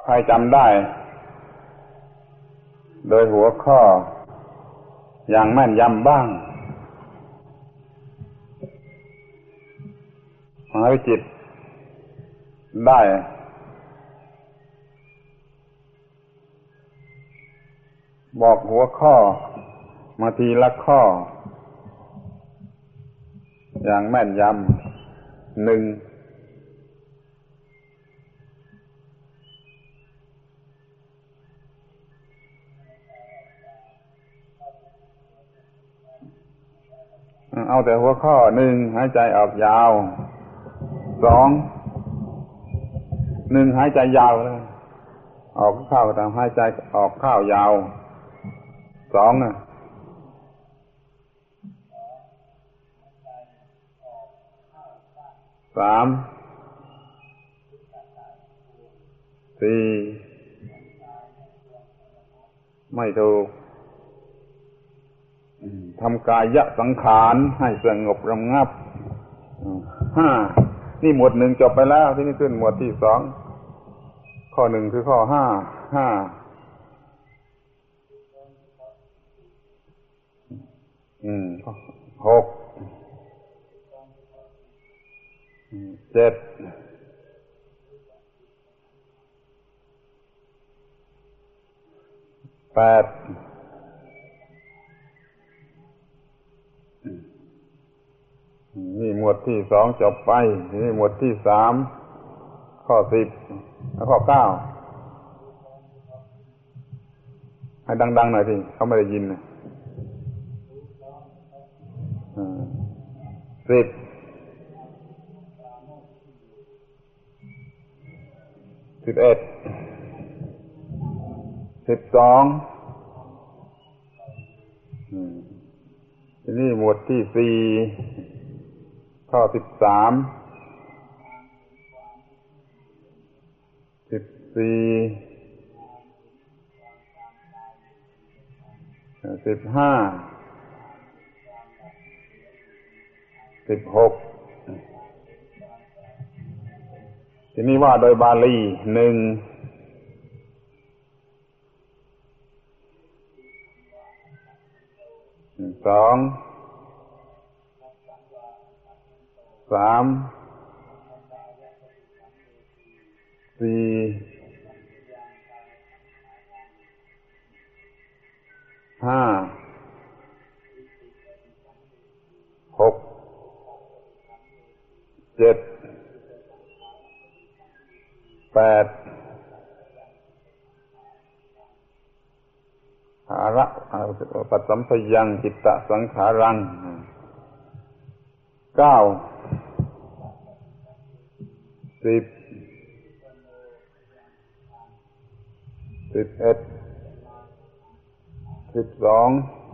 ใครจำได้โดยหัวข้ออย่างแม่นยำบ้างมหาวิจิตรได้บอกหัวข้อมาทีละข้ออย่างแม่นยำหนึ่งเอาแต่หัวข้อหนึ่งหายใจออกยาวสองหนึ่งหายใจยาวเลยออกเข้าตามหายใจออกเข้ายาวสองสามสี่ไม่ถูกทำกายสังขารให้สงบระงับห้านี่หมวดหนึ่งจบไปแล้วที่นี่ขึ้นหมวดที่สองข้อหนึ่งคือข้อห้าหกเจ็ดแปดนี่หมวดที่สองจบไปนี่หมวดที่สามข้อสิบแล้วข้อเก้าให้ดังๆหน่อยสิเขาไม่ได้ยินนะสิบ11 12ทีนี้หมวดที่สี่ข้อ13 14 15 16ทีนี้ว่าโดยบาลีหนึ่งสองสามสี่ห้าหกเจ็ดแปดหาระปัสสัมภยังจิตตสังขารังเก้าสิบ11 12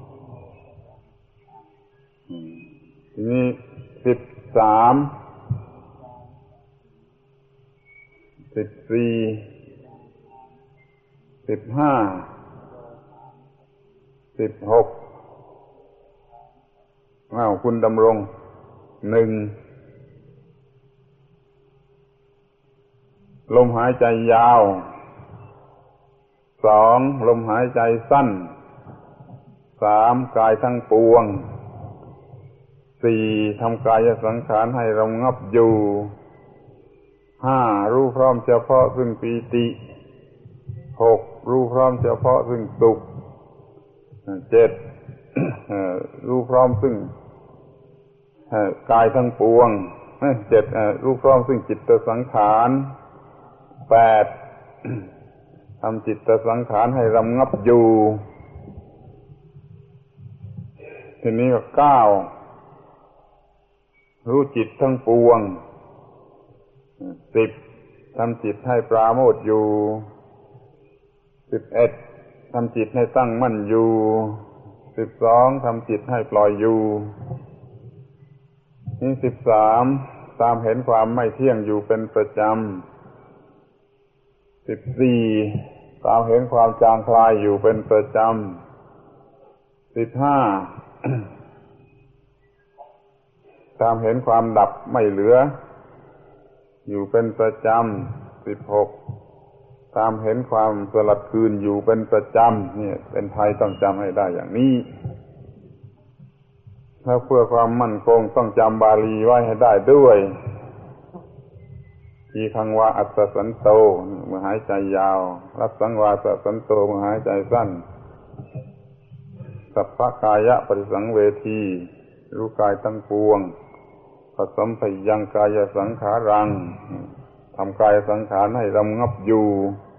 ทีนี้13 14 15 16คุณดำรงหนึ่งลมหายใจยาวสองลมหายใจสั้นสามกายทั้งปวงสี่ทำกายสังขารให้ระงับอยู่ห้ารู้พร้อมเฉพาะซึ่งปีติหกรู้พร้อมเฉพาะซึ่งสุขเจ็ดรู้พร้อมซึ่งกายทั้งปวงเจ็ดรู้พร้อมซึ่งจิตสังขารแปดทำจิตสังขารให้ระงับอยู่ทีนี้ก็เก้ารู้จิตทั้งปวงสิบทำจิตให้ปราโมทย์อยู่11ทำจิตให้ตั้งมั่นอยู่12ทำจิตให้ปล่อยอยู่นี่13ตามเห็นความไม่เที่ยงอยู่เป็นประจำ14ตามเห็นความจางคลายอยู่เป็นประจำ15ตามเห็นความดับไม่เหลืออยู่เป็นประจำ16ตตามเห็นความสลัดคืนอยู่เป็นประจำเนี่ยเป็นไทยต้องจำให้ได้อย่างนี้ถ้าเพื่อความมั่นคงต้องจำบาลีไว้ให้ได้ด้วยทีฆังวาอัสสสันโตเมื่อหายใจยาวรัสสังวาสสันโตเมื่อหายใจสั้นสัพพกายะปริสังเวทีรู้กายทั้งปวงผสมพยังกายสังขารังทำกายสังขารให้ระงับอยู่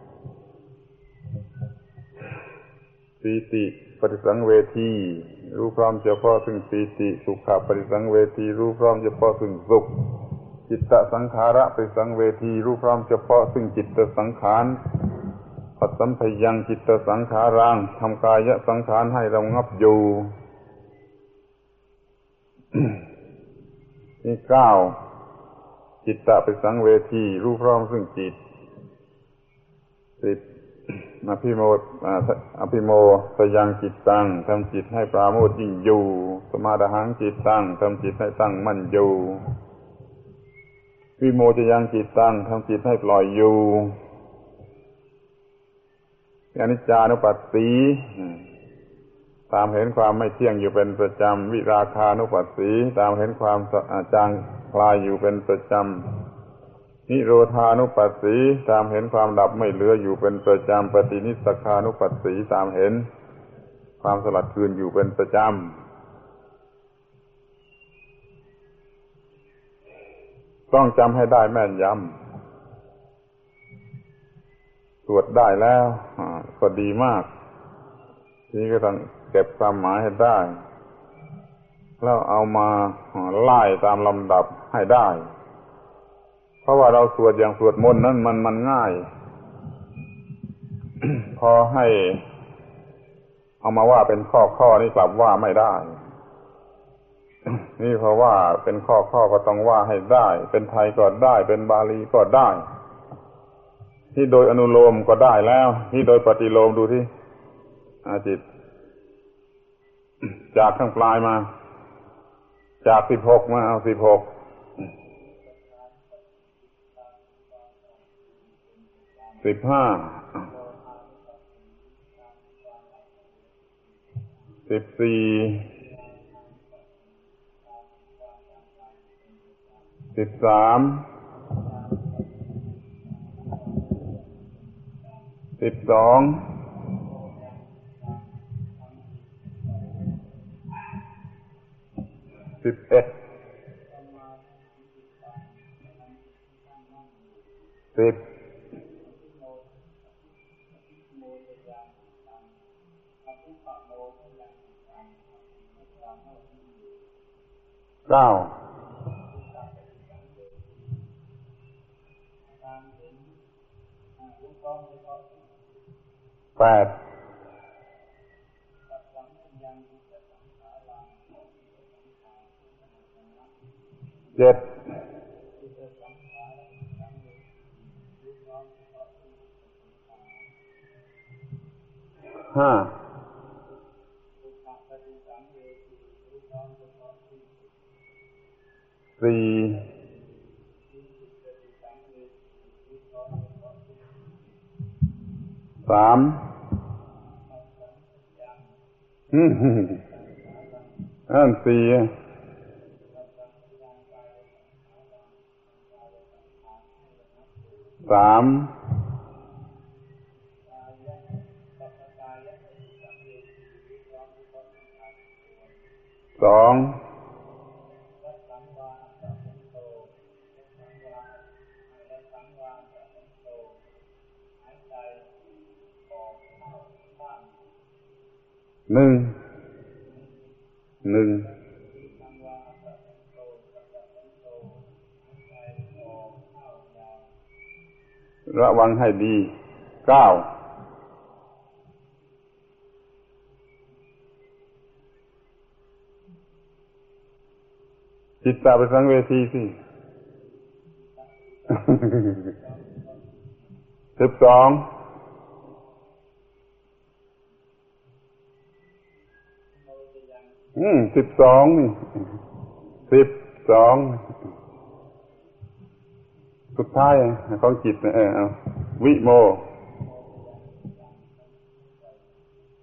ปีติปริสังเวทีรู้พร้อมเฉพาะซึ่งปีติสุขปริสังเวทีรู้พร้อมเฉพาะซึ่งสุขจิตตสังขาระปริสังเวทีรู้พร้อมเฉพาะซึ่งจิตตสังขารปัสสัมภยังจิตตสังขารังทำกายสังขารให้ระงับอยู่นี่9จิตตปริสังเวทีรู้พร้อมซึ่งจิต10อภิโมทยังจิตตังทำจิตให้ปราโมทย์ยิ่งอยู่สมาดหังจิตตังทำจิตให้ตั้งมั่นอยู่วิโมทยังจิตตังทำจิตให้ปล่อยอยู่อนิจจานุปัสสีตามเห็นความไม่เที่ยงอยู่เป็นประจำวิราคานุปัสสีตามเห็นความจางคลายอยู่เป็นประจำนิโรธานุปัสสีตามเห็นความดับไม่เหลืออยู่เป็นประจำปฏินิสสคานุปัสสีตามเห็นความสลัดคืนอยู่เป็นประจำต้องจำให้ได้แม่นยำสวดได้แล้วก็ดีมากทีนี้ก็ต้องเก็บความหมายให้ได้แล้วเอามาไล่ตามลำดับให้ได้เพราะว่าเราสวดอย่างสวดมนต์นั้นมันง่าย พอให้เอามาว่าเป็นข้อนี่กลับว่าไม่ได้ นี่เพราะว่าเป็นข้อก็ต้องว่าให้ได้เป็นไทยก็ได้เป็นบาลีก็ได้ที่โดยอนุโลมก็ได้แล้วที่โดยปฏิโลมดูที่จิตจากข้างปลายมาจาก16มาเอา16 ระวังให้ดี9จิตตปริสังเวทีสิ12 12นี่12สุดท้ายของจิตเอาวิโม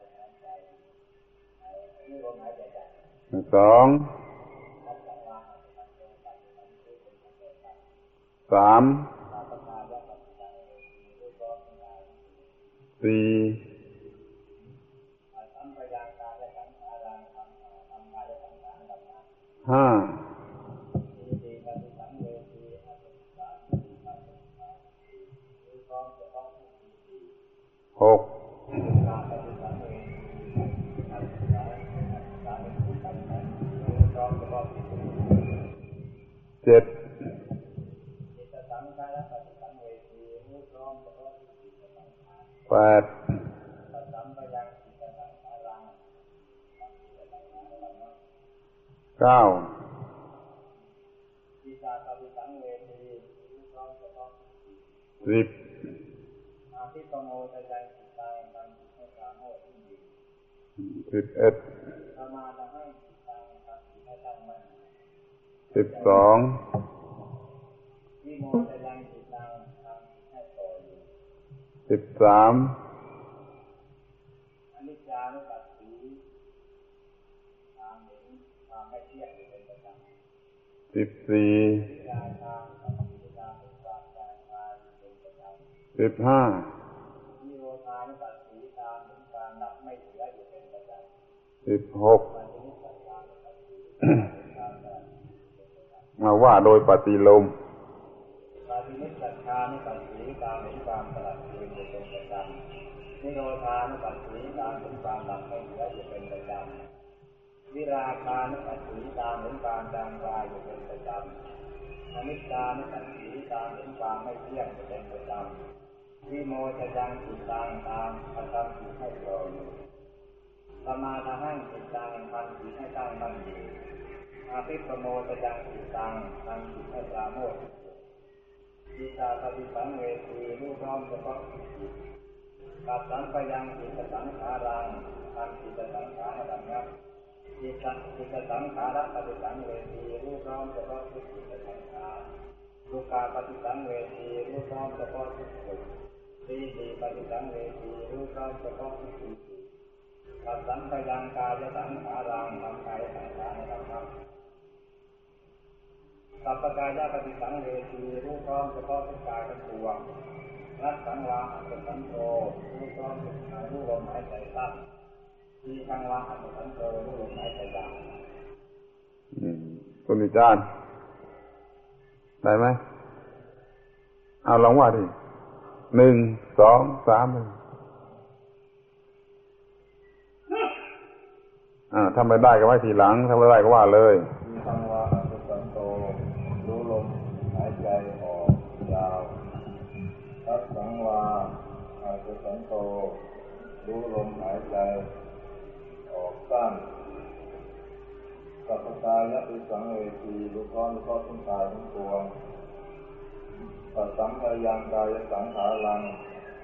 สองสามสี่ห้าหกเจ็ดแปดเก้าสิบ11 12 13 14 15 16มาว่าโดยปฏิโลมนิโรธานุปัสสีการถึงความดับไม่เหลืออยู่เป็นประจำวิราคานุปัสสีการถึงความจางคลายอยู่เป็นประจำอนิจจานุปัสสีการถึงความไม่เที่ยงอยู่เป็นประจำวิโมชยังจิตตังตามทำจิตให้ปล่อยอยู่สมาทหังจิตตังทำจิตให้ตั้งมั่นอยู่อาภิปโมชยังจิตตังทำจิตให้ปราโมทย์จิตตาปฏิสังเวทีรู้พร้อมเฉพาะจิตปัสสัมปยังจิตสังขารังทำจิตสังขารดังนั้นจิตสังขาระปฏิสังเวทีรู้พร้อมเฉพาะจิตสังขารทุกขาปฏิสังเวทีรู้พร้อมเฉพาะจิตสีปฏิสังเวทีรู้พร้อมเฉพาะจิตปัสสัมปยังกายสังขารังทำกายสังขารดังนั้นสัพพกายปฏิสังเวทีรู้พร้อมเฉพาะทุกกายทั้งปวงรักสังวาอัตสังโฆรู้พร้อมทุกกายรู้ลมหายใจสั้นที่สังวาอัตสังโฆรู้ลมหายใจยาวคุณอาจารย์ได้ไหมเอาลองว่าดิ1 2 3ถ้าไม่ได้ก็ไว้ทีหลังถ้าไม่ได้ก็ว่าเลยสังวาอัตสังโฆรู้ลมหายใจออกยาวรักสังวาอัตสังโฆรู้ลมหายใจออกสั้นสัพพกายปฏิสังเวทีรู้พร้อมเฉพาะทุกกายทั้งปวงปัสสัมปยังกายสังขารัง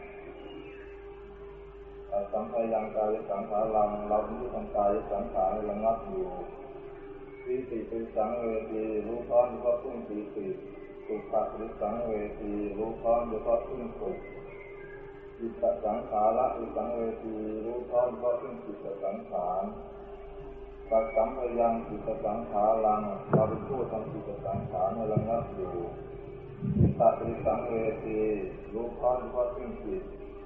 ปัสสัมปยังกายสังขารังเรารู้ทางกายสังขารระงับอยู่ปีติปฏิสังเวทีรู้พร้อมเฉพาะทุ่งปีติสุขปฏิสังเวทีรู้พร้อมเฉพาะทุ่งสุขจิตสังขาระปฏิสังเวทีรู้พร้อมเฉพาะทุ่งจิตสังขารปัสสัมปยังจิตสังขารังเราเป็นผู้ทำจิตสังขารให้ระงับอยู่จิตปฏิสังเวทีรู้พร้อมเฉพาะทุ่งจิต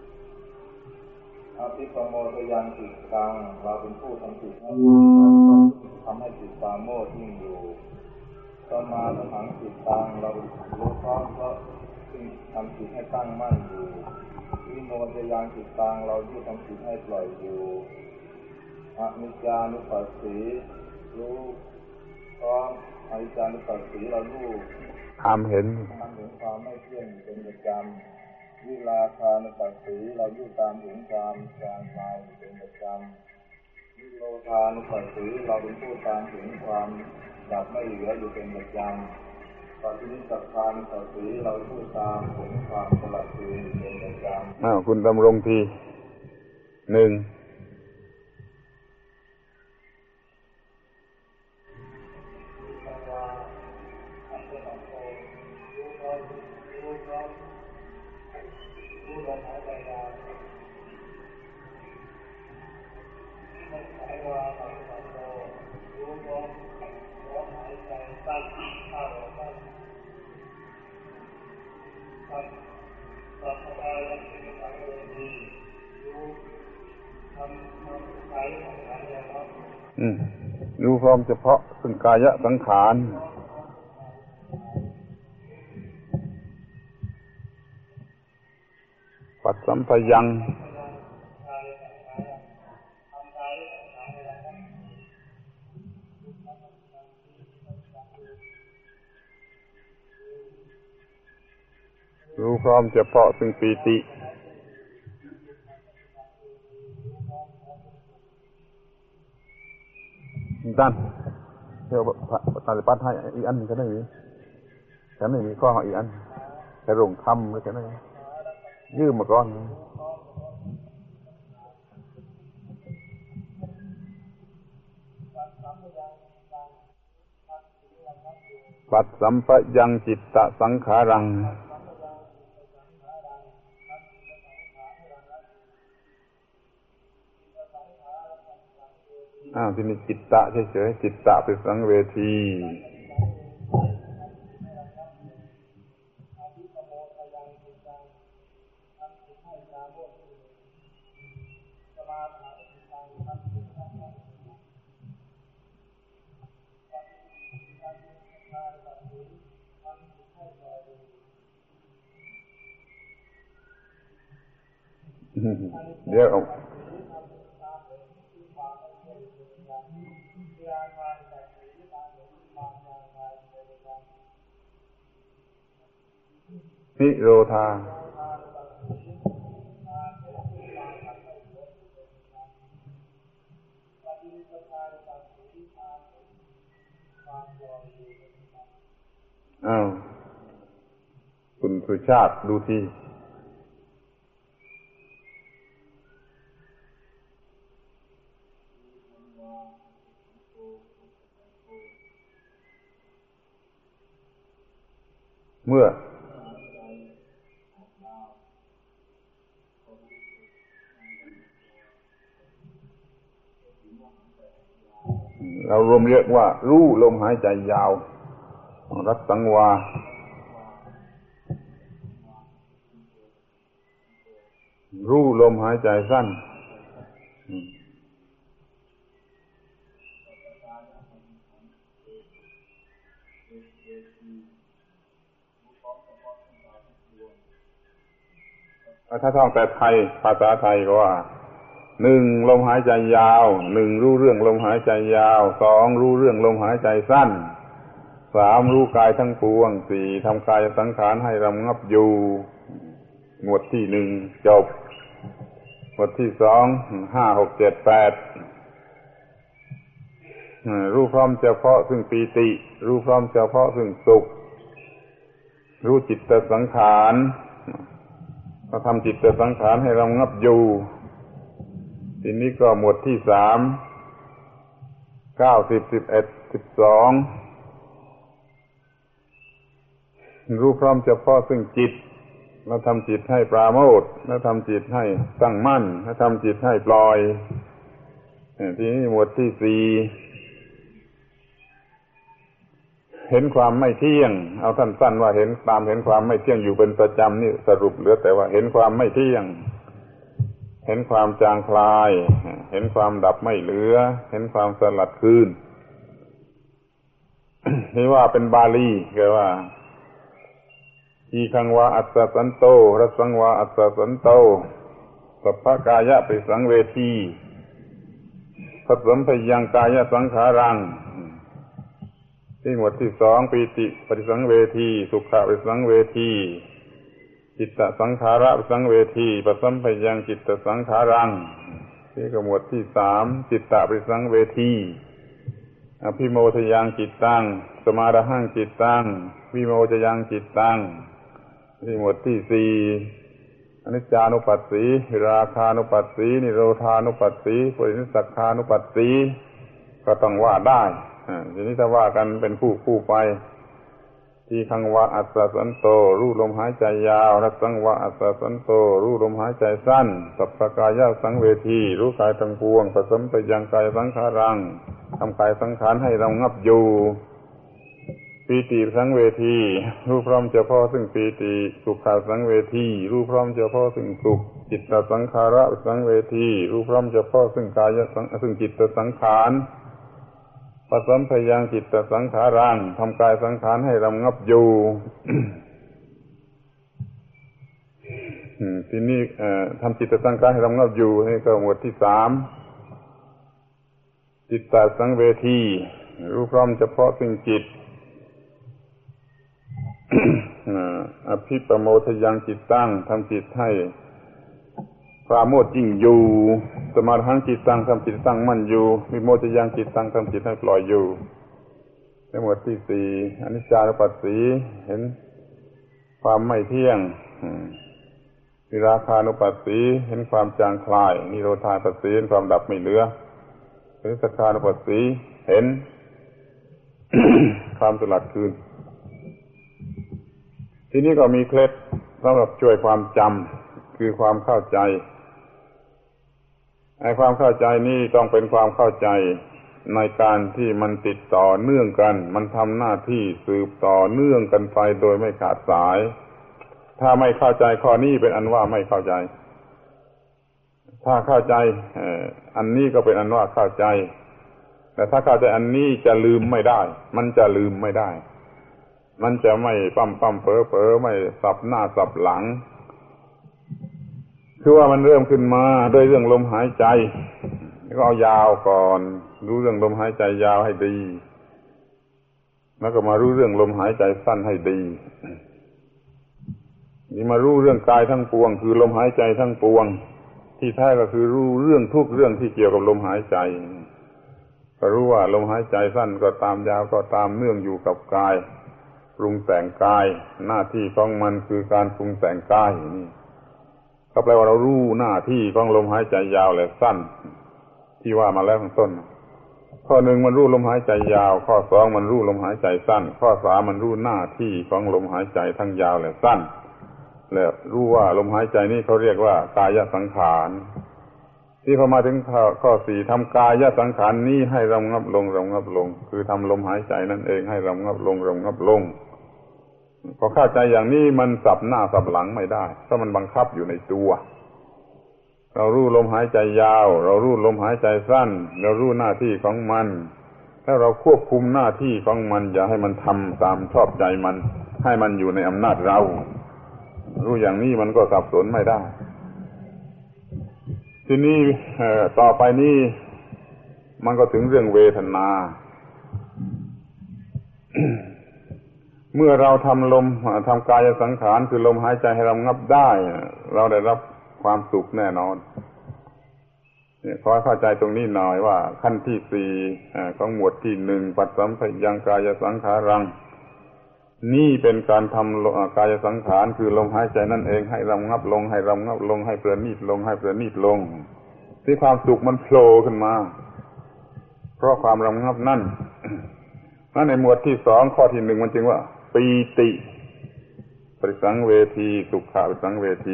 อาภิปโมทยังจิตตังเราเป็นผู้ทำจิตให้จิตปราโมทย์ยิ่งอยู่สมาธิจิตตังเรารู้พร้อมเพราะทำจิตให้ตั้งมั่นอยู่วิโมชยังจิตตังเราที่ทำจิตให้ปล่อยอยู่อนิจจานุปัสสีรู้ก็อนิจจังปัจสีเรารู้ตามเห็นความไม่เที่ยงเป็นประจำวิราคาในปัจสีเรารู้ตามเห็นความจางคลายเป็นประจำวิโลธาในปัจสีเราเป็นผู้ตามเห็นความดับไม่เหลืออยู่เป็นประจำปัจจุบันสัพพานปัจสีเราผู้ตามเห็นความสลัดคืนเป็นประจำคุณดำรงทีหนึ่งรู้พร้อมเฉพาะซึ่งกายสังขารปัจสัมปยังรู้พร้อมเฉพาะซึ่งปีติด้านเที่ยวปฏิบัติให้อีกอันก็ได้มีแต่ไม่มีข้ออีกอันแต่ลงทำแล้วแค่นั้นยืมมาก่อนปัจสัมปยังจิตตสังขารังที่นี่จิตตะเฉยๆจิตตะเป็นสังเวทีเดี๋ยวนิโรธาคุณสุชาติดูทีเมื่อเรารวมเรียกว่ารู้ลมหายใจยาวรัตสังวารู้ลมหายใจสั้นถ้าท่องแต่ไทยภาษาไทยก็ว่าหนึ่งลมหายใจยาวหนึ่งรู้เรื่องลมหายใจยาวสองรู้เรื่องลมหายใจสั้นสามรู้กายทั้งปวงสี่ทำกายสังขารให้ระงับอยู่หมวดที่หนึ่งจบหมวดที่สองห้าหกเจ็ดแปดรู้พร้อมเฉพาะซึ่งปีติรู้พร้อมเฉพาะซึ่งสุขรู้จิตตสังขารก็ทำจิตตสังขารให้ระงับอยู่ทีนี้ก็หมวดที่สามเก้าสิบ11 12รู้พร้อมเฉพาะซึ่งจิตแล้วทำจิตให้ปราโมทย์แล้วทำจิตให้ตั้งมั่นแล้วทำจิตให้ปล่อยทีนี้หมวดที่สี่เห็นความไม่เที่ยงเอาสั้นๆว่าเห็นความไม่เที่ยงอยู่เป็นประจำนี่สรุปเหลือแต่ว่าเห็นความไม่เที่ยงเห็นความจางคลายเห็นความดับไม่เหลือเห็นความสลัดคืนนี่ว่าเป็นบาลีก็ว่าอีคังวาอัสสสันโตรัสสังวาอัสสสันโตสัพพกายะปิสังเวทีปัจสัมปยังกายสังขารังที่หมวดที่สองปีติปฏิสังเวทีสุขปฏิสังเวทีจิตตสังขาระปฏิสังเวทีปัสสัมปยังจิตตสังขารังที่หมวดที่สามจิตตปฏิสังเวทีอภิโมทยังจิตตังสมาระหังจิตตังวิโมทยังจิตตังที่หมวดที่สี่อนิจจานุปัสสีราคานุปัสสีนิโรธานุปัสสีปรินิสสักขานุปัสสีก็ต้องว่าได้ทีนี้ถ้าว่ากันเป็นคู่ไปที่คังวะอัสสะสันโตรู้ลมหายใจยาวรัสังวะอัสสะสันโตรู้ลมหายใจสั้นสัพพกายสังเวทีรู้กายทั้งปวงผสมไปยังกายสังขารังทำกายสังขารให้เรางับอยู่ปีติสังเวทีรู้พร้อมเฉพาะซึ่งปีติสุขสังเวทีรู้พร้อมเฉพาะซึ่งสุขจิตตสังขาระสังเวทีรู้พร้อมเฉพาะซึ่งกายซึ่งจิตตสังขารผสมพยังจิตตสังขารังทำกายสังขารให้ระงับอยู่ ทีนี้ทำจิตตสังขารให้ระงับอยู่นี่ก็หมวดที่สามจิตตสังเวทีรู้พร้อมเฉพาะซึ่งจิต อภิปโมทยังจิตตั้งทำจิตให้ปราโมทย์ยิ่งอยู่สมาธิจิตตั้งทำจิตตั้งมั่นอยู่วิโมทยังจิตตั้งทำจิตให้ปล่อยอยู่ในหมวดที่สี่อนิจจานุปัสสีเห็นความไม่เที่ยงวิราคานุปัสสีเห็นความจางคลายนิโรธานุปัสสีเห็นความดับไม่เหลือปริสักขานุปัสสีเห็น ความสลัดคืนทีนี้ก็มีเคล็ดสำหรับช่วยความจำคือความเข้าใจไอ้ความเข้าใจนี้ต้องเป็นความเข้าใจในการที่มันติดต่อเนื่องกันมันทำหน้าที่สืบต่อเนื่องกันไปโดยไม่ขาดสายถ้าไม่เข้าใจข้อนี้เป็นอันว่าไม่เข้าใจถ้าเข้าใจอันนี้ก็เป็นอันว่าเข้าใจแต่ถ้าเข้าใจอันนี้จะลืมไม่ได้มันจะลืมไม่ได้มันจะไม่ปั๊มเผลอไม่สับหน้าสับหลังคือว่ามันเริ่มขึ้นมาด้วยเรื่องลมหายใจก็เอายาวก่อนรู้เรื่องลมหายใจยาวให้ดีแล้วก็มารู้เรื่องลมหายใจสั้นให้ดีนี่มารู้เรื่องกายทั้งปวงคือลมหายใจทั้งปวงที่แท้ก็คือรู้เรื่องทุกเรื่องที่เกี่ยวกับลมหายใจก็รู้ว่าลมหายใจสั้นก็ตามยาวก็ตามเนื่องอยู่กับกายปรุงแต่งกายหน้าที่ของมันคือการปรุงแต่งกายนี่ก็แปลว่าเรารู้หน้าที่ของลมหายใจยาวและสั้นที่ว่ามาแล้วข้างต้นข้อหนึ่งมันรู้ลมหายใจยาวข้อสองมันรู้ลมหายใจสั้นข้อสามมันรู้หน้าที่ของลมหายใจทั้งยาวและสั้นแล้วรู้ว่าลมหายใจนี่เขาเรียกว่ากายสังขารที่พอมาถึงข้อสี่ทำกายสังขารนี้ให้ระงับลงคือทำลมหายใจนั่นเองให้ระงับลงพอเข้าใจอย่างนี้มันสับหน้าสับหลังไม่ได้เพราะมันบังคับอยู่ในตัวเรารู้ลมหายใจยาวเรารู้ลมหายใจสั้นเรารู้หน้าที่ของมันถ้าเราควบคุมหน้าที่ของมันอย่าให้มันทำตามชอบใจมันให้มันอยู่ในอำนาจเรารู้อย่างนี้มันก็สับสนไม่ได้ทีนี้ต่อไปนี้มันก็ถึงเรื่องเวทนา เมื่อเราทำกายสังขารคือลมหายใจให้ระงับได้เราได้รับความสุขแน่นอนขอให้เข้าใจตรงนี้หน่อยว่าขั้นที่สี่ของหมวดที่หนึ่งปัสสัมภยังกายสังขารังนี่เป็นการทำกายสังขารคือลมหายใจนั่นเองให้ระงับลงให้ประณีตลงที่ความสุขมันโผล่ขึ้นมาเพราะความระงับนั่นนั่นในหมวดที่สองข้อที่หนึ่งมันจึงว่าปีติปริสังเวทีสุขะปริสังเวที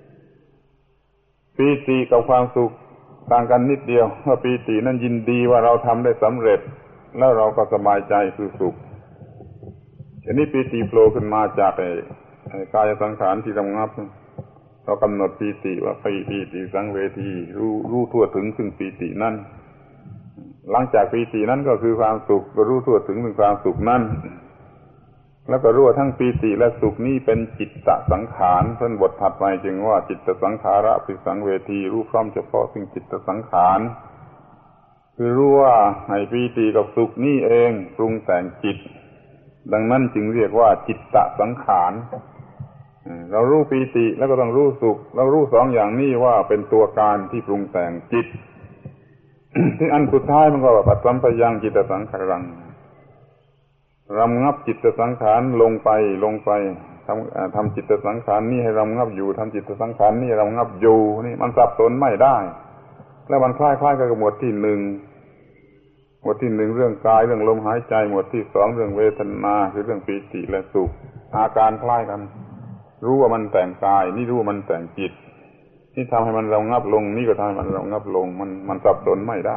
ปีติกับความสุขต่างกันนิดเดียวว่าปีตินั้นยินดีว่าเราทำได้สำเร็จแล้วเราก็สบายใจคือสุขอันนี้ปีติโผล่ขึ้นมาจากกายสังขารที่ระงับเรากำหนดปีติว่าปีติสังเวทีรู้ทั่วถึงซึ่งปีตินั้นหลังจากปีตินั้นก็คือความสุขก็รู้ทั่วถึงถึงความสุขนั้นแล้วก็รู้ว่าทั้งปีติและสุขนี้เป็นจิตตสังขารเพิ่นบทถัดไปจึงว่าจิตตสังขาระปฏิสังเวทีรู้พร้อมเฉพาะซึ่งจิตตสังขารคือรู้ว่าให้ปีติกับสุขนี่เองปรุงแต่งจิตดังนั้นจึงเรียกว่าจิตตสังขารเรารู้ปีติแล้วก็ต้องรู้สุขเรารู้สองอย่างนี้ว่าเป็นตัวการที่ปรุงแต่งจิต ที่อันสุดท้ายมันก็ว่าปัจสัมปยังจิตตสังขารังรำงับจิตตสังขารลงไปทำจิตตสังขารนี่ให้รำงับอยู่ทำจิตตสังขารนี่รำงับอยู่นี่มันสับสนไม่ได้แล้วมันคล้ายๆกับหมวดที่หนึ่งเรื่องกายเรื่องลมหายใจหมวดที่สองเรื่องเวทนาคือเรื่องปีติและสุขอาการคล้ายกันรู้ว่ามันแต่งกายนี่รู้ว่ามันแต่งจิตนี่ทำให้มันระงับลงนี่ก็ทำให้มันระงับลงมันสับสนไม่ได้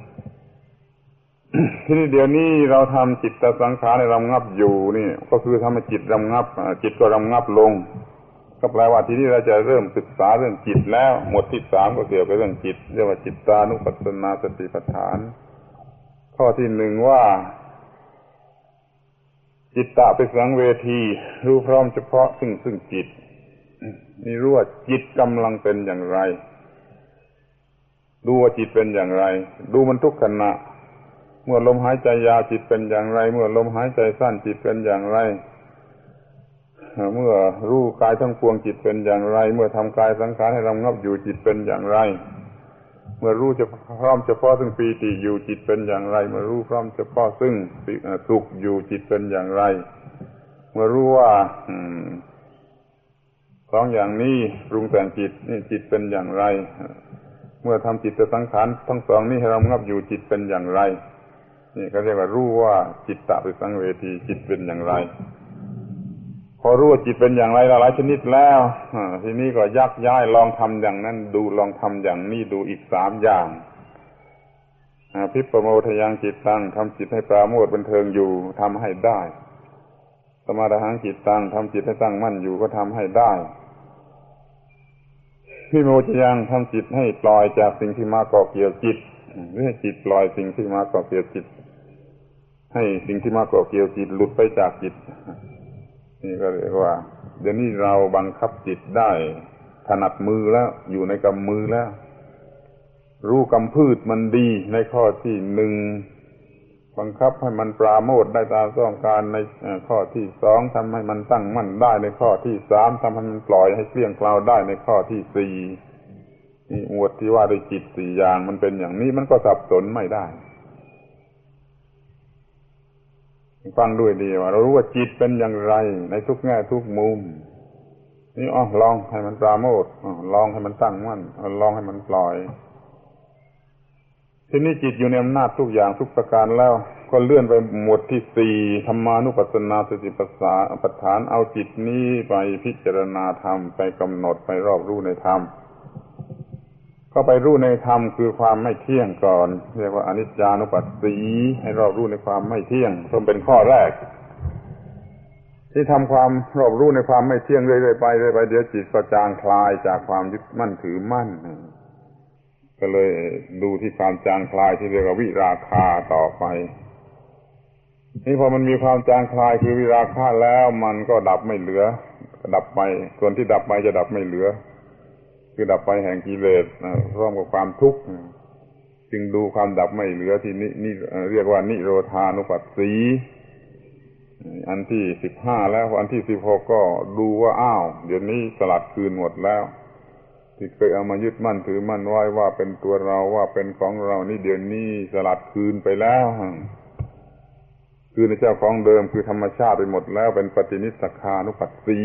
ที่นี่เดี๋ยวนี้เราทำจิตตสังขารให้ระงับอยู่นี่ก็คือทำให้จิตระงับจิตก็ระงับลงก็แปลว่าทีนี้เราจะเริ่มศึกษาเรื่องจิตแล้วหมวดที่สามก็เกี่ยวกับเรื่องจิตเรียกว่าจิตตานุปัสสนาสติปัฏฐานข้อที่หนึ่งว่าจิตตะเป็นสังเวทีรู้พร้อมเฉพาะซึ่งจิตนี่รู้ว่าจิตกำลังเป็นอย่างไรดูว่าจิตเป็นอย่างไรดูมันทุกขณะเมื่อลมหายใจยาวจิตเป็นอย่างไรเมื่อลมหายใจสั้นจิตเป็นอย่างไรเมื่อรู้กายทั้งปวงจิตเป็นอย่างไรเมื่อทำกายสังขารให้ระงับอยู่จิตเป็นอย่างไรเมื่อรู้พร้อมเฉพาะซึ่งปีติอยู่จิตเป็นอย่างไรเมื่อรู้พร้อมเฉพาะซึ่งสุขอยู่จิตเป็นอย่างไรเมื่อรู้ว่าสองอย่างนี้ปรุงแต่งจิตนี่จิตเป็นอย่างไรเมื่อทำจิตสังขารทั้งสองนี้ให้ระงับอยู่จิตเป็นอย่างไรนี่ก็เรียกว่ารู้ว่าจิตตะเป็นสังเวทีจิตเป็นอย่างไรพอรู้ว่าจิตเป็นอย่างไรหลายชนิดแล้วทีนี้ก็ยักย้ายลองทำอย่างนั้นดูลองทำอย่างนี้ดูอีกสามอย่างภิปโมทยังจิตตังทำจิตให้ปราโมทย์บันเทิงอยู่ทำให้ได้สมาธิจิตตังทำจิตให้ตั้งมั่นอยู่ก็ทำให้ได้วิโมชยังทำจิตให้ปล่อยจากสิ่งที่มาเกาะเกี่ยวจิตหรือให้จิตปล่อยสิ่งที่มาเกาะเกี่ยวจิตให้สิ่งที่มาเกาะเกี่ยวจิตหลุดไปจากจิตนี่ก็เรียกว่าเดี๋ยวนี้เราบังคับจิตได้ถนัดมือแล้วอยู่ในกำมือแล้วรู้กำพืชมันดีในข้อที่หนึ่งบังคับให้มันปราโมทย์ได้ตามต้องการในข้อที่สองทำให้มันตั้งมั่นได้ในข้อที่สามทำให้มันปล่อยให้เกลี้ยงเกลาได้ในข้อที่สี่นี่หมวดที่ว่าด้วยจิตสี่อย่างมันเป็นอย่างนี้มันก็สับสนไม่ได้ฟังด้วยดีว่าเรารู้ว่าจิตเป็นอย่างไรในทุกแง่ทุกมุมนี่ลองให้มันปราโมทย์ลองให้มันตั้งมั่นลองให้มันปล่อยทีนี้จิตอยู่ในอำนาจทุกอย่างทุกประการแล้วก็เลื่อนไปหมวดที่สี่ธรรมานุปัสสนาสติปัฏฐานเอาจิตนี้ไปพิจารณาธรรมไปกำหนดไปรอบรู้ในธรรมก็ไปรู้ในธรรมคือความไม่เที่ยงก่อนเรียกว่าอนิจจานุปัสสีให้รอบรู้ในความไม่เที่ยงซึ่งเป็นข้อแรกที่ทำความรอบรู้ในความไม่เที่ยงเรื่อยๆไปเดี๋ยวจิตก็จางคลายจากความยึดมั่นถือมั่นก็เลยดูที่ความจางคลายที่เรียกว่าวิราคะต่อไปนี่พอมันมีความจางคลายคือวิราคะแล้วมันก็ดับไม่เหลือดับไปส่วนที่ดับไปจะดับไม่เหลือคือดับไปแห่งกิเลสพร้อมกับความทุกข์จึงดูความดับไม่เหลือที่นี่เรียกว่านิโรธานุปัสสีอันที่15แล้วอันที่16ก็ดูว่าเดี๋ยวนี้สลัดคืนหมดแล้วที่เคยเอามายึดมั่นถือมั่นไว้ว่าเป็นตัวเราว่าเป็นของเรานี่เดี๋ยวนี้สลัดคืนไปแล้วคือในเจ้าของเดิมคือธรรมชาติไปหมดแล้วเป็นปฏินิสสคานุปัสสี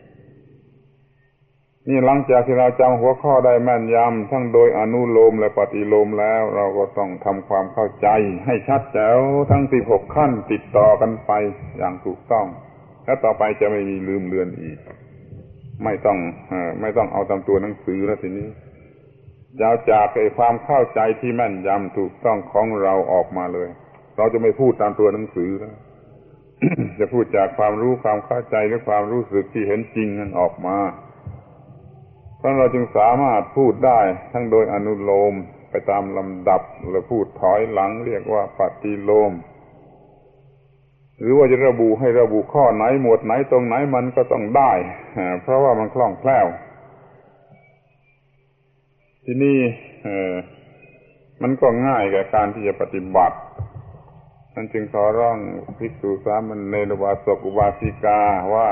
นี่หลังจากที่เราจำหัวข้อได้แม่นยำทั้งโดยอนุโลมและปฏิโลมแล้วเราก็ต้องทำความเข้าใจให้ชัดแจ๋วทั้ง16ขั้นติดต่อกันไปอย่างถูกต้องและต่อไปจะไม่มีลืมเลือนอีกไม่ต้องเอาตามตัวหนังสือแล้วทีนี้ยาวจากความเข้าใจที่แม่นยำถูกต้องของเราออกมาเลยเราจะไม่พูดตามตัวหนังสือแล้ว จะพูดจากความรู้ความเข้าใจและความรู้สึกที่เห็นจริงนั้นออกมาเพราะเราจึงสามารถพูดได้ทั้งโดยอนุโลมไปตามลำดับหรือพูดถอยหลังเรียกว่าปฏิโลมหรือว่าจะระบุให้ระบุข้อไหนหมวดไหนตรงไหนมันก็ต้องได้เพราะว่ามันคล่องแคล่วที่นี่มันก็ง่ายแก่การที่จะปฏิบัตินั่นจึงขอร้องภิกษุสามเณรอุบาสกอุบาสิกาว่า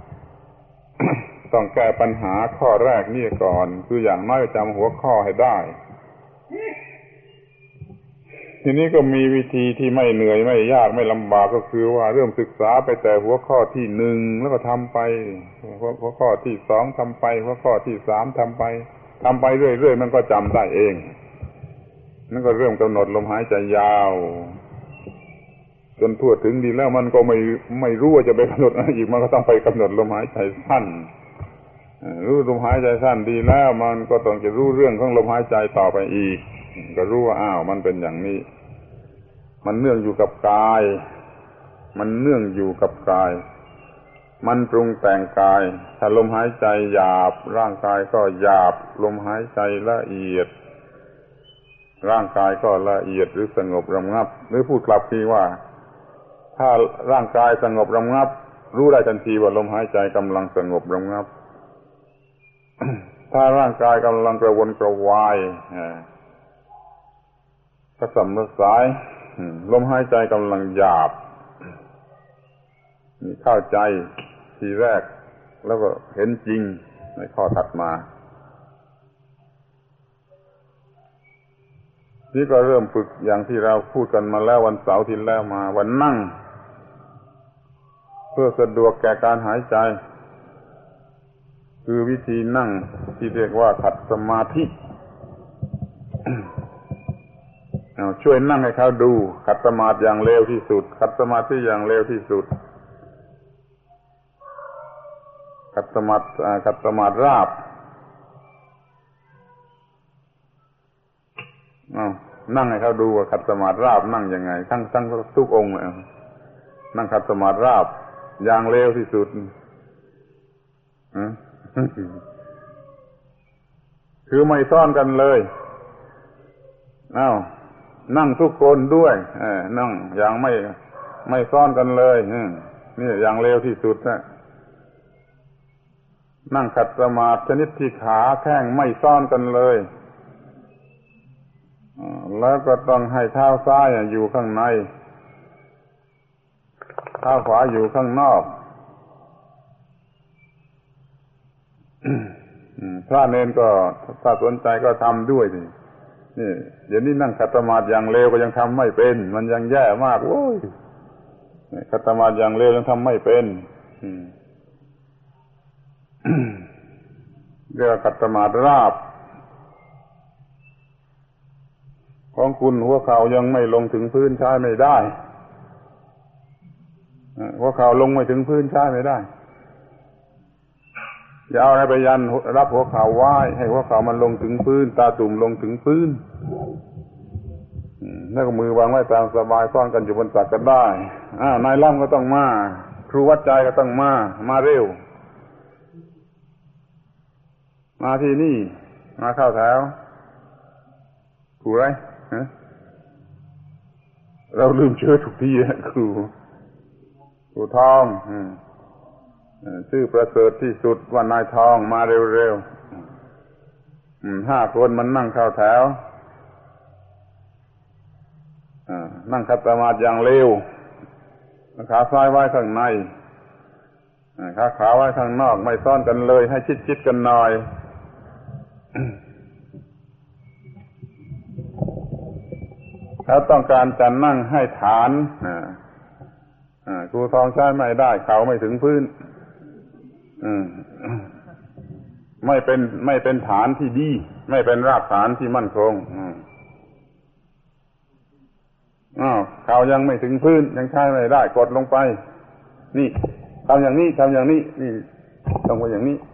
ต้องแก้ปัญหาข้อแรกนี่ก่อนคืออย่างน้อยจำหัวข้อให้ได้ทีนี้ก็มีวิธีที่ไม่เหนื่อยไม่ยากไม่ลำบากก็คือว่าเริ่มศึกษาไปแต่หัวข้อที่หนึ่งแล้วก็ทำไปหัวข้อที่สองทำไปหัวข้อที่สามทำไปเรื่อยๆมันก็จำได้เองนั่นก็เริ่มกำหนดลมหายใจยาวจนทั่วถึงดีแล้วมันก็ไม่รู้ว่าจะไปกำหนดอะไรอีกมันก็ต้องไปกำหนดลมหายใจสั้นรู้ลมหายใจสั้นดีแล้วมันก็ต้องจะรู้เรื่องของลมหายใจต่อไปอีกก็รู้ว่าอ้าวมันเป็นอย่างนี้มันเนื่องอยู่กับกายมันเนื่องอยู่กับกายมันปรุงแต่งกายถ้าลมหายใจหยาบร่างกายก็หยาบลมหายใจละเอียดร่างกายก็ละเอียดหรือสงบระงับหรือพูดกลับทีว่าถ้าร่างกายสงบระงับรู้ได้ทันทีว่าลมหายใจกำลังสงบระงับ ถ้าร่างกายกำลังกระวนกระวายกระสับกระส่ายลมหายใจกำลังหยาบนี่เข้าใจทีแรกแล้วก็เห็นจริงในข้อถัดมานี่ก็เริ่มฝึกอย่างที่เราพูดกันมาแล้ววันเสาร์ที่แล้วมาวันนั่งเพื่อสะดวกแก่การหายใจคือวิธีนั่งที่เรียกว่าขัดสมาธิช่วยนั่งให้เขาดูขัดสมาธิอย่างเร็วที่สุดขัดสมาธิอย่างเร็วที่สุดขัดสมาธิราบนั่งให้เขาดูว่าขัดสมาธิราบนั่งยังไงทั้งทุกองค์นั่งขัดสมาธิราบอย่างเร็วที่สุดคือไม่ซ่อนกันเลยนั่งทุกคนด้วยนั่งอย่างไม่ซ่อนกันเลยนี่อย่างเร็วที่สุดนะนั่งขัดสมาธิชนิดที่ขาแข้งไม่ซ่อนกันเลยแล้วก็ต้องให้เท้าซ้ายอยู่ข้างในเท้าขวาอยู่ข้างนอกพระเนรก็ถ้าสนใจก็ทำด้วยนี่เดี๋ยวนี้นั่งขัดสมาธิอย่างเร็วก็ยังทำไม่เป็นมันยังแย่มากโว้ยขัดสมาธิอย่างเร็วยังทำไม่เป็นเรียกว่าขัดสมาธิราบของคุณหัวเข่ายังไม่ลงถึงพื้นใช้ไม่ได้หัวเข่าลงไม่ถึงพื้นใช้ไม่ได้อย่าเอาอะไรไปยันรับหัวเข่าไว้ให้หัวเข่ามันลงถึงพื้นตาตุ่มลงถึงพื้นแล้วก็มือวางไว้ตามสบายซ่อนกันอยู่บนตักก็ได้นายล่ำก็ต้องมาครูวัดใจก็ต้องมาเร็วมาที่นี่มาเข้าแถวครูไรเราลืมเชื้อทุกทีครูทองชื่อประเสริฐที่สุดว่านายทองมาเร็วๆ5 คนมันนั่งเข้าแถวนั่งขัดสมาธิอย่างเร็วขาซ้ายไว้ข้างในขาขวาไว้ข้างนอกไม่ซ่อนกันเลยให้ชิดๆกันหน่อยถ้าต้องการจะนั่งให้ฐานครูทองใช้ไม่ได้เข่าไม่ถึงพื้นไม่เป็นฐานที่ดีไม่เป็นรากฐานที่มั่นคงเข่ายังไม่ถึงพื้นยังใช้ไม่ได้กดลงไปนี่ทำอย่างนี้นี่ต้องไปอย่างนี้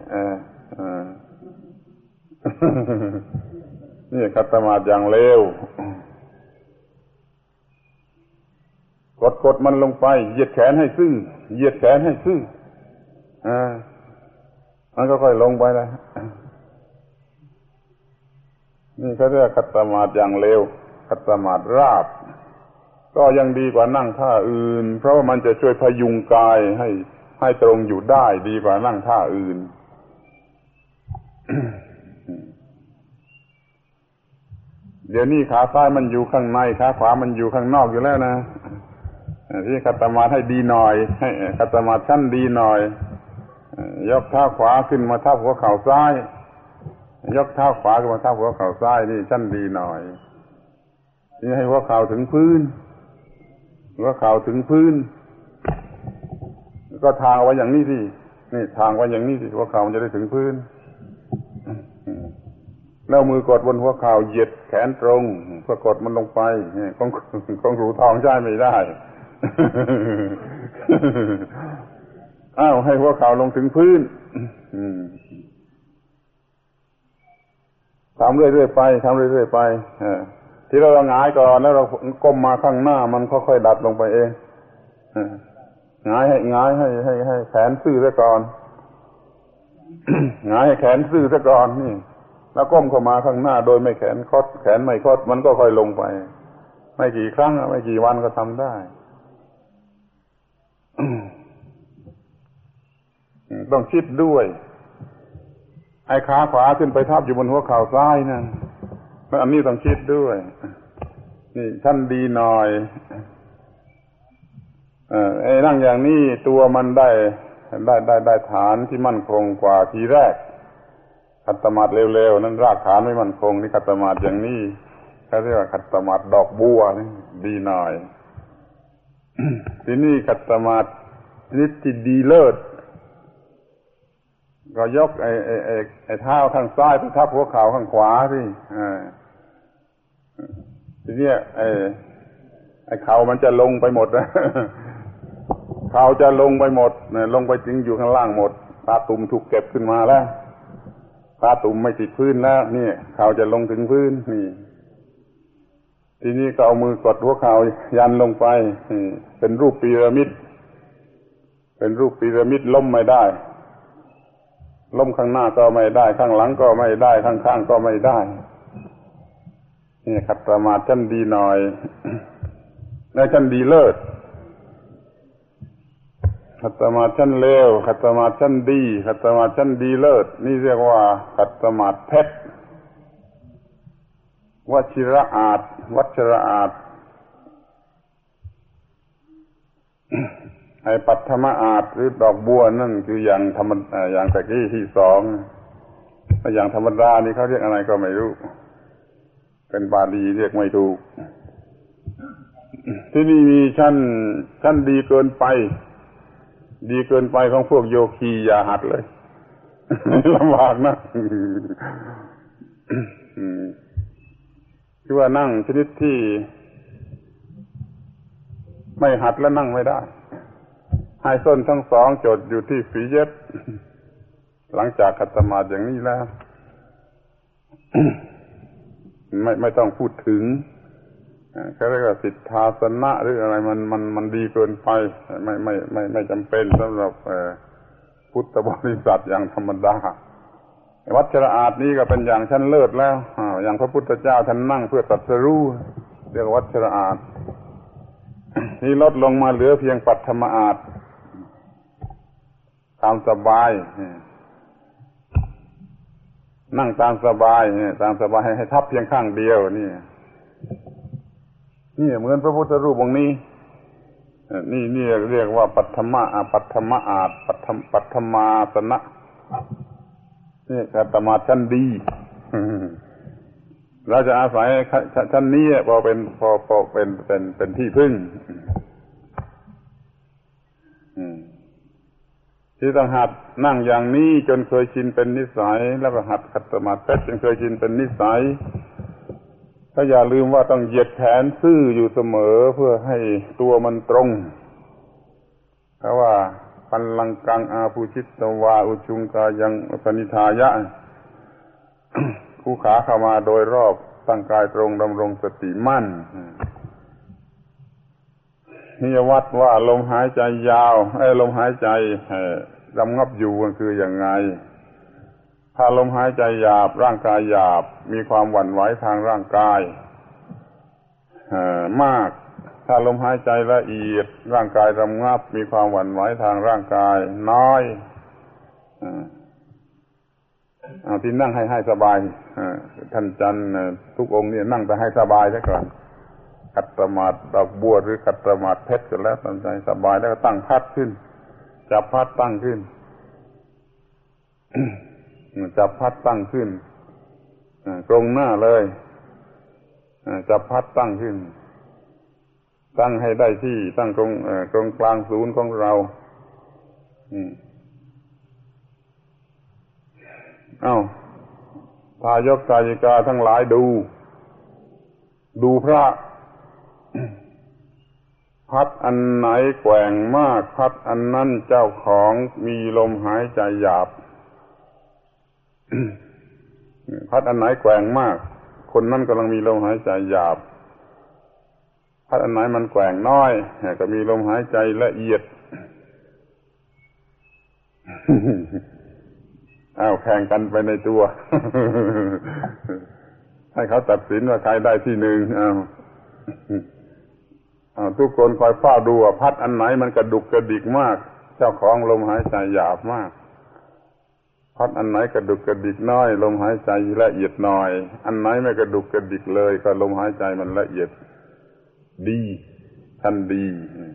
นี่ขัดสมาธิอย่างเร็วกดมันลงไปเหยียดแขนให้ซื่อมันก็ค่อยลงไปแล้วนี่เขาเรียกขัดสมาธิอย่างเร็วขัดสมาธิราบก็ยังดีกว่านั่งท่าอื่นเพราะว่ามันจะช่วยพยุงกายให้ตรงอยู่ได้ดีกว่านั่งท่าอื่น ดเดี๋ยวนี้ขาซ้ายมันอยู่ข้างในขาขวามันอยู่ข้างนอกอยู่แล้วนะที่คัตตมาให้ดีหน่อยให้คัตตมาชั้นดีหน่อยยกเท้าขวาขึ้นมาทับหัวเข่าซ้ายยกเท้าขวาขึ้นมาทับหัวเข่าซ้ายนี่ชั้นดีหน่อยนี่ให้หัวเข่าถึงพื้นหัวเข่าถึงพื้นก็ทางไว้อย่างนี้สินี่ทางไว้อย่างนี้สิหัวเข่ามันจะได้ถึงพื้นแล้วมือกดบนหัวเข่าเหยียดแขนตรงเพื่อกดมันลงไปของรูทองใช้ไม่ได้อ้าวให้หัวเข่าลงถึงพื้นทำเรื่อยๆไปทำเรื่อยๆไปที่เราหงายก่อนแล้วเราก้มมาข้างหน้ามันค่อยๆดัดลงไปเองหงายให้แขนซื่อซะก่อนหงายให้แขนซื่อซะก่อนนี่แล้วก้มเข้ามาข้างหน้าโดยไม่แขนคดแขนไม่คดมันก็ค่อยลงไปไม่กี่ครั้งไม่กี่วันก็ทำได้ต้องคิดด้วยไอ้ขาขวาขึ้นไปทับอยู่บนหัวเข่าซ้ายนั่นแล้วอันนี้ต้องคิดด้วยนี่ท่านดีหน่อยไอ้นั่งอย่างนี้ตัวมันได้ฐานที่มั่นคงกว่าทีแรกขัดสมาธิเร็วๆนั้นรากฐานไม่มั่นคงนี่ขัดสมาธิอย่างนี้เขาเรียกว่าขัดสมาธิดอกบัวนี่ดีหน่อย ทีนี้ขัดสมาธินิดที่ดีเลิศก็ยกไอ้เท้าข้างซ้ายไปทับหัวเข่าข้างขวาสิทีนี้ไอ้เข่ามันจะลงไปหมดนะเข่าจะลงไปหมดลงไปถึงอยู่ข้างล่างหมดตาตุ่มถูกเก็บขึ้นมาแล้วตาตุ่มไม่ติดพื้นแล้วนี่เข่าจะลงถึงพื้นนี่ทีนี้ก็เอามือกดหัวเข่ายันลงไปเป็นรูปพีระมิดเป็นรูปพีระมิดล้มไม่ได้ล้มข้างหน้าก็ไม่ได้ข้างหลังก็ไม่ได้ข้างๆก็ไม่ได้นี่ขัดสมาธิชั้นดีหน่อยและชั้นดีเลิศขัดสมาธิชั้นเลวขัดสมาธิชั้นดีขัดสมาธิชั้นดีเลิศนี่เรียกว่าขัดสมาธิเพชรวชิระอาจวัชระอาจไอ้ปัทมอาจหรือดอกบัวนั่นคืออย่างธรรมดาอย่างตะกี้ที่สองอย่างธรรมดานี่เขาเรียกอะไรก็ไม่รู้เป็นบาลีเรียกไม่ถูกที่นี่มีชั้นดีเกินไปดีเกินไปของพวกโยคีอย่าหัดเลยลำบากนะคือว่านั่งชนิดที่ไม่หัดแล้วนั่งไม่ได้ให้ส้นทั้งสองจดอยู่ที่ฝีเย็บหลังจากขัดสมาธิอย่างนี้แล้ว ไม่ต้องพูดถึงเขาเรียกว่าสิทธาสนะหรืออะไรมันดีเกินไปไม่จำเป็นสำหรับพุทธบริษัทอย่างธรรมดาวัชระอาจนี้ก็เป็นอย่างชั้นเลิศแล้วอย่างพระพุทธเจ้าท่านนั่งเพื่อตรัสรู้เรียกวัชระอาจนี่ลดลงมาเหลือเพียงปัทมอาจตามสบายนั่งตามสบายตามสบายให้ทับเพียงข้างเดียวนี่เหมือนพระพุทธรูปองค์นี้นี่เรียกว่าปัทมะปัทมอาจปัทมาสนะนี่ขัดสมาธิชั้นดีเราจะอาศัยชั้นนี้พอเป็นที่พึ่งที่ต้องหัดนั่งอย่างนี้จนเคยชินเป็นนิสัยแล้วก็หัดขัดสมาธิจนเคยชินเป็นนิสัยก็อย่าลืมว่าต้องเหยียดแขนซื่ออยู่เสมอเพื่อให้ตัวมันตรงเพราะว่าปัลลังกังอาภูชิตวาอุชุงกายังปณิธายะคู่ขาเข้ามาโดยรอบตั้งกายตรงดำรงสติมั่นนี่วัดว่าลมหายใจยาวลมหายใจรำงับอยู่มันคืออย่างไงถ้าลมหายใจหยาบร่างกายหยาบมีความหวั่นไหวทางร่างกายมากถ้าลมหายใจละเอียดร่างกายรำงับมีความหวั่นไหวทางร่างกายน้อยที่นั่งให้สบายท่านจันทร์ทุกองค์เนี่ยนั่งแต่ให้สบายซะก่อนขัดสมาธิดอกบัวหรือขัดสมาธิเพชรก็แล้วตามใจสบายแล้วก็ตั้งพัดขึ้นจับพัดตั้งขึ้น จับพัดตั้งขึ้นตรงหน้าเลยจับพัดตั้งขึ้นตั้งให้ได้ที่ตั้งตรงกลางศูนย์ของเราทายกทายิกาทั้งหลายดูพระพัดอันไหนแกว่งมากพัดอันนั้นเจ้าของมีลมหายใจหยาบ พัดอันไหนแกว่งมากคนนั้นกำลังมีลมหายใจหยาบพัดอันไหนมันแกว่งน้อยก็มีลมหายใจละเอียด แข่งกันไปในตัว ให้เขาตัดสินว่าใครได้ที่หนึ่งทุกคนคอยเฝ้าดูว่าพัดอันไหนมันกระดุกกระดิกมากเจ้าของลมหายใจหยาบมากพัดอันไหนกระดุกกระดิกน้อยลมหายใจละเอียดหน่อยอันไหนไม่กระดุกกระดิกเลยก็ลมหายใจมันละเอียดดีทันดี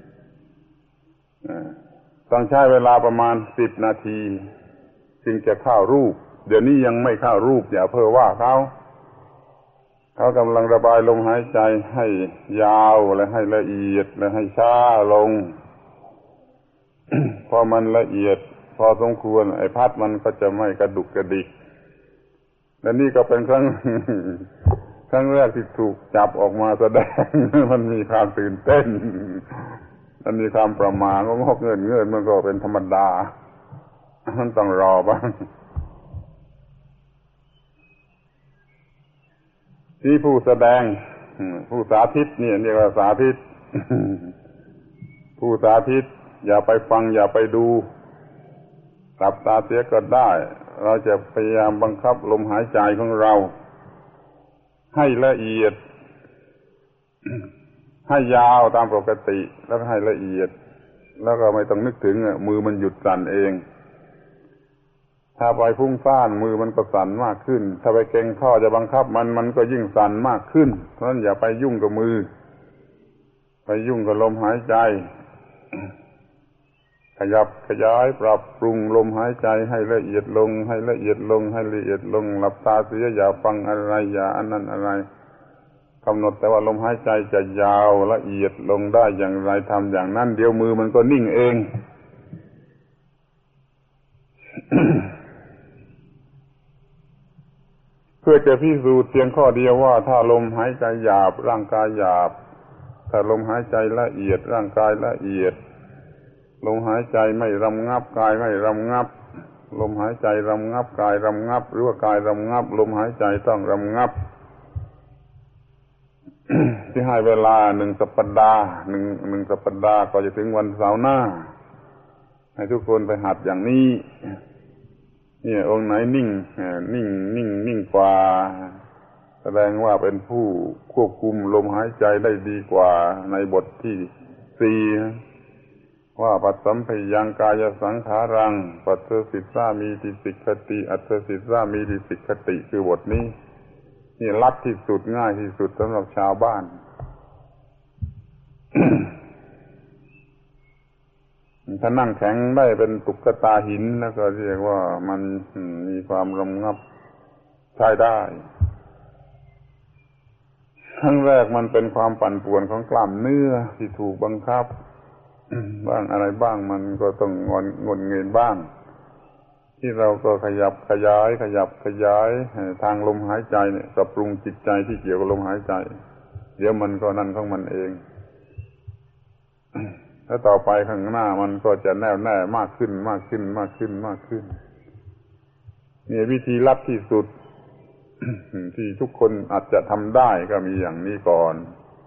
ต้องใช้เวลาประมาณ10 นาทีจึงจะเข้ารูปเดี๋ยวนี้ยังไม่เข้ารูปอย่าเพ้อว่าเขากำลังระบายลมหายใจให้ยาวและให้ละเอียดและให้ช้าลง พอมันละเอียดพอสมควรไอ้พัดมันก็จะไม่กระดุกกระดิกและนี่ก็เป็นครั้งแรกที่ถูกจับออกมาแสดง มันมีความตื่นเต้นมันมีความประหม่างกเงินมันก็เป็นธรรมดามันต้องรอบ้างที่ผู้แสดงผู้สาธิตเนี่ยเรียกว่าสาธิต ผู้สาธิตอย่าไปฟังอย่าไปดูหลับตาเสียก็ได้เราจะพยายามบังคับลมหายใจของเราให้ละเอียด ให้ยาวตามปกติแล้วให้ละเอียดแล้วก็ไม่ต้องนึกถึงมือมันหยุดสั่นเองถ้าไปพุ่งซ่านมือมันก็สั่นมากขึ้นถ้าไปเก่งข้อจะบังคับมันก็ยิ่งสั่นมากขึ้นเพราะฉะนั้นอย่าไปยุ่งกับมือไปยุ่งกับลมหายใจขยับขยายปรับปรุงลมหายใจให้ละเอียดลงให้ละเอียดลงให้ละเอียดลงหลับตาเสียอย่าฟังอะไรอย่าอันนั้นอะไรกำหนดแต่ว่าลมหายใจจะยาวละเอียดลงได้อย่างไรทำอย่างนั้นเดี๋ยวมือมันก็นิ่งเอง เพื่อจะพิสูจน์เพียงข้อเดียวว่าถ้าลมหายใจหยาบร่างกายหยาบถ้าลมหายใจละเอียดร่างกายละเอียดลมหายใจไม่รำงับกายไม่รำงับลมหายใจรำงับกายรำงับหรือว่ากายรำงับลมหายใจต้องรำงับ ที่ให้เวลา1 สัปดาห์1 สัปดาห์ก็จะถึงวันเสาร์หน้าให้ทุกคนไปหัดอย่างนี้เนี่ยองค์ไหนนิ่งกว่าแสดงว่าเป็นผู้ควบคุมลมหายใจได้ดีกว่าในบทที่4ว่าปัสสัมภยังกายสังขารังปัสสสิสามีติสิกขติอัสสสิสามีติสิกขติคือบทนี้นี่ลัดที่สุดง่ายที่สุดสำหรับชาวบ้าน ถ้านั่งแข็งได้เป็นตุ๊กตาหินแล้วก็เรียกว่ามันมีความรำงับใช้ได้ครั้งแรกมันเป็นความปั่นป่วนของกล้ามเนื้อที่ถูกบังคับ บ้างอะไรบ้างมันก็ต้องงนเงินบ้างที่เราก็ขยับขยายทางลมหายใจเนี่ยปรับปรุงจิตใจที่เกี่ยวกับลมหายใจเดี๋ยวมันก็นั่นของมันเองแล้วต่อไปข้างหน้ามันก็จะแน่วแน่มากขึ้นนี่วิธีลัดที่สุด ที่ทุกคนอาจจะทำได้ก็มีอย่างนี้ก่อน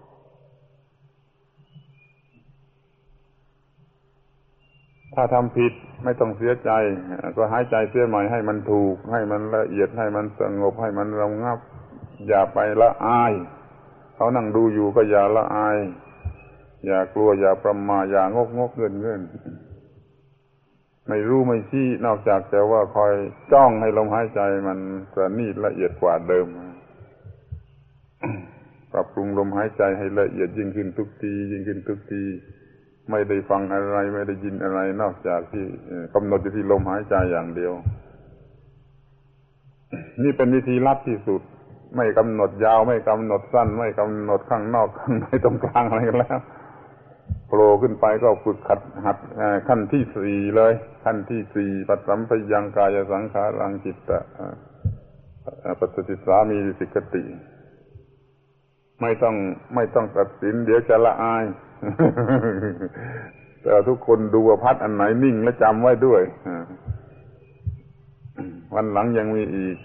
ถ้าทำผิดไม่ต้องเสียใจก็หายใจเสียใหม่ให้มันถูกให้มันละเอียดให้มันสงบให้มันระงับอย่าไปละอายเขานั่งดูอยู่ก็อย่าละอายอย่ากลัวอย่าประมาทอย่างงกเงินไม่รู้ไม่ชี้นอกจากแต่ว่าคอยจ้องให้ลมหายใจมันประณีตละเอียดกว่าเดิม ปรับปรุงลมหายใจให้ละเอียดยิ่งขึ้นทุกทียิ่งขึ้นทุกทีไม่ได้ฟังอะไรไม่ได้ยินอะไรนอกจากที่กำหนดอยู่ที่ลมหายใจอย่างเดียวนี่เป็นวิธีลัดที่สุดไม่กำหนดยาวไม่กำหนดสั้นไม่กำหนดข้างนอกข้างในตรงกลางอะไรกันแล้วโผล่ขึ้นไปก็ฝึกหัดขั้นที่สี่เลยขั้นที่สี่ปัสสัมปยังกายสังขารังจิตตะปัสสติสามีสิกติไม่ต้องตัดสินเดี๋ยวจะละอาย แต่ทุกคนดูว่าพัดอันไหนนิ่งและจำไว้ด้วยวันหลังยังมีอีก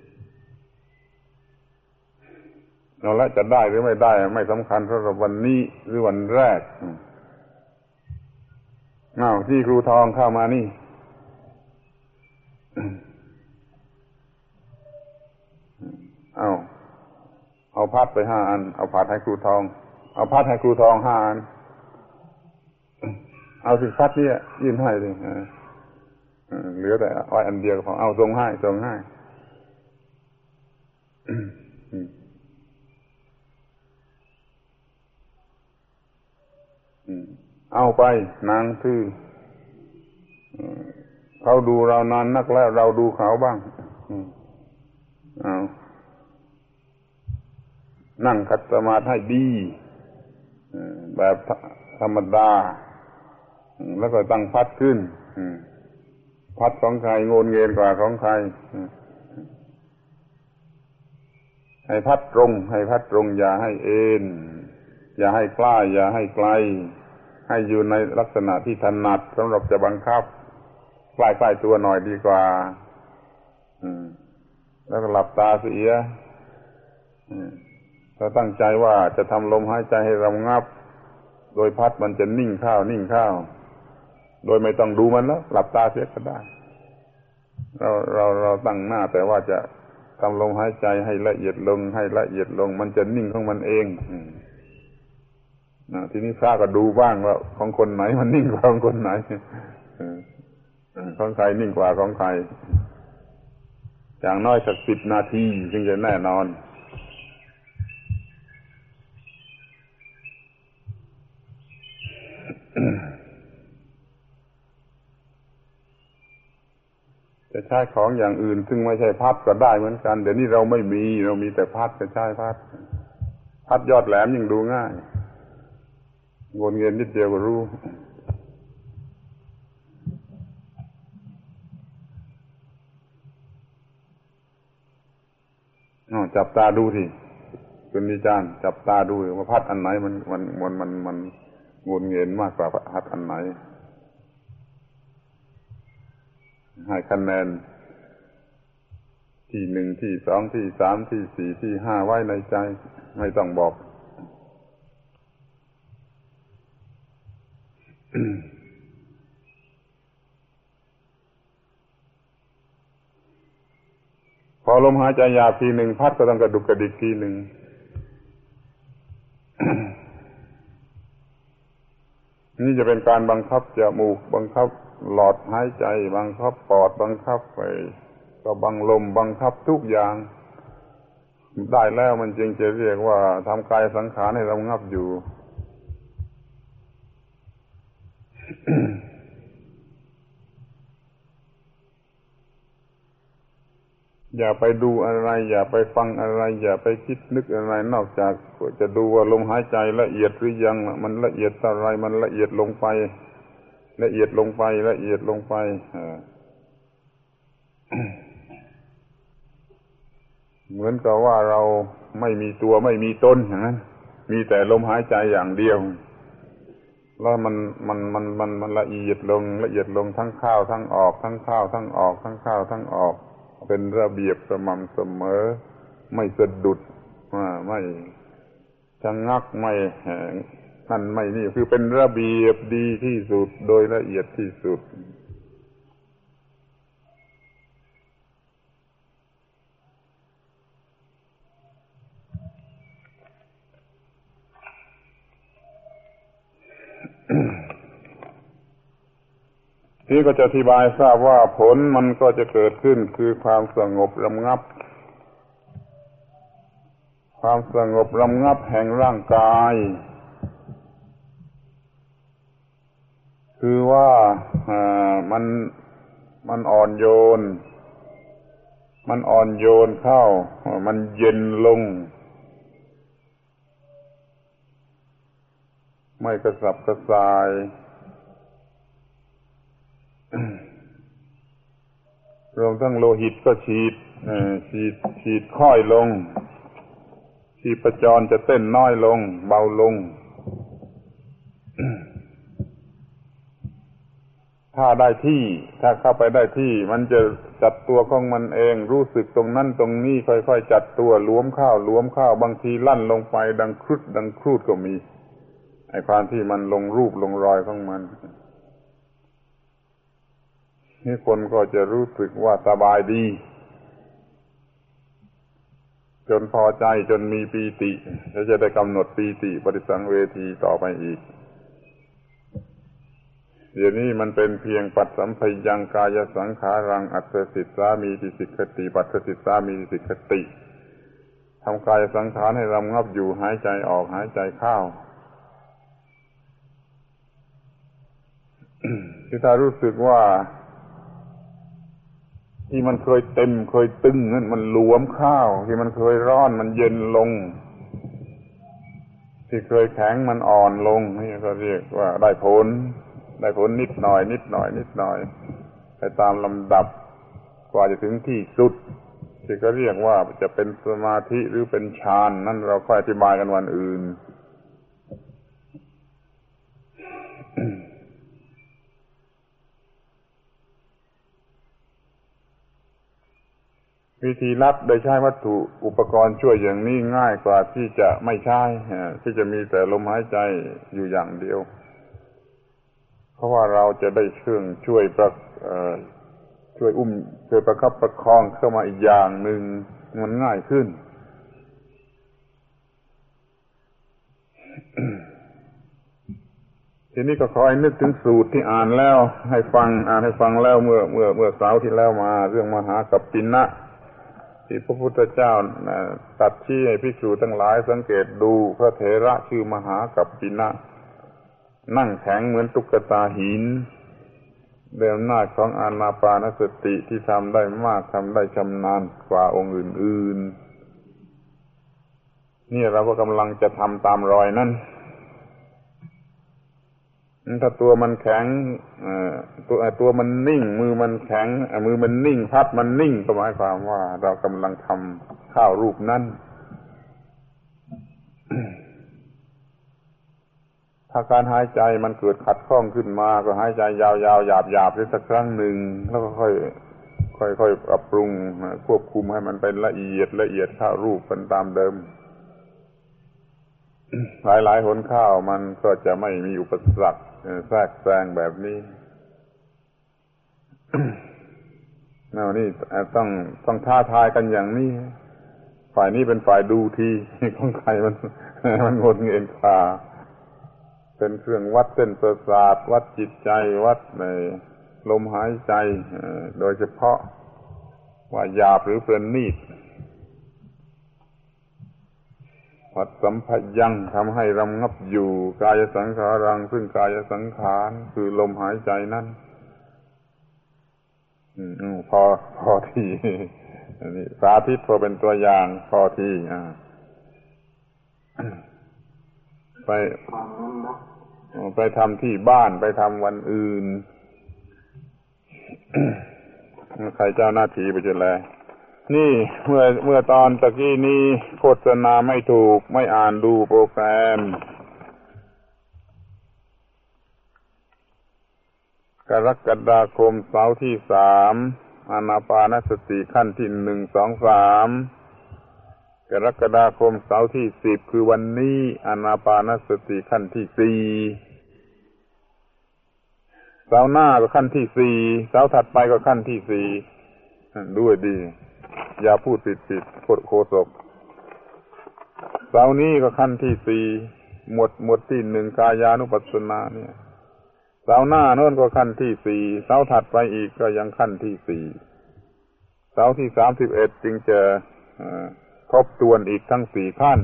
เราละจะได้หรือไม่ได้ไม่สำคัญเพราะวันนี้หรือวันแรกที่ครูทองเข้ามานี่เอาพัดไป5 อันเอาพัดให้ครูทองเอาพัดให้ครูทอง5 อันเอาสิพัดนี่ยื่นให้ดิเหลือแต่อ้อยอันเดียวพอเอาส่งให้เอาไปนางทื่อเขาดูเรานานนักแล้วเราดูเขาบ้างเอานั่งขัดสมาธิให้ดีแบบธรรมดาแล้วก็ตั้งพัดขึ้นพัดของใครโงนเงินกว่าของใครให้พัดตรงอย่าให้เอ็นอย่าให้ใกล้อย่าให้ไกลให้อยู่ในลักษณะที่ถนัดสำหรับจะบังคับใกล้ๆตัวหน่อยดีกว่าแล้วก็หลับตาเสียเราตั้งใจว่าจะทำลมหายใจให้ระงับโดยพัดมันจะนิ่งเข้าโดยไม่ต้องดูมันแล้วหลับตาเสียก็ได้เราตั้งหน้าแต่ว่าจะทำลมหายใจให้ละเอียดลงมันจะนิ่งของมันเองทีนี้พระก็ดูบ้างว่าของคนไหนมันนิ่งกว่าของคนไหนของใครนิ่งกว่าของใครอย่างน้อยสัก10 นาทีจึงจะแน่นอนจะใช้ของอย่างอื่นซึ่งไม่ใช่พัดก็ได้เหมือนกันเดี๋ยวนี้เรามีแต่พัดจะใช้พัดยอดแหลมยิ่งดูง่ายวนเวียนนิดเดียวก็รู้จับตาดูสิคุณนิจารณ์จับตาดูว่าพัดอันไหนมันวนเวียนมากกว่าพัดอันไหนให้คะแนนที่ 1ที่2ที่3ที่4ที่5ไว้ในใจไม่ต้องบอก พอลมหายใจหยาบทีหนึ่งพัดก็ต้องกระดุกกระดิกทีหนึ่ง นี่จะเป็นการบังคับจมูกบังคับหลอดหายใจบังคับปอดบังคับไปก็บังลมบังคับทุกอย่างได้แล้วมันจึงจะเรียกว่าทำกายสังขารให้ระงับอยู่ อย่าไปดูอะไรอย่าไปฟังอะไรอย่าไปคิดนึกอะไรนอกจากจะดูว่าลมหายใจละเอียดหรือยังมันละเอียดเท่าไรมันละเอียดลงไปเหมือนกับว่าเราไม่มีตัวไม่มีตนอย่างนั้นมีแต่ลมหายใจอย่างเดียวแล้วมันละเอียดลงทั้งเข้าทั้งออกทั้งเข้าทั้งออกทั้งเข้าทั้งออกเป็นระเบียบสม่ำเสมอไม่สะดุดไม่ชะงักไม่นั่นไม่นี่คือเป็นระเบียบดีที่สุดโดยละเอียดที่สุดทที่ก็จะอธิบายทราบว่าผลมันก็จะเกิดขึ้นคือความสงบระงับความสงบระงับแห่งร่างกายคือว่ามันอ่อนโยนเข้ามันเย็นลงไม่กระสับกระส่ายรวมทั้งโลหิตก็ฉีดค่อยลงชีพจรจะเต้นน้อยลงเบาลงถ้าเข้าไปได้ที่มันจะจัดตัวของมันเองรู้สึกตรงนั้นตรงนี้ค่อยๆจัดตัวหลวมข้าวบางทีลั่นลงไปดังครุดก็มีไอ้ความที่มันลงรูปลงรอยของมันนี่คนก็จะรู้สึกว่าสบายดีจนพอใจจนมีปีติแล้วจะได้กำหนดปีติปฏิสังเวทีต่อไปอีกเดี๋ยวนี้มันเป็นเพียงปัจสัมภยังกายสังขารังอัตสิทธามีติสิกขติปัตสิทธามีติสิกขติทำกายสังขารให้ระงับอยู่หายใจออกหายใจเข้าที่ถ้ารู้สึกว่าที่มันเคยเต็มเคยตึงนั่นมันหลวมข้าวที่มันเคยร้อนมันเย็นลงที่เคยแข็งมันอ่อนลงนี่ก็เรียกว่าได้ผลนิดหน่อยไปตามลำดับกว่าจะถึงที่สุดที่ก็เรียกว่าจะเป็นสมาธิหรือเป็นฌานนั่นเราค่อยอธิบายกันวันอื่น วิธีลัดโดยใช้วัตถุอุปกรณ์ช่วยอย่างนี้ง่ายกว่าที่จะไม่ใช้ที่จะมีแต่ลมหายใจอยู่อย่างเดียวเพราะว่าเราจะได้ช่วยประคับประคองเข้ามาอีกอย่างหนึ่งมันง่ายขึ้น ทีนี้ก็ขอให้นึกถึงสูตรที่อ่านแล้วให้ฟังแล้วเมื่อเสาร์ที่แล้วมาเรื่องมหากัปปินะที่พระพุทธเจ้าตรัสชี้ให้ภิกษุทั้งหลายสังเกตดูพระเถระชื่อมหากัปปินะนั่งแข็งเหมือนตุ๊กตาหินด้วยอำนาจของอานาปานสติที่ทำได้มากทำได้ชำนาญกว่าองค์อื่นๆนี่เราก็กำลังจะทำตามรอยนั้นถ้าตัวมันแข็งตัวมันนิ่งมือมันแข็งมือมันนิ่งพัดมันนิ่งก็หมายความว่าเรากำลังทำข้าวรูปนั้นถ้าการหายใจมันเกิดขัดข้องขึ้นมาก็หายใจยาวๆหยาบๆสักครั้งหนึ่งแล้วก็ค่อยปรับปรุงควบคุมให้มันเป็นละเอียดข้าวรูปเป็นตามเดิมหลายหนข้าวมันก็จะไม่มีอุปสรรคแทรกแซงแบบนี้ นี่ต้องท้าทายกันอย่างนี้ฝ่ายนี้เป็นฝ่ายดูทีของใครมันงดเงินขาเป็นเครื่องวัดเส้นประสาทวัดจิตใจวัดในลมหายใจโดยเฉพาะว่าหยาบหรือประณีตปัจสัมภยังทำให้ระงับอยู่กายสังขารังซึ่งกายสังขารคือลมหายใจนั่นพอที่นี่สาธิตพอเป็นตัวอย่างพอที่ไปทำที่บ้านไปทำวันอื่น ใครเจ้าหน้าที่ไปจนแล้วนี่เมื่อตอนตะกี้นี้โฆษณาไม่ถูกไม่อ่านดูโปรแกรมกรกฎาคมเสาร์ที่3อานาปานสติขั้นที่1 2 3กรกฎาคมเสาร์ที่10คือวันนี้อานาปานสติขั้นที่4เสาร์หน้าก็ขั้นที่4เสาร์ถัดไปก็ขั้นที่4ด้วยดีอย่าพูดผิดโฆษกเสาร์นี้ก็ขั้นที่4หมวดที่1กายานุปัสสนาเนี่ยเสาหน้าโน้นก็ขั้นที่สี่เสาถัดไปอีกก็ยังขั้นที่สี่เสาที่31จึงจะทบทวนอีกทั้ง4ขั้น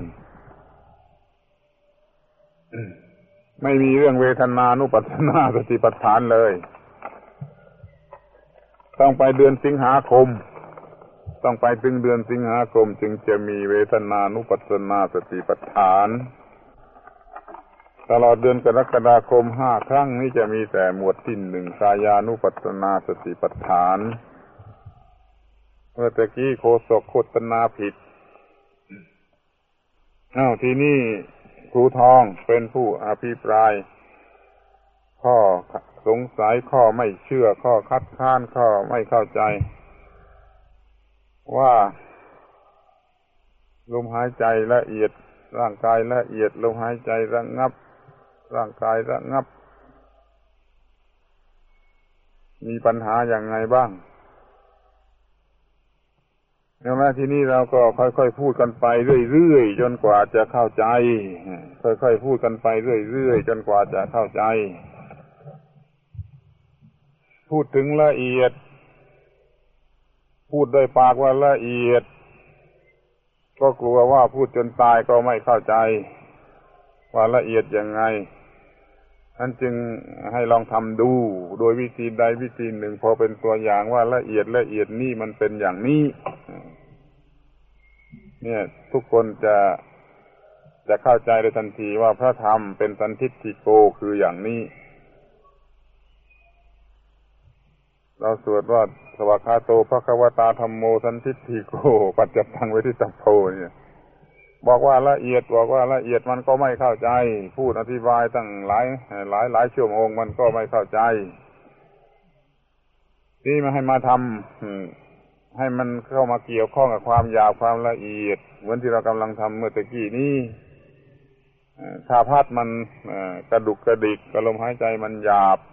ไม่มีเรื่องเวทนานุปัสสนาสติปัฏฐานเลยต้องไปเดือนสิงหาคมต้องไปถึงเดือนสิงหาคมจึงจะมีเวทนานุปัสสนาสติปัฏฐานตลอดเดือนกรกฎาคม5 ครั้งนี้จะมีแต่หมวดที่1กายานุปัสสนาสติปัฏฐานเมื่อตะกี้โฆษกโฆษณาผิดทีนี้ครูทองเป็นผู้อภิปรายข้อสงสัยข้อไม่เชื่อข้อคัดค้านข้อไม่เข้าใจว่าลมหายใจละเอียดร่างกายละเอียดลมหายใจระงับร่างกายระงับมีปัญหาอย่างไงบ้างแล้วทีนี้เราก็ค่อยๆพูดกันไปเรื่อยๆจนกว่าจะเข้าใจค่อยๆพูดกันไปเรื่อยๆจนกว่าจะเข้าใจพูดถึงละเอียดพูดด้วยปากว่าละเอียดก็กลัวว่าพูดจนตายก็ไม่เข้าใจว่าละเอียดยังไงท่านจึงให้ลองทำดูโดยวิธีใดวิธีหนึ่งพอเป็นตัวอย่างว่าละเอียดนี่มันเป็นอย่างนี้เนี่ยทุกคนจะเข้าใจโดยทันทีว่าพระธรรมเป็นสันทิฏฐิโกคืออย่างนี้เราสวดว่าสวากขาโตภควตาธัมโมสันทิฏฐิโกปัจจตังเวทิตัพโพเนี่ยบอกว่าละเอียดมันก็ไม่เข้าใจพูดอธิบายตั้งหลายชั่วโมงมันก็ไม่เข้าใจนี่มาให้มาทำให้มันเข้ามาเกี่ยวข้องกับความหยาบความละเอียดเหมือนที่เรากำลังทำเมื่อตะกี้นี้ถ้าพัดมันกระดุกกระดิกลมหายใจมันหยาบ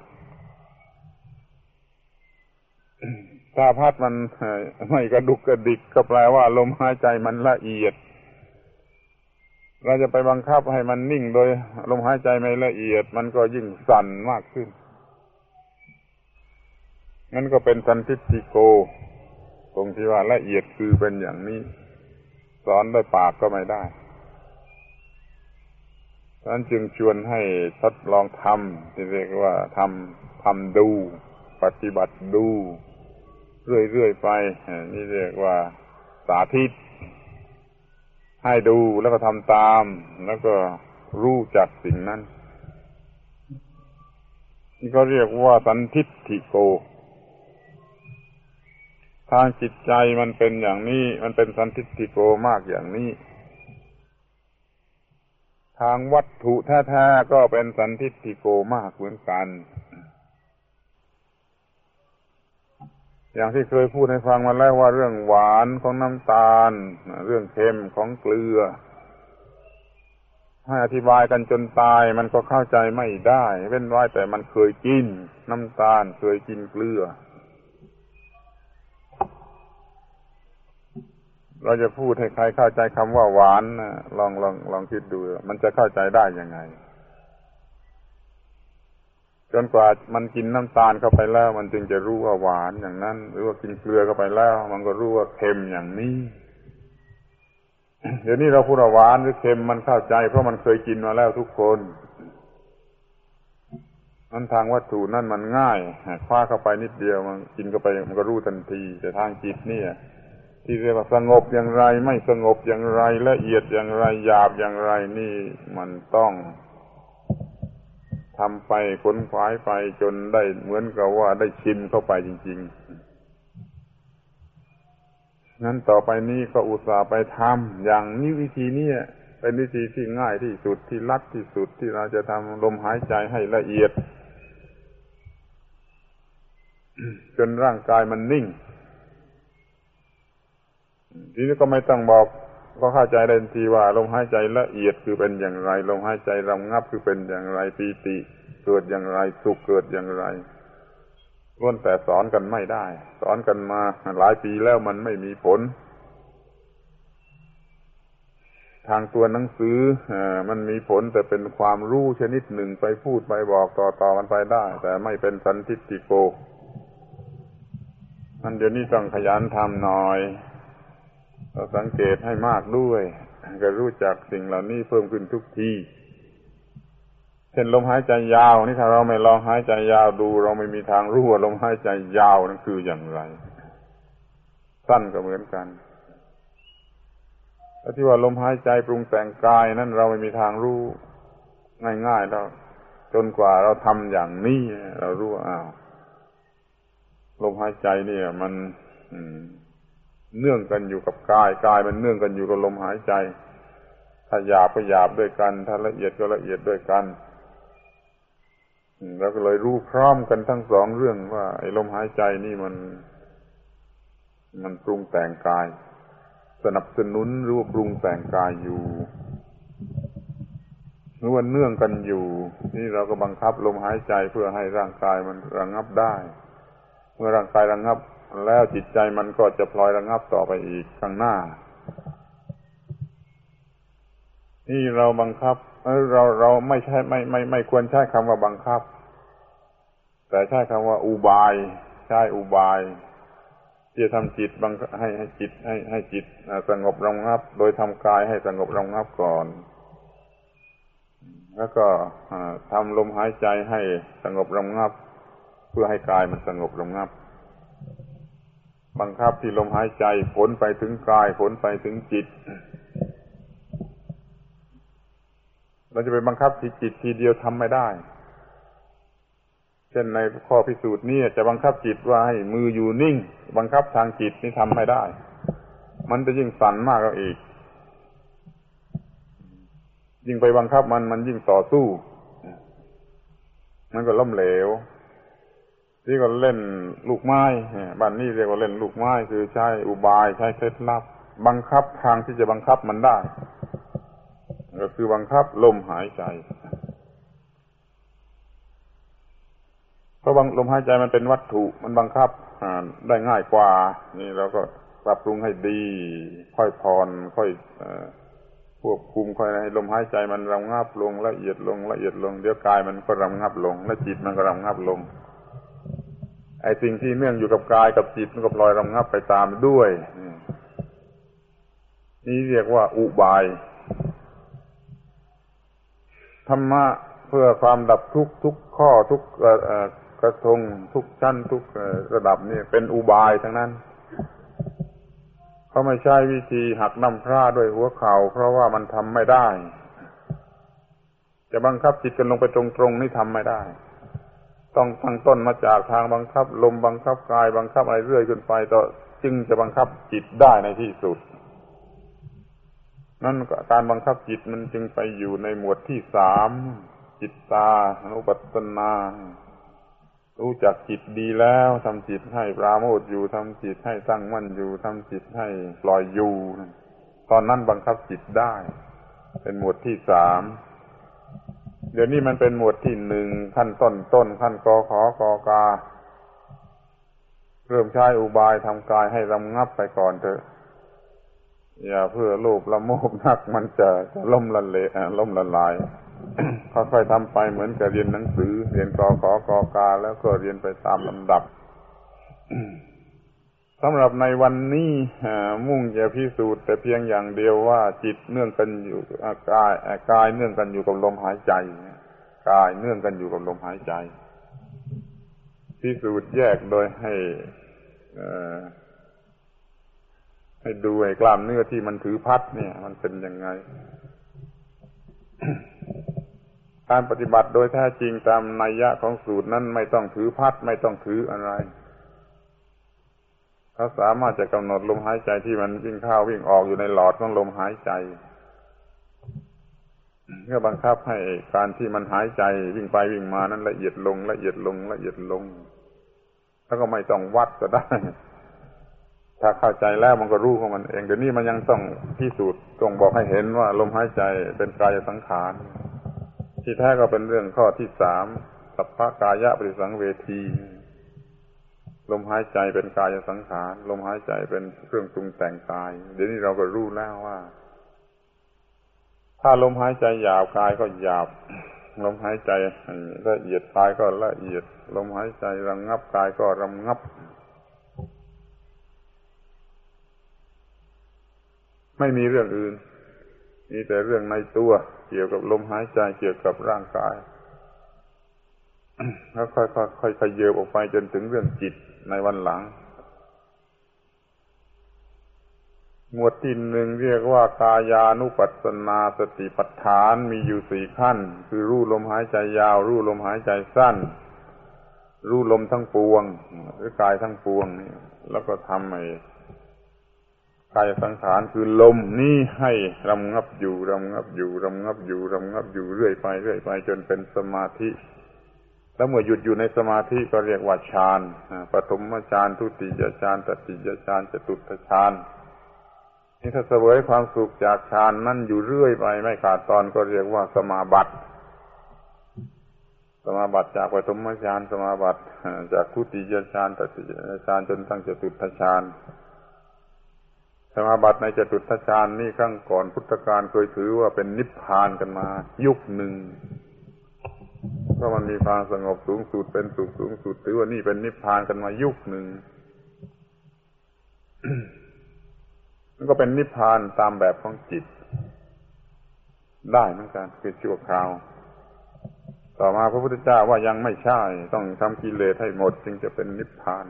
ถ้าพัดมันไม่กระดุกกระดิกก็แปลว่าลมหายใจมันละเอียดเราจะไปบังคับให้มันนิ่งโดยลมหายใจไม่ละเอียดมันก็ยิ่งสั่นมากขึ้นนั่นก็เป็นสันทิฏฐิโกตรงที่ว่าละเอียดคือเป็นอย่างนี้สอนด้วยปากก็ไม่ได้ฉะนั้นจึงชวนให้ทดลองทำที่เรียกว่าทำดูปฏิบัติดูเรื่อยๆไปนี่เรียกว่าสาธิตให้ดูแล้วก็ทำตามแล้วก็รู้จักสิ่งนั้นนี่ก็เรียกว่าสันทิฏฐิโกทางจิตใจมันเป็นอย่างนี้มันเป็นสันทิฏฐิโกมากอย่างนี้ทางวัตถุแท้ๆก็เป็นสันทิฏฐิโกมากเหมือนกันอย่างที่เคยพูดให้ฟังมาแล้วว่าเรื่องหวานของน้ำตาลเรื่องเค็มของเกลือให้อธิบายกันจนตายมันก็เข้าใจไม่ได้เว้นไว้แต่มันเคยกินน้ำตาลเคยกินเกลือเราจะพูดให้ใครเข้าใจคำว่าหวานลองคิดดูมันจะเข้าใจได้ยังไงจนกว่ามันกินน้ำตาลเข้าไปแล้วมันจึงจะรู้ว่าหวานอย่างนั้นหรือว่ากินเกลือเข้าไปแล้วมันก็รู้ว่าเค็มอย่างนี้เดี๋ยวนี้เราพูดว่าหวานหรือเค็มมันเข้าใจเพราะมันเคยกินมาแล้วทุกคนนั้นทางวัตถุนั่นมันง่ายคว้าเข้าไปนิดเดียวมันกินเข้าไปมันก็รู้ทันทีแต่ทางจิตนี่ที่เรียกว่าสงบอย่างไรไม่สงบอย่างไรละเอียดอย่างไรหยาบอย่างไรนี่มันต้องทำไปขนขวายไปจนได้เหมือนกับว่าได้ชิมเข้าไปจริงๆงั้นต่อไปนี้ก็อุตส่าห์ไปทำอย่างนี้วิธีนี้เป็นวิธีที่ง่ายที่สุดที่ลัดที่สุดที่เราจะทำลมหายใจให้ละเอียดจนร่างกายมันนิ่งทีนี้ก็ไม่ต้องบอกก็เข้าใจได้ทันทีว่าลมหายใจละเอียดคือเป็นอย่างไรลมหายใจระงับคือเป็นอย่างไรปีติเกิดอย่างไรสุขเกิดอย่างไรล้วนแต่สอนกันไม่ได้สอนกันมาหลายปีแล้วมันไม่มีผลทางตัวหนังสือมันมีผลแต่เป็นความรู้ชนิดหนึ่งไปพูดไปบอกต่อมันไปได้แต่ไม่เป็นสันทิฏฐิโกมันเดี๋ยวนี้ต้องขยันทำหน่อยเราสังเกตให้มากด้วยก็รู้จักสิ่งเหล่านี้เพิ่มขึ้นทุกทีเช่นลมหายใจยาวนี่ถ้าเราไม่ลองหายใจยาวดูเราไม่มีทางรู้ว่าลมหายใจยาวนั่นคืออย่างไรสั้นก็เหมือนกันแล้วที่ว่าลมหายใจปรุงแต่งกายนั้นเราไม่มีทางรู้ง่ายๆแล้วจนกว่าเราทำอย่างนี้เรารู้ว่าอ้าวลมหายใจนี่มันเนื่องกันอยู่กับกายกายมันเนื่องกันอยู่กับลมหายใจถ้าหยาบก็หยาบด้วยกันถ้าละเอียดก็ละเอียดด้วยกันเราก็เลยรู้พร้อมกันทั้งสองเรื่องว่าไอ้ลมหายใจนี่มันปรุงแต่งกายสนับสนุนหรือว่าปรุงแต่งกายอยู่หรือว่าเนื่องกันอยู่นี่เราก็บังคับลมหายใจเพื่อให้ร่างกายมันระงับได้เมื่อร่างกายระงับแล้วจิตใจมันก็จะพลอยระงับต่อไปอีกข้างหน้านี่เราบังคับเราไม่ใช่ไม่ควรใช้คำว่าบังคับแต่ใช้คำว่าอุบายใช้อุบายที่จะทำจิตให้จิตสงบระงับโดยทำกายให้สงบระงับก่อนแล้วก็ทำลมหายใจให้สงบระงับเพื่อให้กายมันสงบระงับบังคับที่ลมหายใจผลไปถึงกายผลไปถึงจิตเราจะไปบังคับที่จิตทีเดียวทำไม่ได้เช่นในข้อพิสูจน์นี้จะบังคับจิตว่าให้มืออยู่นิ่งบังคับทางจิตนี่ทำไม่ได้มันจะยิ่งสั่นมากกว่าอีกยิ่งไปบังคับมันยิ่งต่อสู้มันก็ล้มเหลวที่ก็เล่นลูกไม้บ้านนี้เรียกว่าเล่นลูกไม้คือใช้อุบายใช้เคล็ดลับบังคับทางที่จะบังคับมันได้ก็คือบังคับลมหายใจเพราะลมหายใจมันเป็นวัตถุมันบังคับได้ง่ายกว่านี่เราก็ปรับปรุงให้ดีค่อยผ่อนค่อยควบคุมค่อยให้ลมหายใจมันระงับลงละเอียดลงละเอียดลงเดี๋ยวกายมันก็ระงับลงและจิตมันก็ระงับลงไอ้สิ่งที่เนื่องอยู่กับกายกับจิตมันก็ปล่อยระงับไปตามด้วยนี่เรียกว่าอุบายธรรมะเพื่อความดับทุกข์ทุกข้อทุกกระทงทุกชั้นทุกระดับนี่เป็นอุบายทั้งนั้นเขาไม่ใช่วิธีหักน้ำพร่าด้วยหัวเข่าเพราะว่ามันทำไม่ได้จะบังคับจิตกันลงไปตรงๆนี่ทำไม่ได้ต้องตั้งต้นมาจากทางบังคับลมบังคับกายบังคับอะไรเรื่อยขึ้นไปต่อจึงจะบังคับจิตได้ในที่สุดนั่นการบังคับจิตมันจึงไปอยู่ในหมวดที่สามจิตตานุปัสสนารู้จักจิตดีแล้วทำจิตให้ปราโมทย์อยู่ทำจิตให้ตั้งมั่นอยู่ทำจิตให้ปล่อยอยู่ตอนนั้นบังคับจิตได้เป็นหมวดที่สามเดี๋ยวนี้มันเป็นหมวดที่หนึ่งขั้นต้นขั้นกขกกาเริ่มใช้อุบายทำกายให้ระงับไปก่อนเถอะอย่าเพื่อโลภละโมบนักมันจะล่มละลายค่อยๆทำไปเหมือนกับเรียนหนังสือเรียนกขกกาแล้วก็เรียนไปตามลำดับ สำหรับในวันนี้มุ่งจะพิสูจน์แต่เพียงอย่างเดียวว่าจิตเนื่องกันอยู่กายเนื่องกันอยู่กับลมหายใจกายเนื่องกันอยู่กับลมหายใจพิสูจน์แยกโดยให้ดูไอ้กล้ามเนื้อที่มันถือพัดเนี่ยมันเป็นยังไง การปฏิบัติโดยแท้จริงตามนัยยะของสูตรนั้นไม่ต้องถือพัดไม่ต้องถืออะไรเขาสามารถจะกำหนดลมหายใจที่มันวิ่งเข้าวิ่งออกอยู่ในหลอดของลมหายใจเพื่อบังคับให้การที่มันหายใจวิ่งไปวิ่งมานั้นละเอียดลงละเอียดลงละเอียดลงแล้วก็ไม่ต้องวัดก็ได้ถ้าเข้าใจแล้วมันก็รู้ของมันเองเดี๋ยวนี้มันยังต้องพิสูจน์ต้องบอกให้เห็นว่าลมหายใจเป็นกายสังขารที่แท้ก็เป็นเรื่องข้อที่สามสัพพกายะปฏิสังเวทีลมหายใจเป็นกายสังขารลมหายใจเป็นเครื่องปรุงแต่งกายเดี๋ยวนี้เราก็รู้แล้วว่าถ้าลมหายใจหยาบกายก็หยาบลมหายใจละเอียดกายก็ละเอียดลมหายใจระงับกายก็ระงับไม่มีเรื่องอื่นมีแต่เรื่องในตัวเกี่ยวกับลมหายใจเกี่ยวกับร่างกายแล้วค่อยๆขยับออกไปจนถึงเรื่องจิตในวันหลังหมวดที่หนึ่งเรียกว่ากายานุปัสสนาสติปัฏฐานมีอยู่4ขั้นคือรู้ลมหายใจยาวรู้ลมหายใจสั้นรู้ลมทั้งปวงหรือกายทั้งปวงนี่แล้วก็ทำให้กายสังขารคือลมนี้ให้รำงับอยู่รำงับอยู่รำงับอยู่รำงับอยู่เรื่อยไปจนเป็นสมาธิแล้วเมื่อหยุดอยู่ในสมาธิก็เรียกว่าฌานปฐมฌานทุติยฌานตติยฌานจตุตฌานนี่ถ้าเสวยความสุขจากฌานนั่นอยู่เรื่อยไปไม่ขาดตอนก็เรียกว่าสมาบัติจากปฐมฌานสมาบัติจากทุติยฌานตติยฌานจนตั้งจตุตฌานสมาบัติในจตุตฌานนี่ข้างก่อนพุทธกาลเคยถือว่าเป็นนิพพานกันมายุคหนึ่งเพราะมันมีความสงบสูงสุดเป็นสุขสูงสุดถือว่านี่เป็นนิพพานกันมายุคหนึ่ง มันก็เป็นนิพพานตามแบบของจิตได้เหมือนกันคือชั่วคราวต่อมาพระพุทธเจ้าว่ายังไม่ใช่ต้องทำกิเลสให้หมดจึงจะเป็นนิพพาน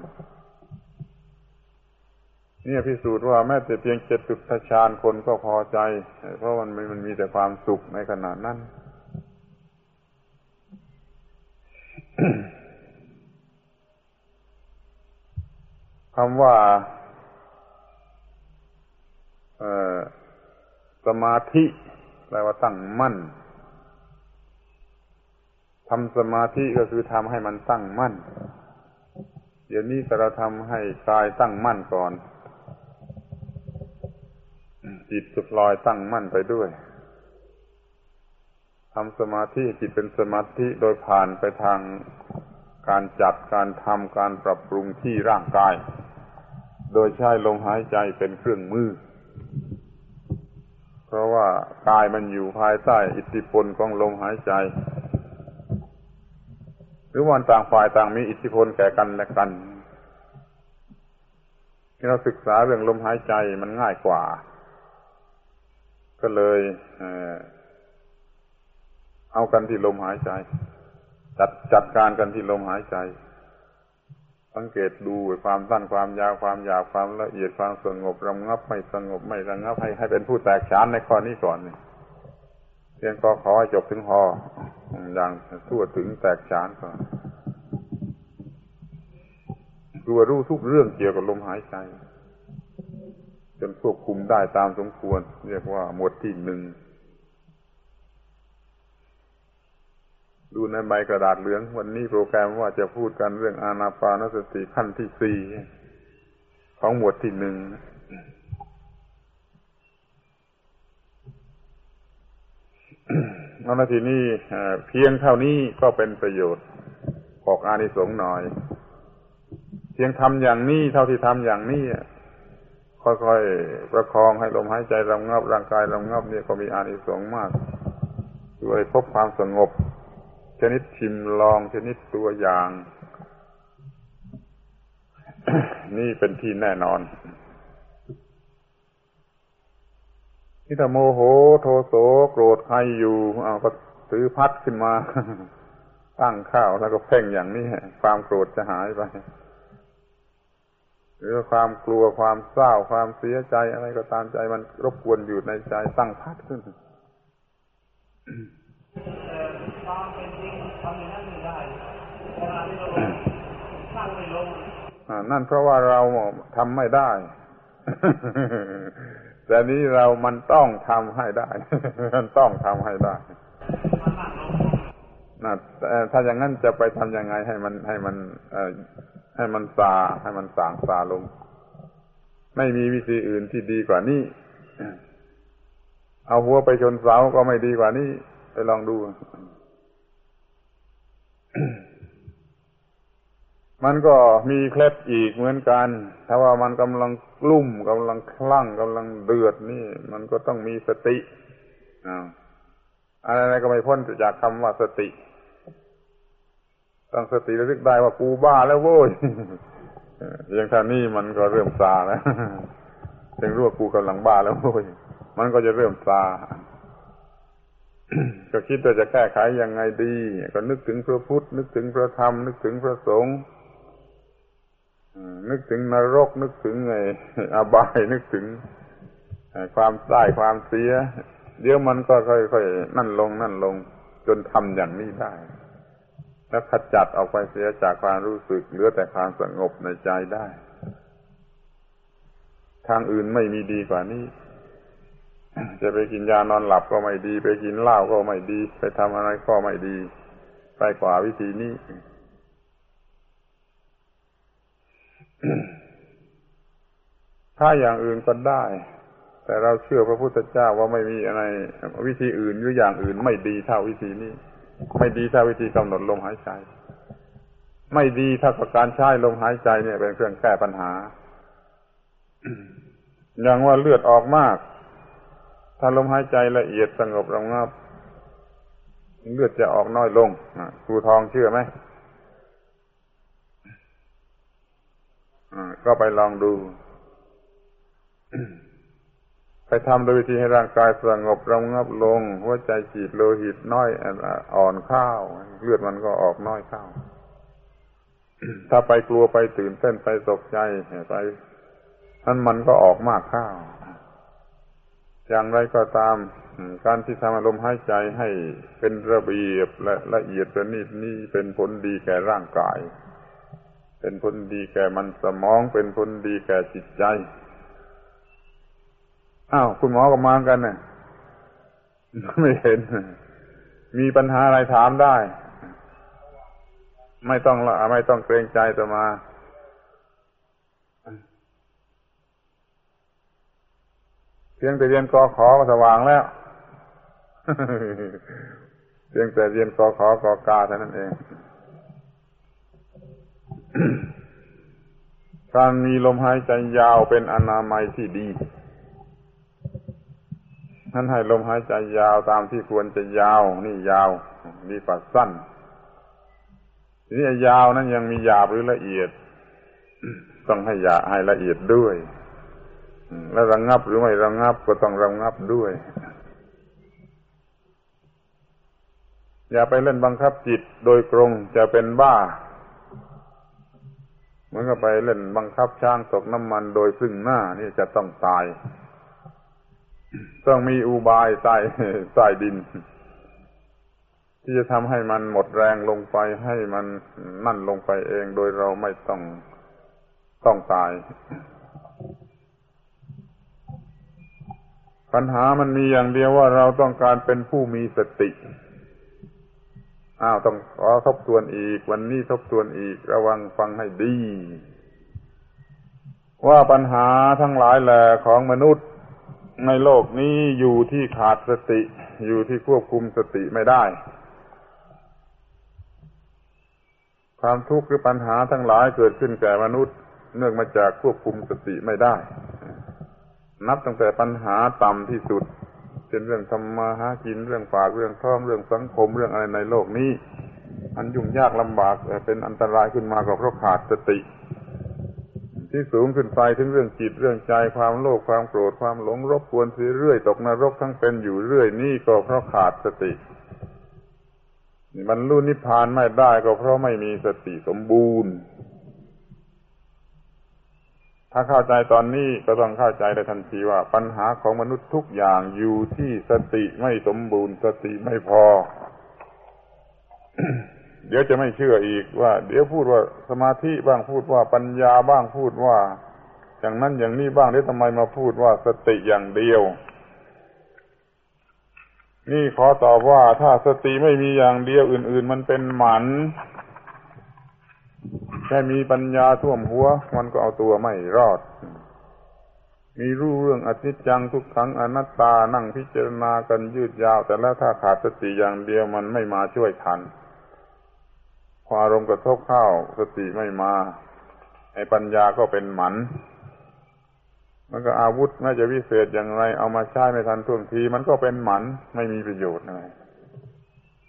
นี่พิสูจน์ว่าแม้แต่เพียงจตุตฌานคนก็พอใจเพราะมันมีแต่ความสุขในขณะนั้น คำว่าสมาธิแปลว่าตั้งมั่นทำสมาธิก็คือทำให้มันตั้งมั่นเดี๋ยวนี้เราทำให้กายตั้งมั่นก่อนจิตจะปล่อยตั้งมั่นไปด้วยทำสมาธิจิตเป็นสมาธิโดยผ่านไปทางการจัดการทำการปรับปรุงที่ร่างกายโดยใช้ลมหายใจเป็นเครื่องมือเพราะว่ากายมันอยู่ภายใต้อิทธิพลของลมหายใจหรือว่าต่างฝ่ายต่างมีอิทธิพลแก่กันและกันที่เราศึกษาเรื่องลมหายใจมันง่ายกว่าก็เลยเอากันที่ลมหายใจจัดการกันที่ลมหายใจสังเกตดูความสั้นความยาวความหยาบความละเอียดความสงบระงับไม่สงบไม่ระงับให้เป็นผู้แตกฉานในข้อนี้ก่อนนี่เรียนก็ขอให้จบถึงฮอย่างทั่วถึงแตกฉานก่อนรู้ทุกเรื่องเกี่ยวกับลมหายใจจนควบคุมได้ตามสมควรเรียกว่าหมวดที่หนึ่งดูในใบกระดาษเหลืองวันนี้โปรแกรมว่าจะพูดกันเรื่องอานาปานสติขั้นที่4ของหมวดที่1นาทีนี้เพียงเท่านี้ก็เป็นประโยชน์ออกอานิสงส์หน่อยเพียงทำอย่างนี้เท่าที่ทำอย่างนี้ค่อยๆประคองให้ลมหายใจระงับร่างกายระงับเนี่ยก็มีอานิสงส์มากช่วยพบความสงบชนิดชิมลองชนิดตัวอย่าง นี่เป็นที่แน่นอนที่ถ้าโมโหโทโสโกรธใครอยู่ก็ถือพัดขึ้นมา ตั้งข้าวแล้วก็เพ่งอย่างนี้ความโกรธจะหายไปหรือความกลัวความเศร้าความเสียใจอะไรก็ตามใจมันรบกวนอยู่ในใจตั้งพัดขึ้นความเป็นจริงทำอย่างนั้นไม่ได้เวลาที่เราตั้งไม่ลงนั่นเพราะว่าเราทำไม่ได้ แต่นี้มันต้องทำให้ได้ มันต้องทำให้ได้ถ้าอย่างนั้นจะไปทำยังไงให้มันซาให้มันสางซาลงไม่มีวิธีอื่นที่ดีกว่านี้เอาหัวไปชนเสาก็ไม่ดีกว่านี้ไปลองดู มันก็มีเคล็ดอีกเหมือนกันถ้าว่ามันกำลังกลุ้มกำลังคลั่งกำลังเดือดนี่มันก็ต้องมีสติอะไรก็ไม่พ้นจากคำว่าสติตั้งสติระลึกได้ว่ากูบ้าแล้วโว้ยอย่างท่านี้มันก็เริ่มซาแล้วถึงรู้ว่ากูกำลังบ้าแล้วโว้ยมันก็จะเริ่มซาก็คิดว่าจะแก้ไขยังไงดีก็นึกถึงพระพุทธนึกถึงพระธรรมนึกถึงพระสงฆ์นึกถึงนรกนึกถึงไอ้อบายนึกถึงความได้ความเสียเดี๋ยวมันก็ค่อยๆนั่นลงจนทำอย่างนี้ได้แล้วขจัดออกไปเสียจากความรู้สึกเหลือแต่ความสงบในใจได้ทางอื่นไม่มีดีกว่านี้จะไปกินยานอนหลับก็ไม่ดีไปกินเหล้าก็ไม่ดีไปทำอะไรก็ไม่ดีไปกว่าวิธีนี้ ถ้าอย่างอื่นก็ได้แต่เราเชื่อพระพุทธเจ้าว่าไม่มีอะไรวิธีอื่นหรืออย่างอื่นไม่ดีเท่าวิธีนี้ไม่ดีเท่าวิธีกำหนดลมหายใจไม่ดีเท่ากับการใช้ลมหายใจเนี่ยเป็นเครื่องแก้ปัญหา อย่างว่าเลือดออกมากถ้าลมหายใจละเอียดสงบระงับเลือดจะออกน้อยลงครูทองเชื่อไหมก็ไปลองดู ไปทำโดยวิธีให้ร่างกายสงบระงับลงหัวใจฉีดโลหิตน้อยอ่อนข้าวเลือดมันก็ออกน้อยข้าว ถ้าไปกลัวไปตื่นเต้นไปตกใจไปนั้นมันก็ออกมากข้าวอย่างไรก็ตามการที่ทำลมหายใจให้เป็นระเบียบและละเอียดประณีตนี่เป็นผลดีแก่ร่างกายเป็นผลดีแก่มันสมองเป็นผลดีแก่จิตใจอ้าวคุณหมอก็มากันน่ะไม่เห็นมีปัญหาอะไรถามได้ไม่ต้องเกรงใจต่อมาเพียงแต่เรียนกขอก็สว่างแล้วเพียงแต่เรียนกขอกกาเท่านั้นเองการมีลมหายใจยาวเป็นอนามัยที่ดีท่านให้ลมหายใจยาวตามที่ควรจะยาวนี่ยาวดีกว่าสั้นทีนี้ยาวนั้นยังมีหยาบหรือละเอียดต้องให้ละเอียดด้วยแล้วระงับหรือไม่ระงับก็ต้องระงับด้วยอย่าไปเล่นบังคับจิตโดยตรงจะเป็นบ้าเหมือนกับไปเล่นบังคับช้างตกน้ำมันโดยซึ่งหน้านี่จะต้องตายต้องมีอุบายใต้ดินที่จะทำให้มันหมดแรงลงไปให้มันนั่นลงไปเองโดยเราไม่ต้องตายปัญหามันมีอย่างเดียวว่าเราต้องการเป็นผู้มีสติต้องขอทบทวนอีกวันนี้ทบทวนอีกระวังฟังให้ดีว่าปัญหาทั้งหลายแหล่ของมนุษย์ในโลกนี้อยู่ที่ขาดสติอยู่ที่ควบคุมสติไม่ได้ความทุกข์หรือปัญหาทั้งหลายเกิดขึ้นแก่มนุษย์เนื่องมาจากควบคุมสติไม่ได้นับตั้งแต่ปัญหาต่ำที่สุดเป็นเรื่องทำมาหากินเรื่องฝากเรื่องท้องเรื่องสังคมเรื่องอะไรในโลกนี้อันยุ่งยากลำบากเป็นอันตรายขึ้นมาก็เพราะขาดสติที่สูงขึ้นไปถึงเรื่องจิตเรื่องใจความโลภความโกรธความหลงรบกวนเรื่อยตกนรกทั้งเป็นอยู่เรื่อยนี่ก็เพราะขาดสติบรรลุนิพพานไม่ได้ก็เพราะไม่มีสติสมบูรณ์ถ้าเข้าใจตอนนี้ก็ต้องเข้าใจได้ทันทีว่าปัญหาของมนุษย์ทุกอย่างอยู่ที่สติไม่สมบูรณ์สติไม่พอ เดี๋ยวจะไม่เชื่ออีกว่าเดี๋ยวพูดว่าสมาธิบ้างพูดว่าปัญญาบ้างพูดว่าอย่างนั้นอย่างนี้บ้างเดี๋ยวทำไมมาพูดว่าสติอย่างเดียวนี่ขอตอบว่าถ้าสติไม่มีอย่างเดียวอื่นๆมันเป็นหมันแค่มีปัญญาท่วมหัวมันก็เอาตัวไม่รอดมีรู้เรื่องอนิจจังทุกขังอนัตตานั่งพิจารณากันยืดยาวแต่แล้วถ้าขาดสติอย่างเดียวมันไม่มาช่วยทันพออารมณ์กระทบเข้าสติไม่มาไอ้ปัญญาก็เป็นหมันมันก็อาวุธแม้จะวิเศษอย่างไรเอามาใช้ไม่ทันท่วงทีมันก็เป็นหมันไม่มีประโยชน์อะไร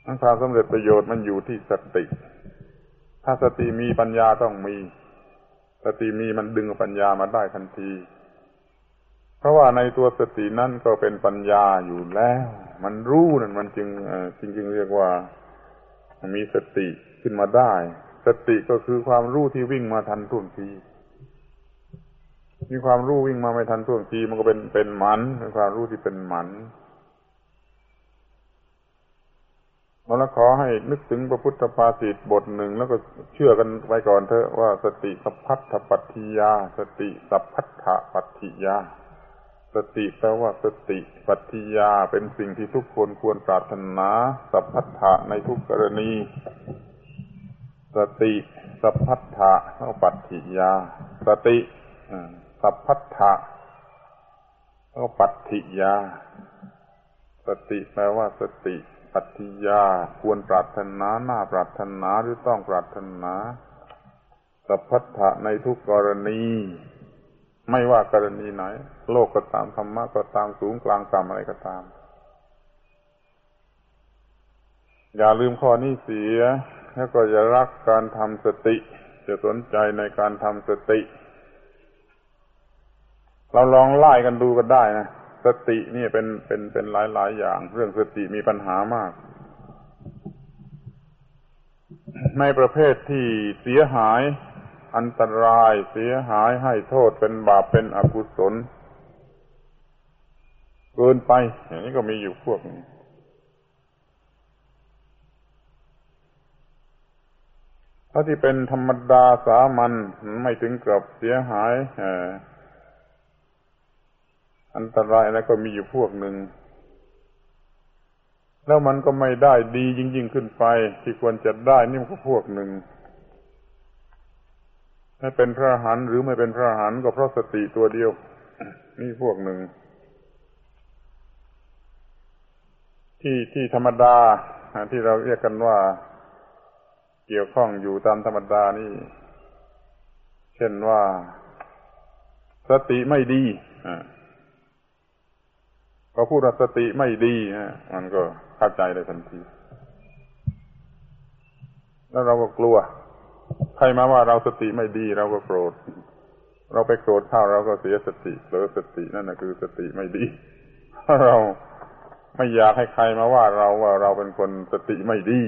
ความสำเร็จประโยชน์มันอยู่ที่สติถ้าสติมีปัญญาต้องมีสติมีมันดึงปัญญามาได้ทันทีเพราะว่าในตัวสตินั่นก็เป็นปัญญาอยู่แล้วมันรู้นั่นมันจึงเรียกว่ามีสติขึ้นมาได้สติก็คือความรู้ที่วิ่งมาทันท่วงทีมีความรู้วิ่งมาไม่ทันท่วงทีมันก็เป็นหมันเป็นความรู้ที่เป็นหมันแล้วขอให้นึกถึงพระพุทธภาษิตบทหนึ่งแล้วก็เชื่อกันไว้ก่อนเถอะว่าสติสัพพัทธปัตถิยาสติสัพพัทธปัตถิยาสติแปลว่าสติปัตถิยาเป็นสิ่งที่ทุกคนควรปรารถนาสัพพัทธะในทุกกรณีสติสัพพัทธะแล้วปัตถิยาสติสัพพัทธะแล้วปัตถิยาสติแปลว่าสติปัตถิยาควรปรารถนาน่าปรารถนาหรือต้องปรารถนาสัพพัทธะในทุกกรณีไม่ว่ากรณีไหนโลกก็ตามธรรมะก็ตามสูงกลางต่ำอะไรก็ตามอย่าลืมข้อนี้เสียแล้วก็อย่ารักการทำสติจะสนใจในการทำสติเราลองไล่กันดูก็ได้นะสตินี่เป็นหลายอย่างเรื่องสติมีปัญหามากในประเภทที่เสียหายอันตรายเสียหายให้โทษเป็นบาปเป็นอกุศลเกินไปอย่างนี้ก็มีอยู่พวกนึงถ้าที่เป็นธรรมดาสามัญไม่ถึงกับเสียหายอันตรายแล้วก็มีอยู่พวกหนึ่งแล้วมันก็ไม่ได้ดียิ่งขึ้นไปที่ควรจะได้นี่มันก็พวกหนึ่งให้เป็นพระอรหันต์หรือไม่เป็นพระอรหันต์ก็เพราะสติตัวเดียวนี่พวกหนึ่งที่ธรรมดาที่เราเรียกกันว่าเกี่ยวข้องอยู่ตามธรรมดานี่เช่นว่าสติไม่ดีพอพูดว่าสติไม่ดีมันก็เข้าใจได้ทันทีแล้วเราก็กลัวใครมาว่าเราสติไม่ดีเราก็โกรธเราไปโกรธเข้าเราก็เสียสติเผลอสตินั่นน่ะคือสติไม่ดีเราไม่อยากให้ใครมาว่าเราเป็นคนสติไม่ดี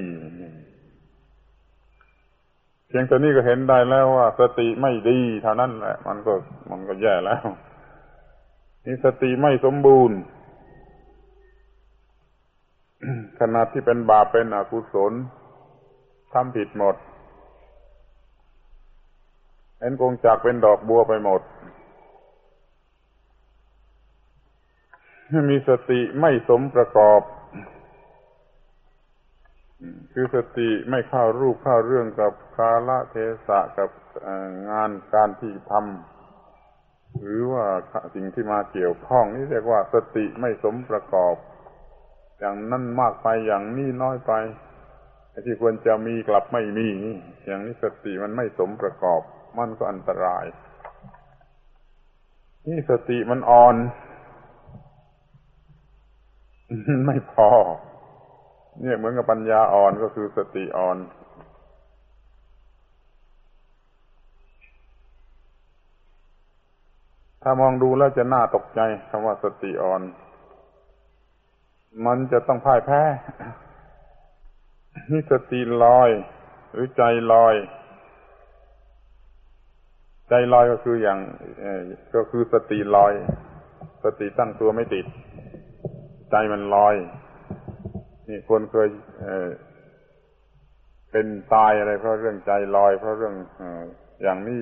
เพียงแต่นี้ก็เห็นได้แล้วว่าสติไม่ดีเท่านั้นแหละมันก็แย่แล้วนี่สติไม่สมบูรณ์ขณะที่เป็นบาปเป็นอกุศลทำผิดหมดเห็นกงจักรเป็นดอกบัวไปหมดมีสติไม่สมประกอบคือสติไม่เข้ารูปเข้าเรื่องกับกาลเทศะกับงานการที่ทำหรือว่าสิ่งที่มาเกี่ยวข้องนี่เรียกว่าสติไม่สมประกอบอย่างนั้นมากไปอย่างนี้น้อยไปที่ควรจะมีกลับไม่มีอย่างนี้สติมันไม่สมประกอบมันก็อันตรายนี่สติมันอ่อนไม่พอเนี่ยเหมือนกับปัญญาอ่อนก็คือสติอ่อนถ้ามองดูแล้วจะน่าตกใจคำว่าสติอ่อนมันจะต้องพ่ายแพ้นี่สติลอยหรือใจลอยใจลอยก็คืออย่างก็คือสติลอยสติตั้งตัวไม่ติดใจมันลอยนี่คนเคยเป็นตายอะไรเพราะเรื่องใจลอยเพราะเรื่องอย่างนี้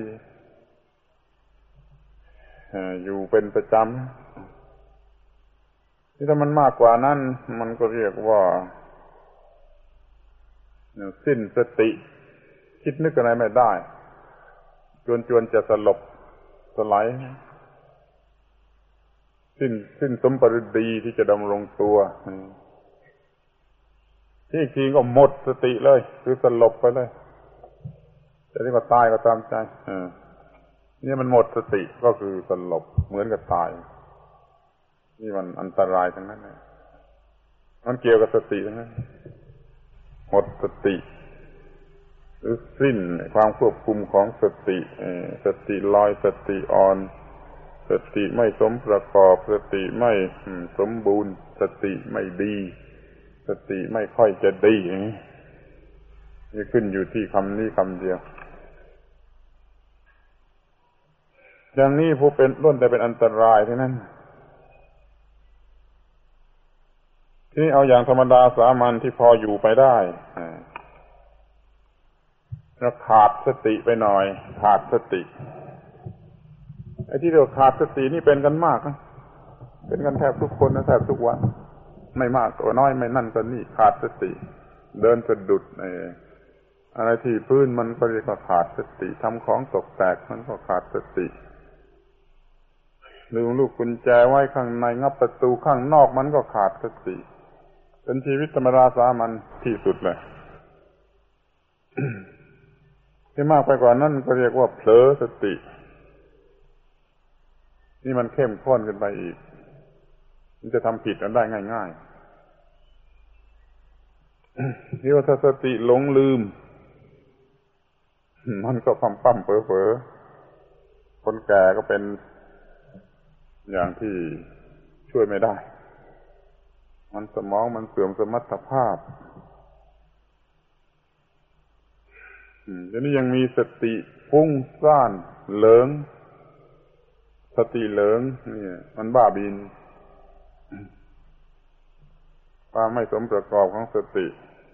อยู่เป็นประจำที่ถ้ามันมากกว่านั้นมันก็เรียกว่าสิ้นสติคิดนึกอะไรไม่ได้จวนจะสลบสลายสิ้นสมปริดีที่จะดำรงตัวที่จริงก็หมดสติเลยคือสลบไปเลยจะเรียกว่าตายก็ตามใจนี่มันหมดสติก็คือสลบเหมือนกับตายนี่มันอันตรายทั้งนั้นเลยมันเกี่ยวกับสติทั้งนั้นหมดสติหรือสิ้นความควบคุมของสติสติลอยสติอ่อนสติไม่สมประกอบสติไม่สมบูรณ์สติไม่ดีสติไม่ค่อยจะดีนี่ขึ้นอยู่ที่คำนี้คำเดียวอย่างนี้ผู้เป็นล้วนแต่เป็นอันตรายทั้งนั้นทีนี้เอาอย่างธรรมดาสามัญที่พออยู่ไปได้เราขาดสติไปหน่อยขาดสติไอ้ที่เราขาดสตินี่เป็นกันมากนะเป็นกันแทบทุกคนนะแทบทุกวันไม่มากก็น้อยไม่นั่นก็นี่ขาดสติเดินสะดุดอะไรที่พื้นมันก็เรียกว่าขาดสติทำของตกแตกมันก็ขาดสติลืมลูกกุญแจไว้ข้างในงับประตูข้างนอกมันก็ขาดสติเป็นชีวิตธรรมดาสามัญที่สุดเลย ที่มากไปกว่านั้นก็เรียกว่าเผลอสตินี่มันเข้มข้นขึ้นไปอีกมันจะทำผิดกันได้ง่ายๆที่ว่าถ้าสติหลงลืมมันก็ปั๊มๆเผลอๆคนแก่ก็เป็นอย่างที่ช่วยไม่ได้มันสมองมันเสื่อมสมรรถภาพทีนี้ยังมีสติฟุ้งซ่านเหลิงสติเหลิงนี่มันบ้าบินความไม่สมประกอบของสติ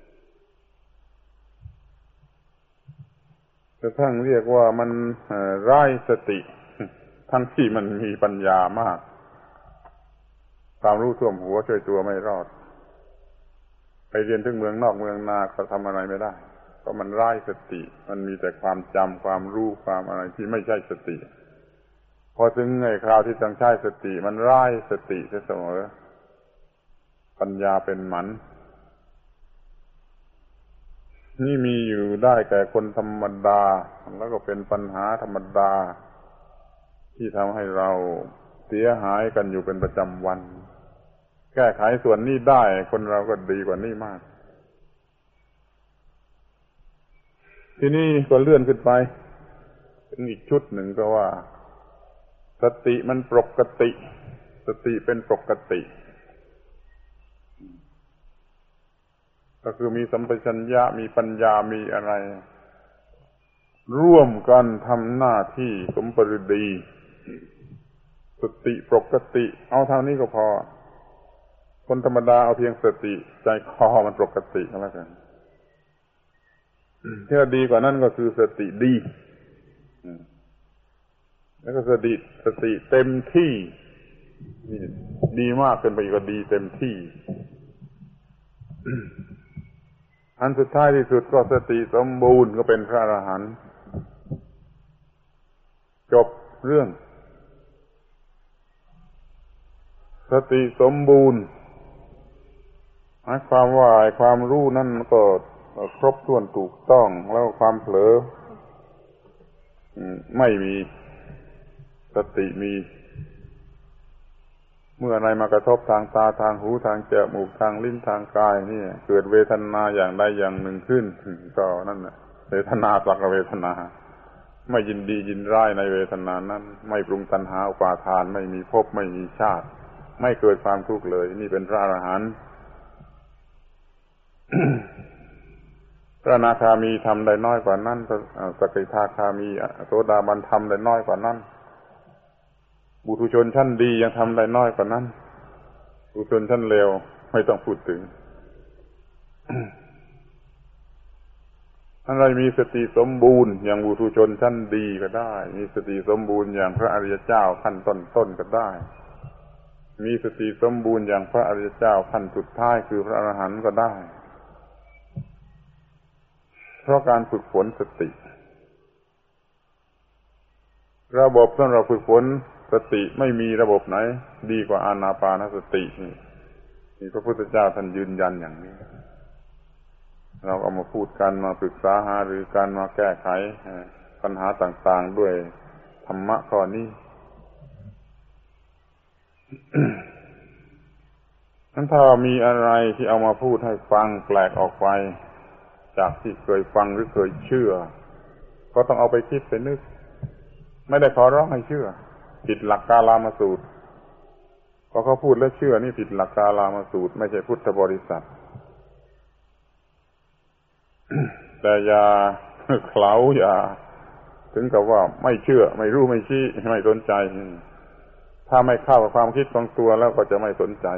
กระทั่งเรียกว่ามันไร้สติทั้งที่มันมีปัญญามากความรู้ท่วมหัวช่วยตัวไม่รอดไปเรียนถึงเมืองนอกเมืองนาก็ทำอะไรไม่ได้เพราะมันไร้สติมันมีแต่ความจำความรู้ความอะไรที่ไม่ใช่สติพอถึงไอ้คราวที่ต้องใช้สติมันไร้สติเสมอปัญญาเป็นหมันนี่มีอยู่ได้แก่คนธรรมดาแล้วก็เป็นปัญหาธรรมดาที่ทำให้เราเสียหายกันอยู่เป็นประจำวันแก้ไขส่วนนี้ได้คนเราก็ดีกว่านี้มากทีนี้ก็เลื่อนขึ้นไปเป็นอีกชุดหนึ่งก็ว่าสติมันปกติสติเป็นปกติก็คือมีสัมปชัญญะมีปัญญามีอะไรร่วมกันทำหน้าที่สมปริดีสติปกติเอาเท่านี้ก็พอคนธรรมดาเอาเพียงสติใจคอมันปกติก็แล้วกันที่ดีกว่านั้นก็คือสติดีแล้วก็สติเต็มที่ดีมากเกินไปก็ดีเต็มที่อันสุดท้ายที่สุดก็สติสมบูรณ์ก็เป็นพระอรหันต์จบเรื่องสติสมบูรณ์หมายความว่าความรู้นั่นก็ครบถ้วนถูกต้องแล้วความเผลอไม่มีสติมีเมื่ออะไรมากระทบทางตาทางหูทางจมูกทางลิ้นทางกายนี่เกิดเวทนาอย่างใดอย่างหนึ่งขึ้นก็นั่นแหละเวทนาสักเวทนาไม่ยินดียินร้ายในเวทนานั้นไม่ปรุงตัณหาอุปาทานไม่มีภพไม่มีชาติไม่เกิดความทุกข์เลยนี่เป็นพระอรหันต์ พระอนาคามีทำได้น้อยกว่านั้นสกิทาคามีโสดาบันทำได้น้อยกว่านั้นบุตุชนชั้นดียังทำได้น้อยกว่านั้นบุตุชนชั้นเลวไม่ต้องพูดถึง อะไรมีสติสมบูรณ์อย่างบุตุชนชั้นดีก็ได้มีสติสมบูรณ์อย่างพระอริยเจ้าขั้นต้นก็ได้มีสติสมบูรณ์อย่างพระอริยเจ้าขั้นสุดท้ายคือพระอรหันต์ก็ได้เพราะการฝึกฝนสติระบบสำหรับฝึกฝนสติไม่มีระบบไหนดีกว่าอานาปานสตินี่พระพุทธเจ้าท่านยืนยันอย่างนี้เราเอามาพูดกันมาปรึกษาหารือกันมาแก้ไขปัญหาต่างๆด้วยธรรมะข้อนี้ นั้นถ้ามีอะไรที่เอามาพูดให้ฟังแปลกออกไปจากที่เคยฟังหรือเคยเชื่อก็ต้องเอาไปคิดไปนึกไม่ได้ขอร้องให้เชื่อผิดหลักกาลามสูตรก็เขาพูดแล้วเชื่อนี่ผิดหลักกาลามสูตรไม่ใช่พุทธบริษัท แต่อย่าเขลาอย่าถึงกับว่าไม่เชื่อไม่รู้ไม่ชี้ไม่สนใจถ้าไม่เข้ากับความคิดของตัวแล้วก็จะไม่สนใจ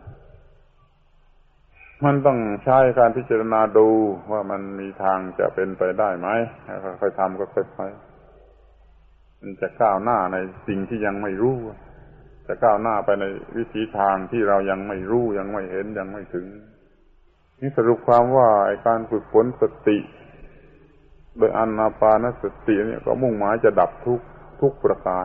มันต้องใช้การพิจารณาดูว่ามันมีทางจะเป็นไปได้ไหมค่อยๆทำก็ค่อยไปมันจะก้าวหน้าในสิ่งที่ยังไม่รู้จะก้าวหน้าไปในวิถีทางที่เรายังไม่รู้ยังไม่เห็นยังไม่ถึงนี่สรุปความว่าการฝึกฝนสติโดยอานาปานสติเนี่ยก็มุ่งหมายจะดับทุกประการ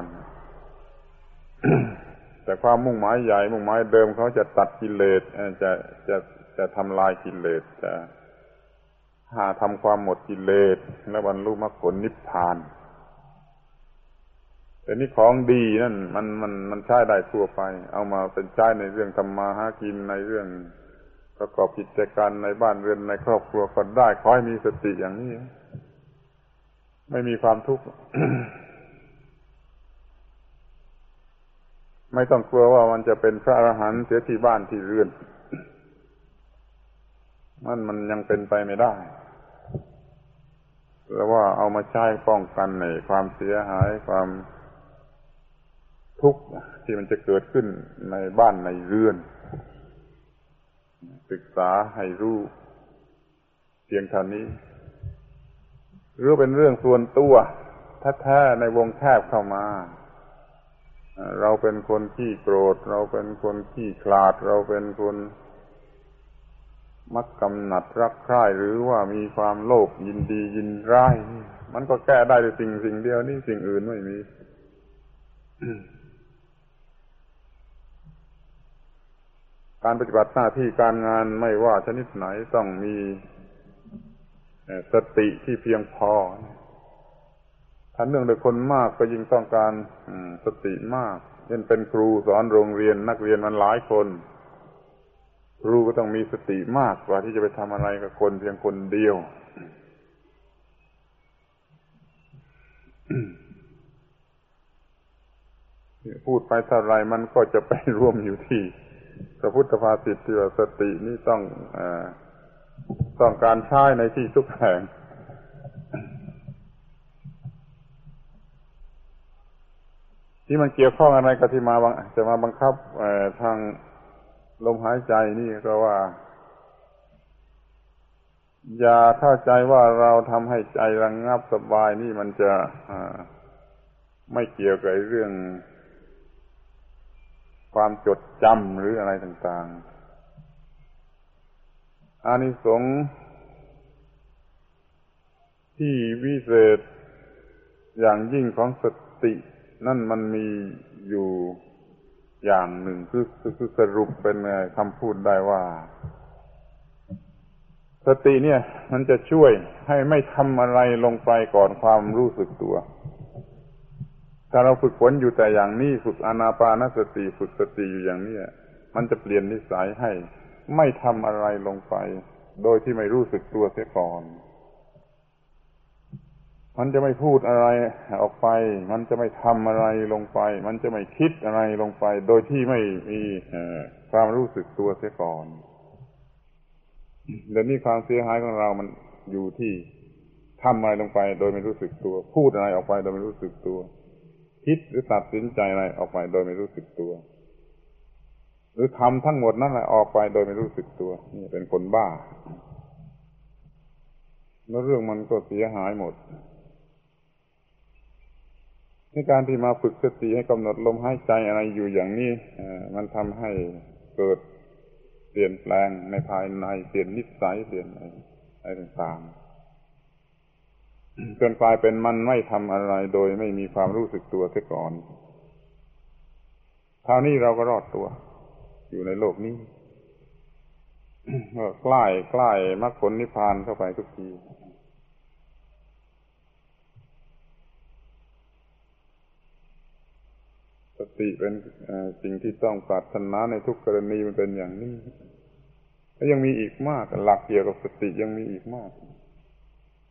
แต่ความมุ่งหมายใหญ่มุ่งหมายเดิมเขาจะตัดกิเลสจะทำลายกิเลสจะหาทำความหมดกิเลสและบรรลุมรรคผลนิพพานแต่นี่ของดีนั่นมันใช้ได้ทั่วไปเอามาเป็นใช้ในเรื่องทำมาหากินในเรื่องประกอบกิจการในบ้านเรือนในครอบครัวก็ได้ขอให้มีสติอย่างนี้ไม่มีความทุกข์ ไม่ต้องกลัวว่ามันจะเป็นพระอรหันต์เสียที่บ้านที่เรือนมันยังเป็นไปไม่ได้แล้วว่าเอามาใช้ป้องกันในความเสียหายความทุกข์ที่มันจะเกิดขึ้นในบ้านในเรือนศึกษาให้รู้เพียงเท่านี้หรือเป็นเรื่องส่วนตัวแท้ๆในวงแคบเข้ามาเราเป็นคนขี้โกรธเราเป็นคนขี้ขลาดเราเป็นคนมักกำหนัดรักใคร่หรือว่ามีความโลภยินดียินร้ายมันก็แก้ได้ด้วยสิ่งเดียวนี่สิ่งอื่นไม่มี การปฏิบัติหน้าที่การงานไม่ว่าชนิดไหนต้องมีสติที่เพียงพอถ้าเนื่องโดยคนมากก็ยิ่งต้องการสติมากเช่นเป็นครูสอนโรงเรียนนักเรียนมันหลายคนครูก็ต้องมีสติมากกว่าที่จะไปทำอะไรกับคนเพียงคนเดียว พูดไปเท่าไรมันก็จะไปรวมอยู่ที่พระพุทธภาษิตที่ว่าสตินี่ต้องการใช้ในที่ทุกแห่งที่มันเกี่ยวข้องอะไรกับที่จะมาบังคับทางลมหายใจนี่ก็ว่าอย่าเข้าใจว่าเราทำให้ใจระงับสบายนี่มันจะไม่เกี่ยวกับเรื่องความจดจำหรืออะไรต่างๆอานิสงส์ที่วิเศษอย่างยิ่งของสตินั่นมันมีอยู่อย่างหนึ่งคือสรุปเป็นคำพูดได้ว่าสติเนี่ยมันจะช่วยให้ไม่ทำอะไรลงไปก่อนความรู้สึกตัวถ้าเราฝึกฝนอยู่แต่อย่างนี้ฝึกอานาปานสติฝึกสติอยู่อย่างนี้มันจะเปลี่ยนนิสัยให้ไม่ทำอะไรลงไปโดยที่ไม่รู้สึกตัวเสียก่อนมันจะไม่พูดอะไรออกไปมันจะไม่ทำอะไรลงไปมันจะไม่คิดอะไรลงไปโดยที่ไม่มีความรู้สึกตัวเสียก่อนเดี๋ยวนี้ความเสียหายของเรามันอยู่ที่ทำอะไรลงไปโดยไม่รู้สึกตัวพูดอะไรออกไปโดยไม่รู้สึกตัวคิดหรือตัดสินใจอะไรออกไปโดยไม่รู้สึกตัวหรือทำทั้งหมดนั่นแหละออกไปโดยไม่รู้สึกตัวนี่เป็นคนบ้าแล้วเรื่องมันก็เสียหายหมดในการที่มาฝึกสติให้กำหนดลมหายใจอะไรอยู่อย่างนี้มันทำให้เกิดเปลี่ยนแปลงในภายในเปลี่ยนนิสัยเปลี่ยนอะไรต่างๆจนกลายเป็นมันไม่ทำอะไรโดยไม่มีความรู้สึกตัวเสียก่อนคราวนี้เราก็รอดตัวอยู่ในโลกนี้ ก็ใกล้มรรคผลนิพพานเข้าไปทุกทีสติเป็นสิ่งที่ต้องปรารถนาในทุกกรณีมันเป็นอย่างนี้แล้วยังมีอีกมากหลักเกี่ยวกับสติยังมีอีกมาก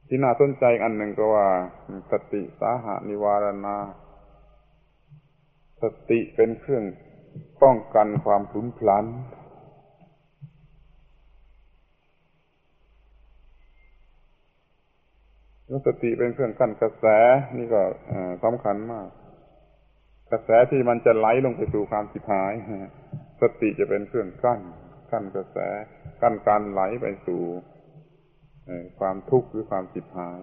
ที่น่าสนใจอันหนึ่งก็ว่าสติสาหะนิวารณาสติเป็นเครื่องป้องกันความพลุนพลันแล้วสติเป็นเครื่องกั้นกระแสนี่ก็สำคัญมากกระแสที่มันจะไหลลงไปสู่ความชิบหายสติจะเป็นเครื่องกั้นกระแสกั้นการไหลไปสู่ความทุกข์หรือความชิบหาย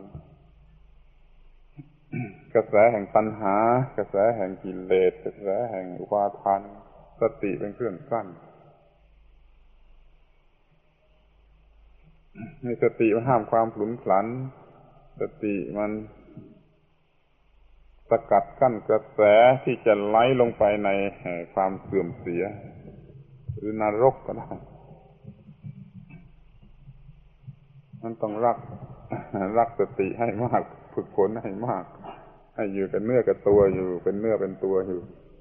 กระแสแห่งตัณหากระแสแห่งกิเลสกระแสแห่งอุปาทานสติเป็นเครื่องกั้นให้สติมันห้ามความหลุนพลันสติมันสกัดกั้นกระแสที่จะไหลลงไปในความเสื่อมเสียหรือนรกก็ได้มันต้องรักสติให้มากฝึกฝนให้มากให้อยู่กับเนื้อกับตัวอยู่เป็นเนื้อเป็นตัวอยู่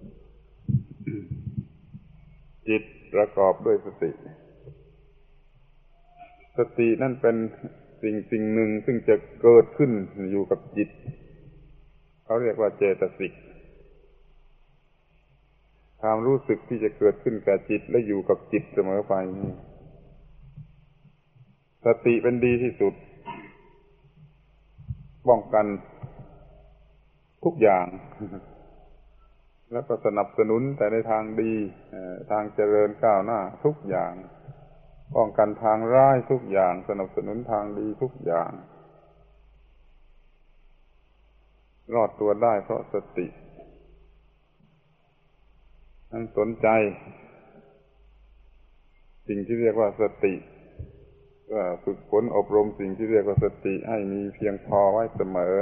จิตประกอบด้วยสติสตินั่นเป็นสิ่งหนึ่งซึ่งจะเกิดขึ้นอยู่กับจิตเขาเรียกว่าเจตสิกความรู้สึกที่จะเกิดขึ้นแก่จิตและอยู่กับจิตเสมอไปนี่สติเป็นดีที่สุดป้องกันทุกอย่างแล้วก็สนับสนุนแต่ในทางดีทางเจริญก้าวหน้าทุกอย่างป้องกันทางร้ายทุกอย่างสนับสนุนทางดีทุกอย่างรอดตัวได้เพราะสติท่านสนใจสิ่งที่เรียกว่าสติก็ฝึกฝนอบรมสิ่งที่เรียกว่าสติให้มีเพียงพอไว้เสมอ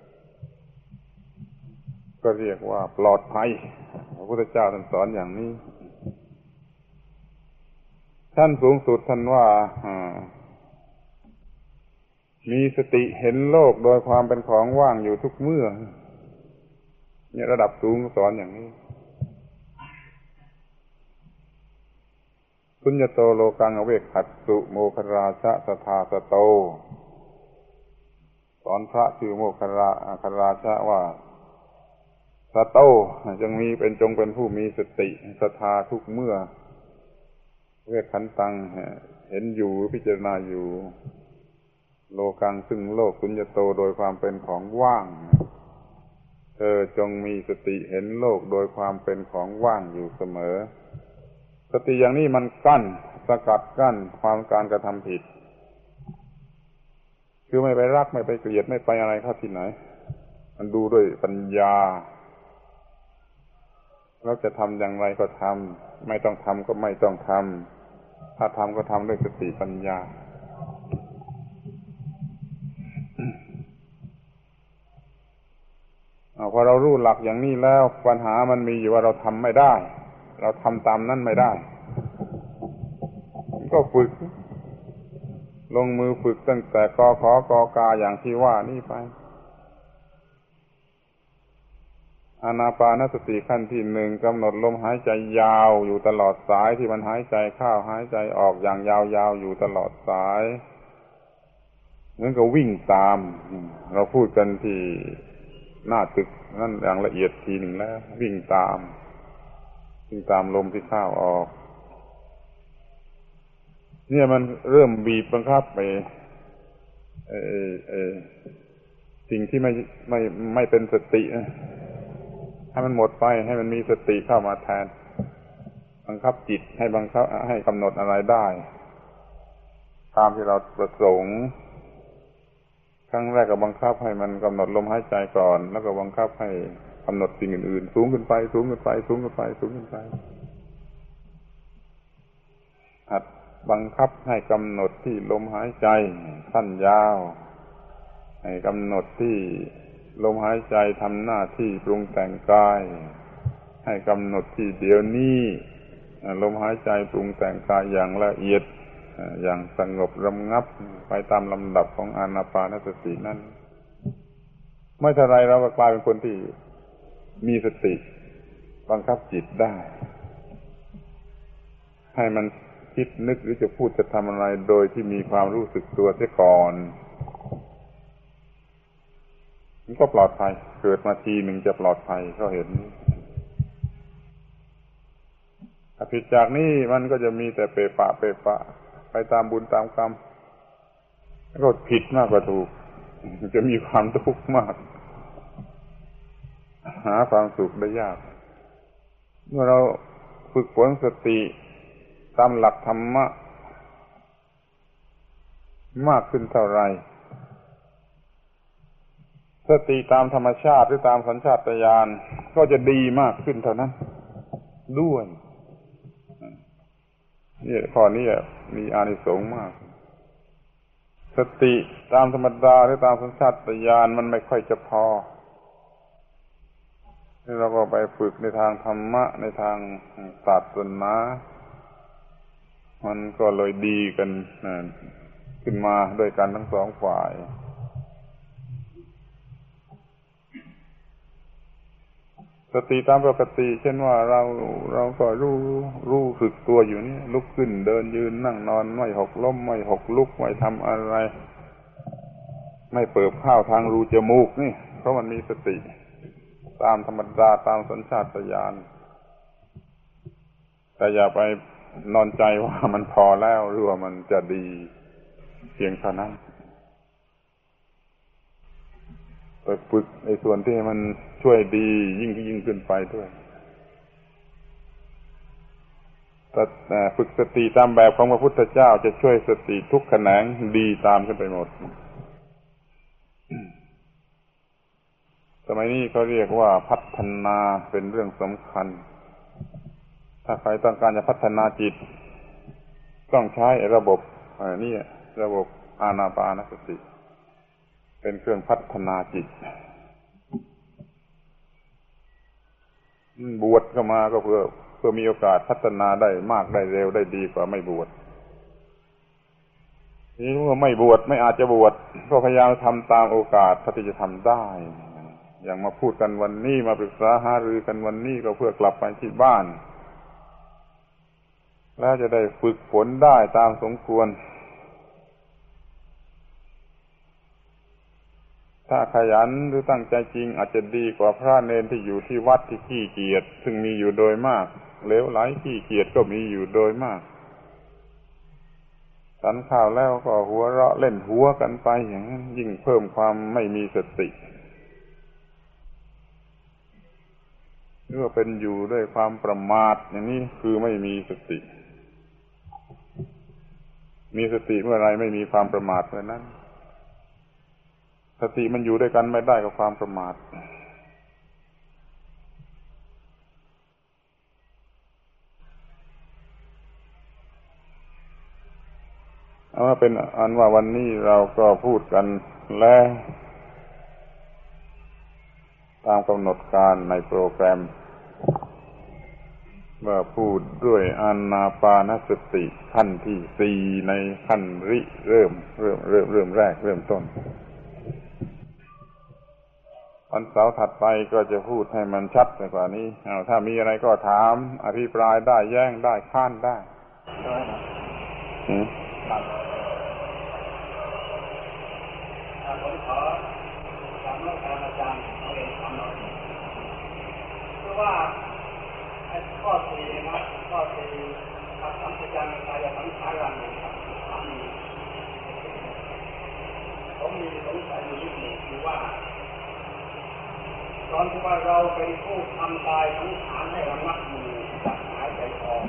ก็เรียกว่าปลอดภัยพระพุทธเจ้าท่านสอนอย่างนี้ท่านสูงสุดท่านว่ามีสติเห็นโลกโดยความเป็นของว่างอยู่ทุกเมื่อเนี่ยระดับสูงสอนอย่างนี้สุญญโตโลกังอเวกขัตสุโมคราชะสทาสโตสอนพระชื่อโมคราชะว่าสโตจงเป็นผู้มีสติสทาทุกเมื่อเวกขันตังเห็นอยู่พิจารณาอยู่โลกังซึ่งโลกสุญญโตโดยความเป็นของว่างเธอจงมีสติเห็นโลกโดยความเป็นของว่างอยู่เสมอสติอย่างนี้มันกั้นสกัดกั้นความการกระทำผิดคือไม่ไปรักไม่ไปเกลียดไม่ไปอะไรเข้าที่ไหนมันดูด้วยปัญญาแล้วจะทำอย่างไรก็ทำไม่ต้องทำก็ไม่ต้องทำถ้าทำก็ทำด้วยสติปัญญาพอเรารู้หลักอย่างนี้แล้วปัญหามันมีอยู่ว่าเราทำไม่ได้เราทำตามนั้นไม่ได้ก็ฝึกลงมือฝึกตั้งแต่กขกกอย่างที่ว่านี่ไปอานาปานสติขั้นที่หนึ่งกำหนดลมหายใจยาวอยู่ตลอดสายที่มันหายใจเข้าหายใจออกอย่างยาวๆอยู่ตลอดสายเหมือนกับวิ่งตามเราพูดกันที่หน้าตึกนั่นอย่างละเอียดทีหนึ่งแล้ววิ่งตามลมที่เข้าออกเนี่ยมันเริ่มบีบบังคับไปสิ่งที่ไม่เป็นสติให้มันหมดไปให้มันมีสติเข้ามาแทนบังคับจิตให้บังคับให้กำหนดอะไรได้ตามที่เราประสงค์ครั้งแรกก็บังคับให้มันกำหนดลมหายใจก่อนแล้วก็บังคับให้กำหนดสิ่งอื่นๆสูงขึ้นไปหัดบังคับให้กำหนดที่ลมหายใจสั้นยาวให้กำหนดที่ลมหายใจทำหน้าที่ปรุงแต่งกายให้กำหนดที่เดี๋ยวนี้ลมหายใจปรุงแต่งกายอย่างละเอียดอย่างสงบระงับไปตามลำดับของอานาปานสตินั้นไม่เท่าไรเราก็กลายเป็นคนที่มีสติบังคับจิตได้ให้มันคิดนึกหรือจะพูดจะทำอะไรโดยที่มีความรู้สึกตัวเสียก่อนมันก็ปลอดภัยเกิดมาทีหนึ่งจะปลอดภัยก็เห็นถ้าผิดจากนี้มันก็จะมีแต่เปะปะไปตามบุญตามกรรมก็ผิดมากกว่าถูกจะมีความทุกข์มากหาความสุขได้ยากเมื่อเราฝึกฝนสติตามหลักธรรมะมากขึ้นเท่าไรสติตามธรรมชาติหรือตามสัญชาตญาณก็จะดีมากขึ้นเท่านั้นด้วยนี่ข้อนี้มีอานิสงส์มากสติตามธรรมดาหรือตามสัญชาตญาณมันไม่ค่อยจะพอนี่เราก็ไปฝึกในทางธรรมะในทางศาสนามันก็เลยดีกันขึ้นมาด้วยกันทั้งสองฝ่ายสติตามปกติเช่นว่าเราก็รู้สึกตัวอยู่นี่ลุกขึ้นเดินยืนนั่งนอนไม่หกล้มไม่หกลุกไม่ทำอะไรไม่เปิดข้าวทางรูจมูกนี่เพราะมันมีสติตามธรรมดาตามสัญชาตญาณแต่อย่าไปนอนใจว่ามันพอแล้วหรือว่ามันจะดีเพียงเท่านั้นไปฝึกในส่วนที่มันช่วยดียิ่งขึ้นไปด้วยแต่ฝึกสติตามแบบของพระพุทธเจ้าจะช่วยสติทุกแขนงดีตามขึ้นไปหมดสมัยนี้เขาเรียกว่าพัฒนาเป็นเรื่องสำคัญถ้าใครต้องการจะพัฒนาจิตต้องใช้ระบบนี่ระบบอานาปานสติเป็นเครื่องพัฒนาจิตบวชเข้ามาก็เพื่อมีโอกาสพัฒนาได้มากได้เร็วได้ดีกว่าไม่บวชนี่เมื่อไม่บวชไม่อาจจะบวชก็พยายามทำตามโอกาสที่จะทำได้อย่างมาพูดกันวันนี้มาปรึกษาหารือกันวันนี้ก็เพื่อกลับไปที่บ้านแล้วจะได้ฝึกฝนได้ตามสมควรถ้าขยันหรือตั้งใจจริงอาจจะดีกว่าพระเนรที่อยู่ที่วัดที่ขี้เกียจซึ่งมีอยู่โดยมากเหลวไหลขี้เกียจก็มีอยู่โดยมากฉันข้าวแล้วก็หัวเราะเล่นหัวกันไปอย่างนั้นยิ่งเพิ่มความไม่มีสติหรือว่าเป็นอยู่ด้วยความประมาทอย่างนี้คือไม่มีสติมีสติเมื่อไรไม่มีความประมาทเมื่อนั้นสติมันอยู่ด้วยกันไม่ได้กับความประมาทเอาว่าเป็นอันว่าวันนี้เราก็พูดกันแล้วตามกำหนดการในโปรแกรมเมื่อพูดด้วยอานาปานสติขั้นที่4ในขั้นริเริ่มแรกเริ่มต้นวันเสาร์ถัดไปก็จะพูดให้มันชัดไปกว่านี้ถ้ามีอะไรก็ถามอภิปรายได้แย้งได้ค้านได้ผมขอถามอาจารย์เอาเองทำหน่อยเพราะว่าข้อ4นะข้อ4ทำสัมปชัญญะกายสังขารนะครับผมมีสงสัยอยู่นิดหนึ่งคือว่าตอนที่ว่าเราเป็นผู้ทำกายสังขารให้ระงับอยู่จากหายใจออก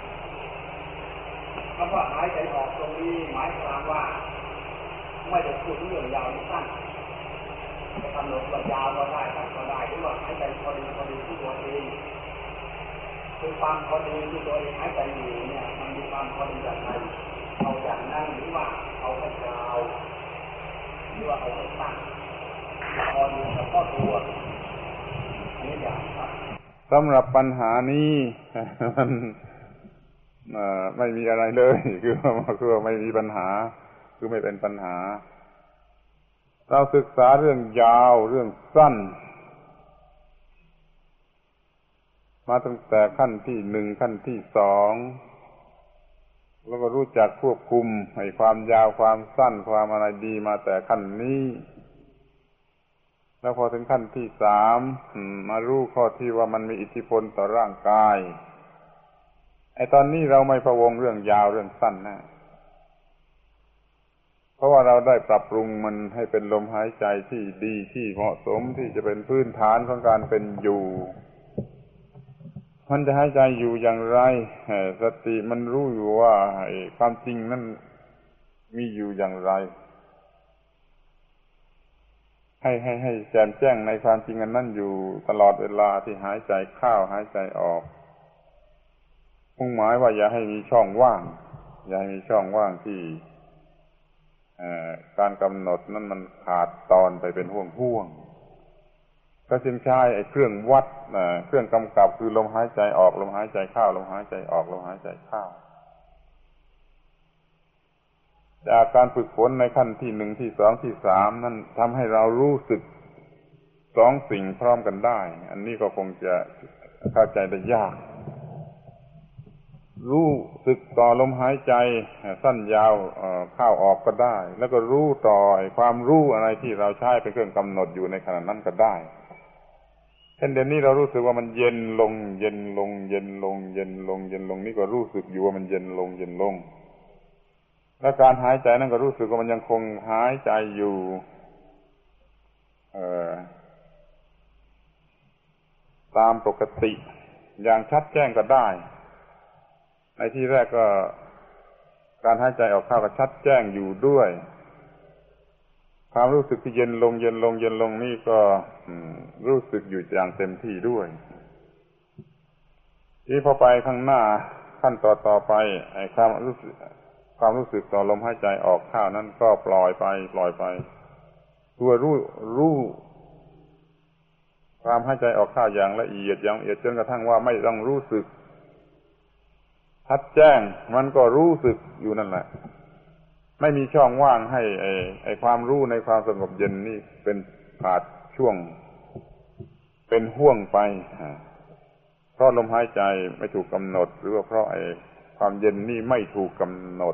คำว่าหายใจออกตรงนี้หมายความว่าไม่ได้พูดเรื่องยาวหรือสั้นจะกำหนดว่ายาวก็ได้สั้นก็ได้หรือว่าหายใจพอดีที่ตัวเองคือความพอดีที่ตัวเองหายใจอยู่เนี่ยมันมีความพอดีอย่างไรเอาอย่างนั้นหรือว่าเอาให้ยาวหรือว่าเอาให้สั้นพอดีกับข้อตัวนี้อย่างครับสำหรับปัญหานี้มันไม่มีอะไรเลยคือไม่มีปัญหาคือไม่เป็นปัญหาเราศึกษาเรื่องยาวเรื่องสั้นมาตั้งแต่ขั้นที่1ขั้นที่2แล้วก็รู้จักควบคุมให้ความยาวความสั้นความอะไรดีมาแต่ขั้นนี้แล้วพอถึงขั้นที่สามมารู้ข้อที่ว่ามันมีอิทธิพลต่อร่างกายไอ้ตอนนี้เราไม่พะวงเรื่องยาวเรื่องสั้นนะเพราะว่าเราได้ปรับปรุงมันให้เป็นลมหายใจที่ดีที่เหมาะสมที่จะเป็นพื้นฐานของการเป็นอยู่มันจะหายใจอยู่อย่างไรสติมันรู้อยู่ว่าความจริงนั้นมีอยู่อย่างไรให้แจ่มแจ้งในความจริงอันนั้นอยู่ตลอดเวลาที่หายใจเข้าหายใจออกมุ่งหมายว่าอย่าให้มีช่องว่างอย่าให้มีช่องว่างที่การกำหนดนั้นมันขาดตอนไปเป็นห่วงก็จึงใช้เครื่องวัดเครื่องกำกับคือลมหายใจออกลมหายใจเข้าลมหายใจออกลมหายใจเข้าจากการฝึกฝนในขั้นที่หนึ่งที่สองที่สามนั้นทำให้เรารู้สึกสองสิ่งพร้อมกันได้อันนี้ก็คงจะเข้าใจได้ยากรู้สึกต่อลมหายใจสั้นยาวเข้าออกก็ได้แล้วก็รู้ต่อความรู้อะไรที่เราใช้เป็นเครื่องกำหนดอยู่ในขณะนั้นก็ได้เช่นเดี๋ยวนี้เรารู้สึกว่ามันเย็นลงเย็นลงเย็นลงเย็นลงเย็นลงนี่ก็รู้สึกอยู่ว่ามันเย็นลงเย็นลงและการหายใจนั่นก็รู้สึกว่ามันยังคงหายใจอยู่ตามปกติอย่างชัดแจ้งก็ได้ในที่แรกก็การหายใจออกเข้าก็ชัดแจ้งอยู่ด้วยความรู้สึกที่เย็นลงเย็นลงเย็นลงนี่ก็รู้สึกอยู่อย่างเต็มที่ด้วยที่พอไปข้างหน้าขั้นต่อไปไอ้ความรู้สึกต่อลมหายใจออกเข้านั้นก็ปล่อยไปตัวรู้ความหายใจออกเข้าอย่างละเอียดจนกระทั่งว่าไม่ต้องรู้สึกชัดแจ้งมันก็รู้สึกอยู่นั่นแหละไม่มีช่องว่างให้ไอ้ความรู้ในความสงบเย็นนี่เป็นขาดช่วงเป็นห่วงไปเพราะลมหายใจไม่ถูกกำหนดหรือว่าเพราะไอ้ความเย็นนี่ไม่ถูกกำหนด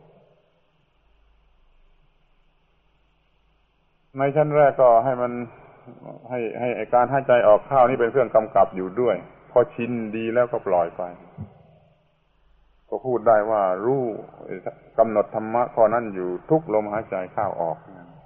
ในชั้นแรกก็ให้มันให้การหายใจออกเข้านี่เป็นเครื่องกำกับอยู่ด้วยพอชินดีแล้วก็ปล่อยไปก็พูดได้ว่ารู้กำหนดธรรมะข้อนั้นอยู่ทุกลมหายใจเข้าออก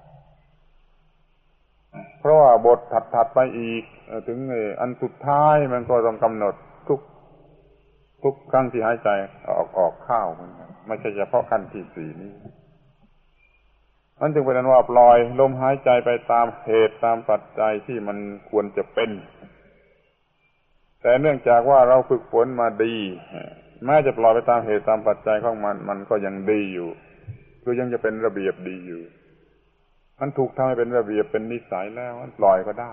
เพราะว่าบทถัดไปอีกถึงอันสุดท้ายมันก็ต้องกำหนดทุกครั้งที่หายใจออกเข้าไม่ใช่เฉพาะขั้นที่สี่นี้มันจึงเป็นอันว่าปล่อยลมหายใจไปตามเหตุตามปัจจัยที่มันควรจะเป็นแต่เนื่องจากว่าเราฝึกฝนมาดีแม้จะปล่อยไปตามเหตุตามปัจจัยของมันก็ยังดีอยู่คือยังจะเป็นระเบียบดีอยู่มันถูกทำให้เป็นระเบียบเป็นนิสัยแล้วมันปล่อยก็ได้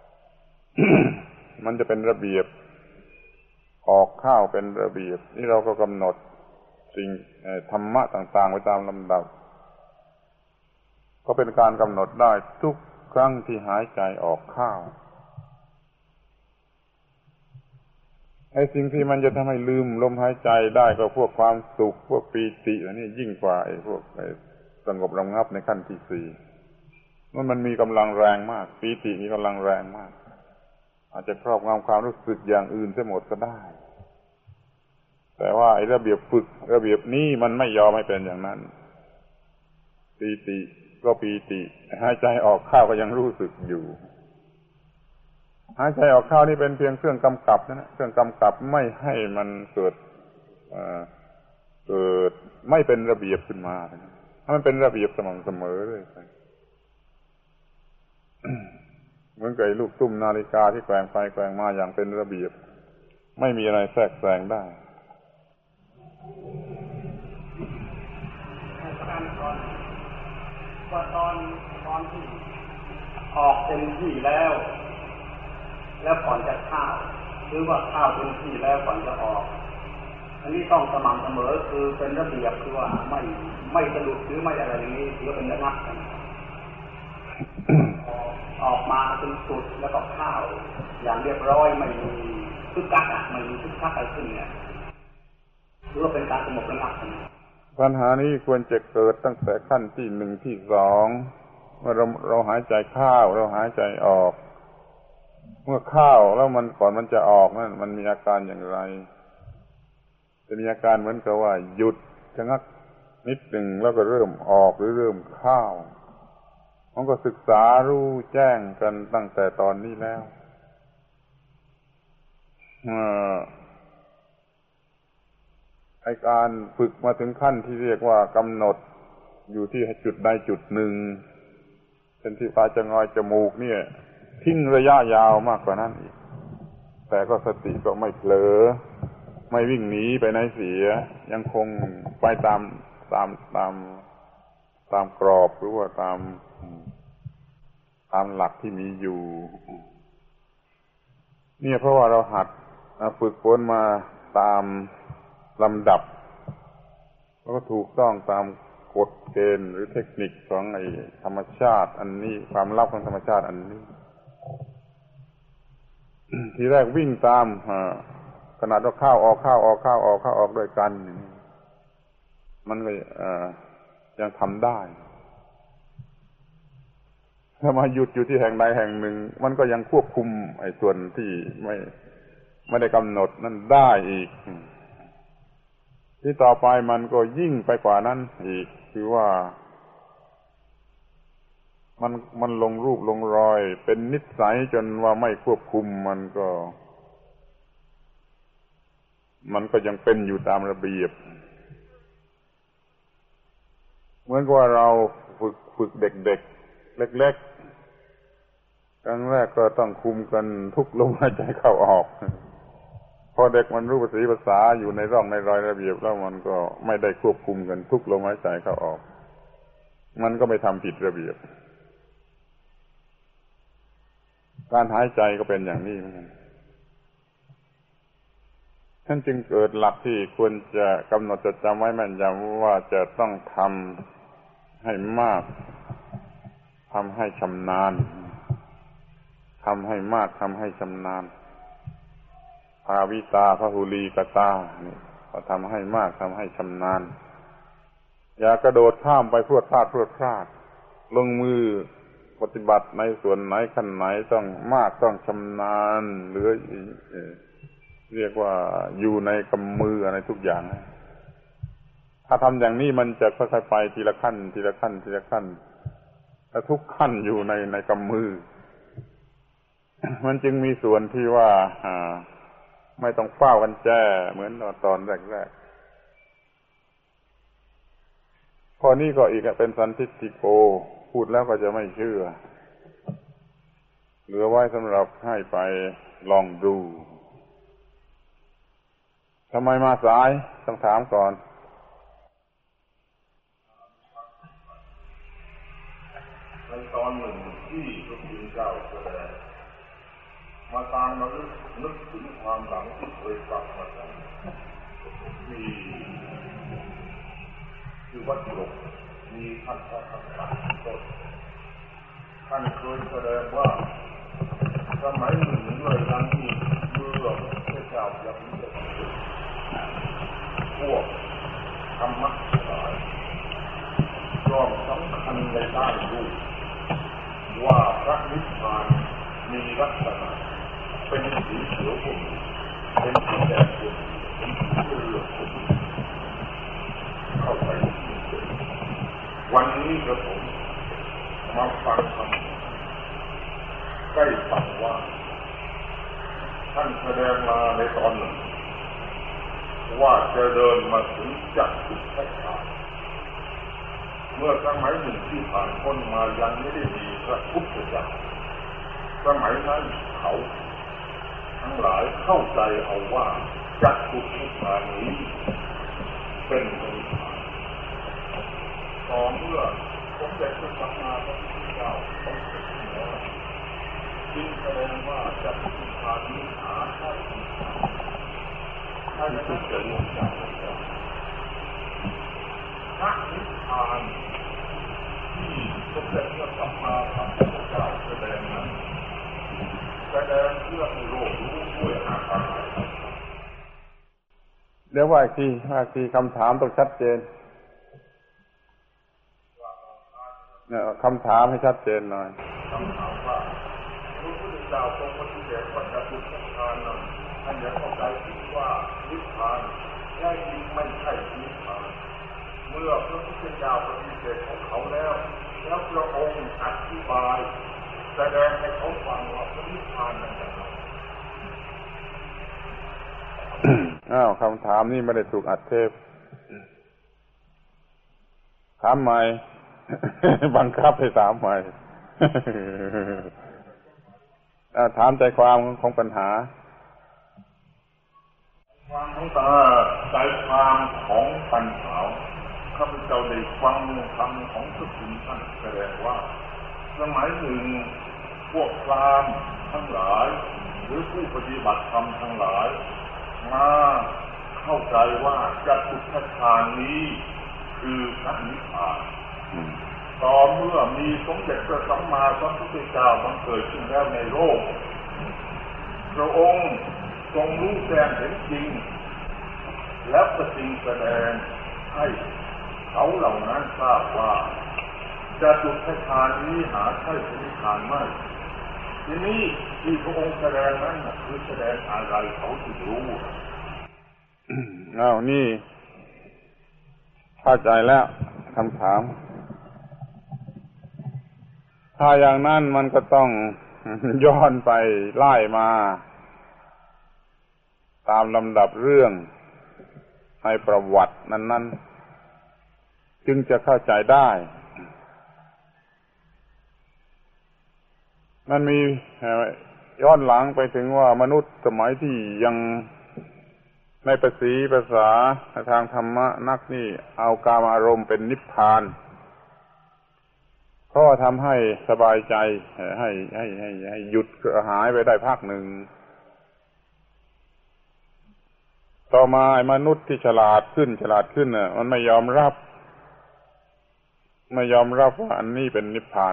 มันจะเป็นระเบียบออกเข้าเป็นระเบียบนี่เราก็กำหนดสิ่งธรรมะต่างๆไว้ตามลำดับก็เป็นการกำหนดได้ทุกครั้งที่หายใจออกเข้าไอ้สิ่งที่มันจะทำให้ลืมลมหายใจได้ก็พวกความสุขพวกปีติอันนี้ยิ่งกว่าไอ้พวกสงบระงับในขั้นที่สี่มันมีกำลังแรงมากปีติมีกำลังแรงมากอาจจะครอบงำความรู้สึกอย่างอื่นเสียหมดก็ได้แต่ว่าไอ้ระเบียบฝึกระเบียบนี้มันไม่ยอมให้เป็นอย่างนั้นปีติก็ปีติหายใจออกเข้าก็ยังรู้สึกอยู่หายใจออกเข้านี่เป็นเพียงเครื่องกำกับนะเครื่องกำกับไม่ให้มันเกิดไม่เป็นระเบียบขึ้นมาให้มันเป็นระเบียบสม่ำเสมอเลยไปเหมือนกับลูกตุ้มนาฬิกาที่แกว่งไปแกว่งมาอย่างเป็นระเบียบไม่มีอะไรแทรกแซงได้ว่าตอนที่ออกเต็มที่แล้วก่อนจะเข้าหรือว่าเข้าเต็มที่แล้วก่อนจะออกอันนี้ต้องสม่ำเสมอคือเป็นระเบียบคือว่าไม่สะดุดหรือไม่อะไรอย่างนี้ถือเป็นระงับกันออกมาเป็นสุดแล้วก็เข้าอย่างเรียบร้อยไม่มีคึกคักไม่มีคึกคักอะไรขึ้นเนี่ยถือว่าเป็นการสงบระงับกันปัญหานี้ควรจะเกิดตั้งแต่ขั้นที่หนึ่งที่สองเมื่อเราหายใจเข้าเราหายใจออกเมื่อเข้าแล้วมันก่อนมันจะออกนั่นมันมีอาการอย่างไรจะมีอาการเหมือนกับว่าหยุดชะงักนิดหนึ่งแล้วก็เริ่มออกหรือเริ่มเข้ามันก็ศึกษารู้แจ้งกันตั้งแต่ตอนนี้แล้วไอ้การฝึกมาถึงขั้นที่เรียกว่ากำหนดอยู่ที่จุดใดจุดหนึ่งเป็นที่ปลายจมูกจมูกเนี่ยทิ้งระยะยาวมากกว่านั้นอีกแต่ก็สติก็ไม่เผลอไม่วิ่งหนีไปไหนเสียยังคงไปตามกรอบหรือว่าตามหลักที่มีอยู่เนี่ยเพราะว่าเราหัดฝึกฝนมาตามลำดับแล้วก็ถูกต้องตามกฎเกณฑ์หรือเทคนิคของไอ้ธรรมชาติอันนี้ความลับของธรรมชาติอันนี้ ทีแรกวิ่งตามขนาดว่าเข้าออกเข้าออกเข้าออกเข้าออกด้วยกันมันก็ยังทำได้ถ้ามาหยุดอยู่ที่แห่งใดแห่งหนึ่งมันก็ยังควบคุมไอ้ส่วนที่ไม่ได้กำหนดนั่นได้อีกที่ต่อไปมันก็ยิ่งไปกว่านั้นอีกคือว่ามันลงรูปลงรอยเป็นนิสัยจนว่าไม่ควบคุมมันก็ยังเป็นอยู่ตามระเบียบเหมือนกับว่าเราฝึกเด็กๆเล็กๆครั้งแรกก็ต้องคุมกันทุกลมหายใจเข้าออกพอเด็กมันรู้ภาษาอยู่ในร่องในรอยระเบียบแล้วมันก็ไม่ได้ควบคุมกันทุกลมหายใจเข้าออกมันก็ไม่ทำผิดระเบียบการหายใจก็เป็นอย่างนี้เหมือนกันท่านจึงเกิดหลักที่ควรจะกำหนดจดจำไว้แม่นยำว่าจะต้องทำให้มากทำให้ชำนาญทำให้มากทำให้ชำนาญภาวิตาพหุลีกตานี่ก็ทำให้มากทำให้ชำนาญอย่ากระโดดข้ามไปพรวดพลาดลงมือปฏิบัติในส่วนไหนขั้นไหนต้องมากต้องชำนาญหรือเรียกว่าอยู่ในกำมืออะไรทุกอย่างถ้าทำอย่างนี้มันจะค่อยๆไปทีละขั้นและทุกขั้นอยู่ในกำมือมันจึงมีส่วนที่ว่าไม่ต้องเฝ้ากันแจ้เหมือนตอนแรกๆพอนี้ก็อีกเป็นสันทิฏฐิโกพูดแล้วก็จะไม่เชื่อเหลือไว้สำหรับให้ไปลองดูทำไมมาสายต้องถามก่อนในตอนหนึ่งที่พระพุทธเจ้าแสดงมาตามมานึกถึงความหลังที่เคยกลับมาท่านคือวัดหลกมีท่านพระสังฆาต้นท่านเคยแสดงว่าสมัยหนึ่งเลยนั้นที่เมื่อพระเจ้ายังไม่ได้พวกธรรมะหลายยอมสำคัญในด้านรูปว่าพระนิพพานมีลักษณะเป็นสีเขียวผมเป็นสีแดงผมเป็นสีเหลืองผมเข้าไปวันนี้กระผมมาฟังคำใกล้ฟังว่าท่านแสดงมาในตอนหนึ่งว่าจะเดินมาถึงจักขุทัศน์เมื่อสมัยหนึ่งที่ผ่านพ้นมายังไม่ได้มีพระพุทธเจ้าสมัยนั้นเขาทั้งหลายเข้าใจเอาว่าจักขุทัศน์นี้เป็นนิพพานต่อเมื่อสมเด็จพระสัมมาสัมพุทธเจ้าทรงตรัสแล้วจึงแสดงว่าจักขุทัศน์นี้หาได้ไม่ถ้าจะต้องเกิดลงจากพระนิพพานที่สมเด็จพระสัมมาสัมพุทธเจ้าแสดงนั้นแสดงเพื่อให้โลกรู้ด้วยอาการเดี๋ยวว่าอีกทีคำถามต้องชัดเจนคำถามให้ชัดเจนหน่อยคำถามว่าพระพุทธเจ้าทรงปฏิเสธว่าจะถูกนิพพานนั้นท่านอย่าเข้าใจผิดว่านิพพานแท้จริงไม่ใช่นิพพานเมื่อพระพุทธเจ้าปฏิเสธของเขาแล้วพระองค์อธิบายแสดงให้เขาฟังว่านิพพานนั้นอย่างไรคำถามนี้ไม่ได้ถูกอัดเทปถามใหม่ บังคับให้ถามใหม่ ถามใจความของปัญหาความของใจความของปัญหาข้าพเจ้าได้ฟังคำของพระคุณท่านแสดงว่าสมัยหนึ่งพวกพราหมณ์ทั้งหลายหรือผู้ปฏิบัติธรรมทั้งหลายมาเข้าใจว่าจตุทัฏฐานนี้คือพระนิพพานต่อเมื่อมีสมเด็จพระสัมมาสัมพุทธเจ้าบังเกิดขึ้นแล้วในโลกพระองค์ทรงรู้แจ้งเห็นจริงและประสิงแสดงให้เขาเหล่านั้นทราบว่าจตุทัฏฐานนี้หาใช่พระนิพพานไม่ทีนี้ที่พระองค์แสดงนั้นคือแสดงอะไรเขาถึงรู้นี่เข้าใจแล้วคำถามถ้าอย่างนั้นมันก็ต้องย้อนไปไล่มาตามลำดับเรื่องในประวัตินั้นๆจึงจะเข้าใจได้มันมีย้อนหลังไปถึงว่ามนุษย์สมัยที่ยังในภาษาทางธรรมะนักนี่เอากามารมณ์เป็นนิพพานก็ทำให้สบายใจให้หยุดกระหายไปได้พักหนึ่งต่อมามนุษย์ที่ฉลาดขึ้นน่ะมันไม่ยอมรับว่าอันนี้เป็นนิพพาน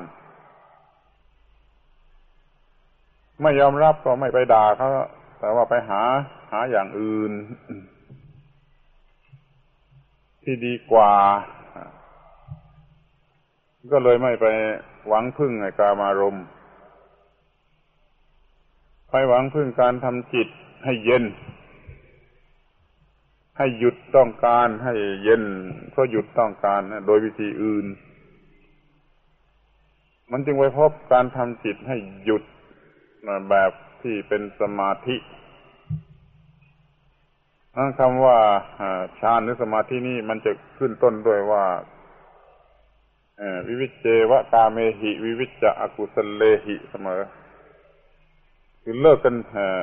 ไม่ยอมรับก็ไม่ไปด่าเขาแต่ว่าไปหาอย่างอื่นที่ดีกว่าก็เลยไม่ไปหวังพึ่งไอ้กามารมณ์ไปหวังพึ่งการทำจิตให้เย็นให้หยุดต้องการให้เย็นเพราะหยุดต้องการโดยวิธีอื่นมันจึงไปพบการทำจิตให้หยุดแบบที่เป็นสมาธิคำว่าฌานหรือสมาธินี่มันจะขึ้นต้นด้วยว่าวิวิจเจวะกาเมหิวิวิจจะอกุศลเลหิเสมอคือเลิกกัน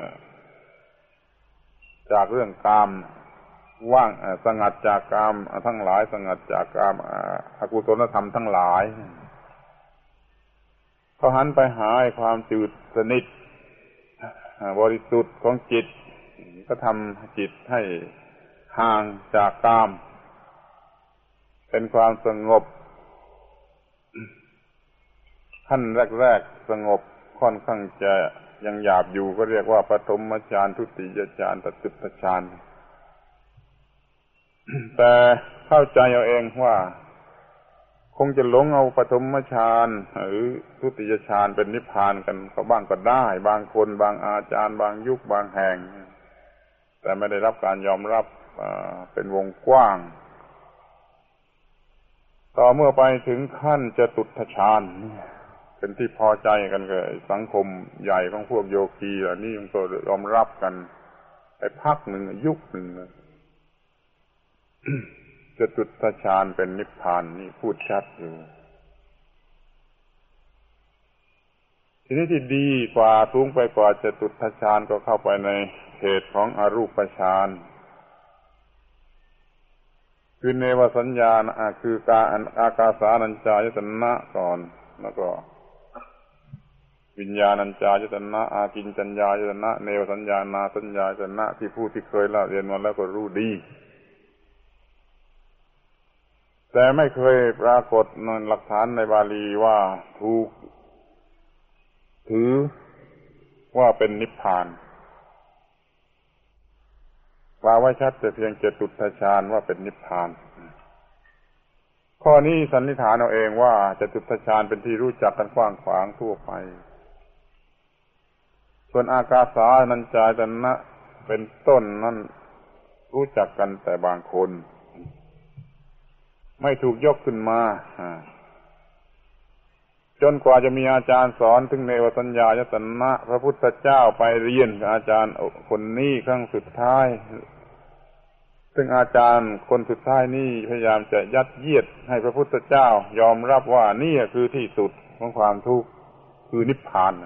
จากเรื่องกามว่างสงัดจากกามทั้งหลายสงัดจากกามอกุศลธรรมทั้งหลายก็หันไปหาความจืดสนิทบริสุทธิ์ของจิตก็ทำจิตให้ห่างจากกามเป็นความสงบขั้นแรกๆสงบค่อนข้างจะยังหยาบอยู่ก็เรียกว่าปฐมฌานทุติยฌานตติยฌานแต่เข้าใจเอาเองว่าคงจะหลงเอาปฐมฌานหรือทุติยฌานเป็นนิพพานกันเขาบ้างก็ได้บางคนบางอาจารย์บางยุคบางแห่งแต่ไม่ได้รับการยอมรับเป็นวงกว้างต่อเมื่อไปถึงขั้นจตุตถฌานเป็นที่พอใจกันกับสังคมใหญ่ของพวกโยคีอันนี้มันก็ยอมรับกันไปพักหนึ่งยุคหนึ่งจตุตถฌานเป็นนิพพานนี่พูดชัดอยู่ทีนี้ที่ดีกว่าสูงไปกว่าจตุตถฌานก็เข้าไปในเขตของอรูปฌานคือเนวสัญญาณคืออากาสานัญจายตนะก่อนแล้วก็วิญญาณัญจายตนะอากิญจัญญายตนะเนวสัญญานาสัญญายตนะที่ผู้ที่เคยเรียนมาแล้วก็รู้ดีแต่ไม่เคยปรากฏในหลักฐานในบาลีว่าถูกถือว่าเป็นนิพพานกล่าวไว้ชัดแต่เพียงจตุตถฌานว่าเป็นนิพพานข้อนี้สันนิษฐานเอาเองว่าจตุตถฌานเป็นที่รู้จักกันกว้างขวางทั่วไปส่วนอากาสานัญจายตนะเป็นต้นนั้นรู้จักกันแต่บางคนไม่ถูกยกขึ้นมาจนกว่าจะมีอาจารย์สอนถึงเนวสัญญายตนะพระพุทธเจ้าไปเรียนกับอาจารย์คนนี้ครั้งสุดท้ายซึ่งอาจารย์คนสุดท้ายนี่พยายามจะยัดเยียดให้พระพุทธเจ้ายอมรับว่านี่คือที่สุดของความทุกข์คือนิพพาน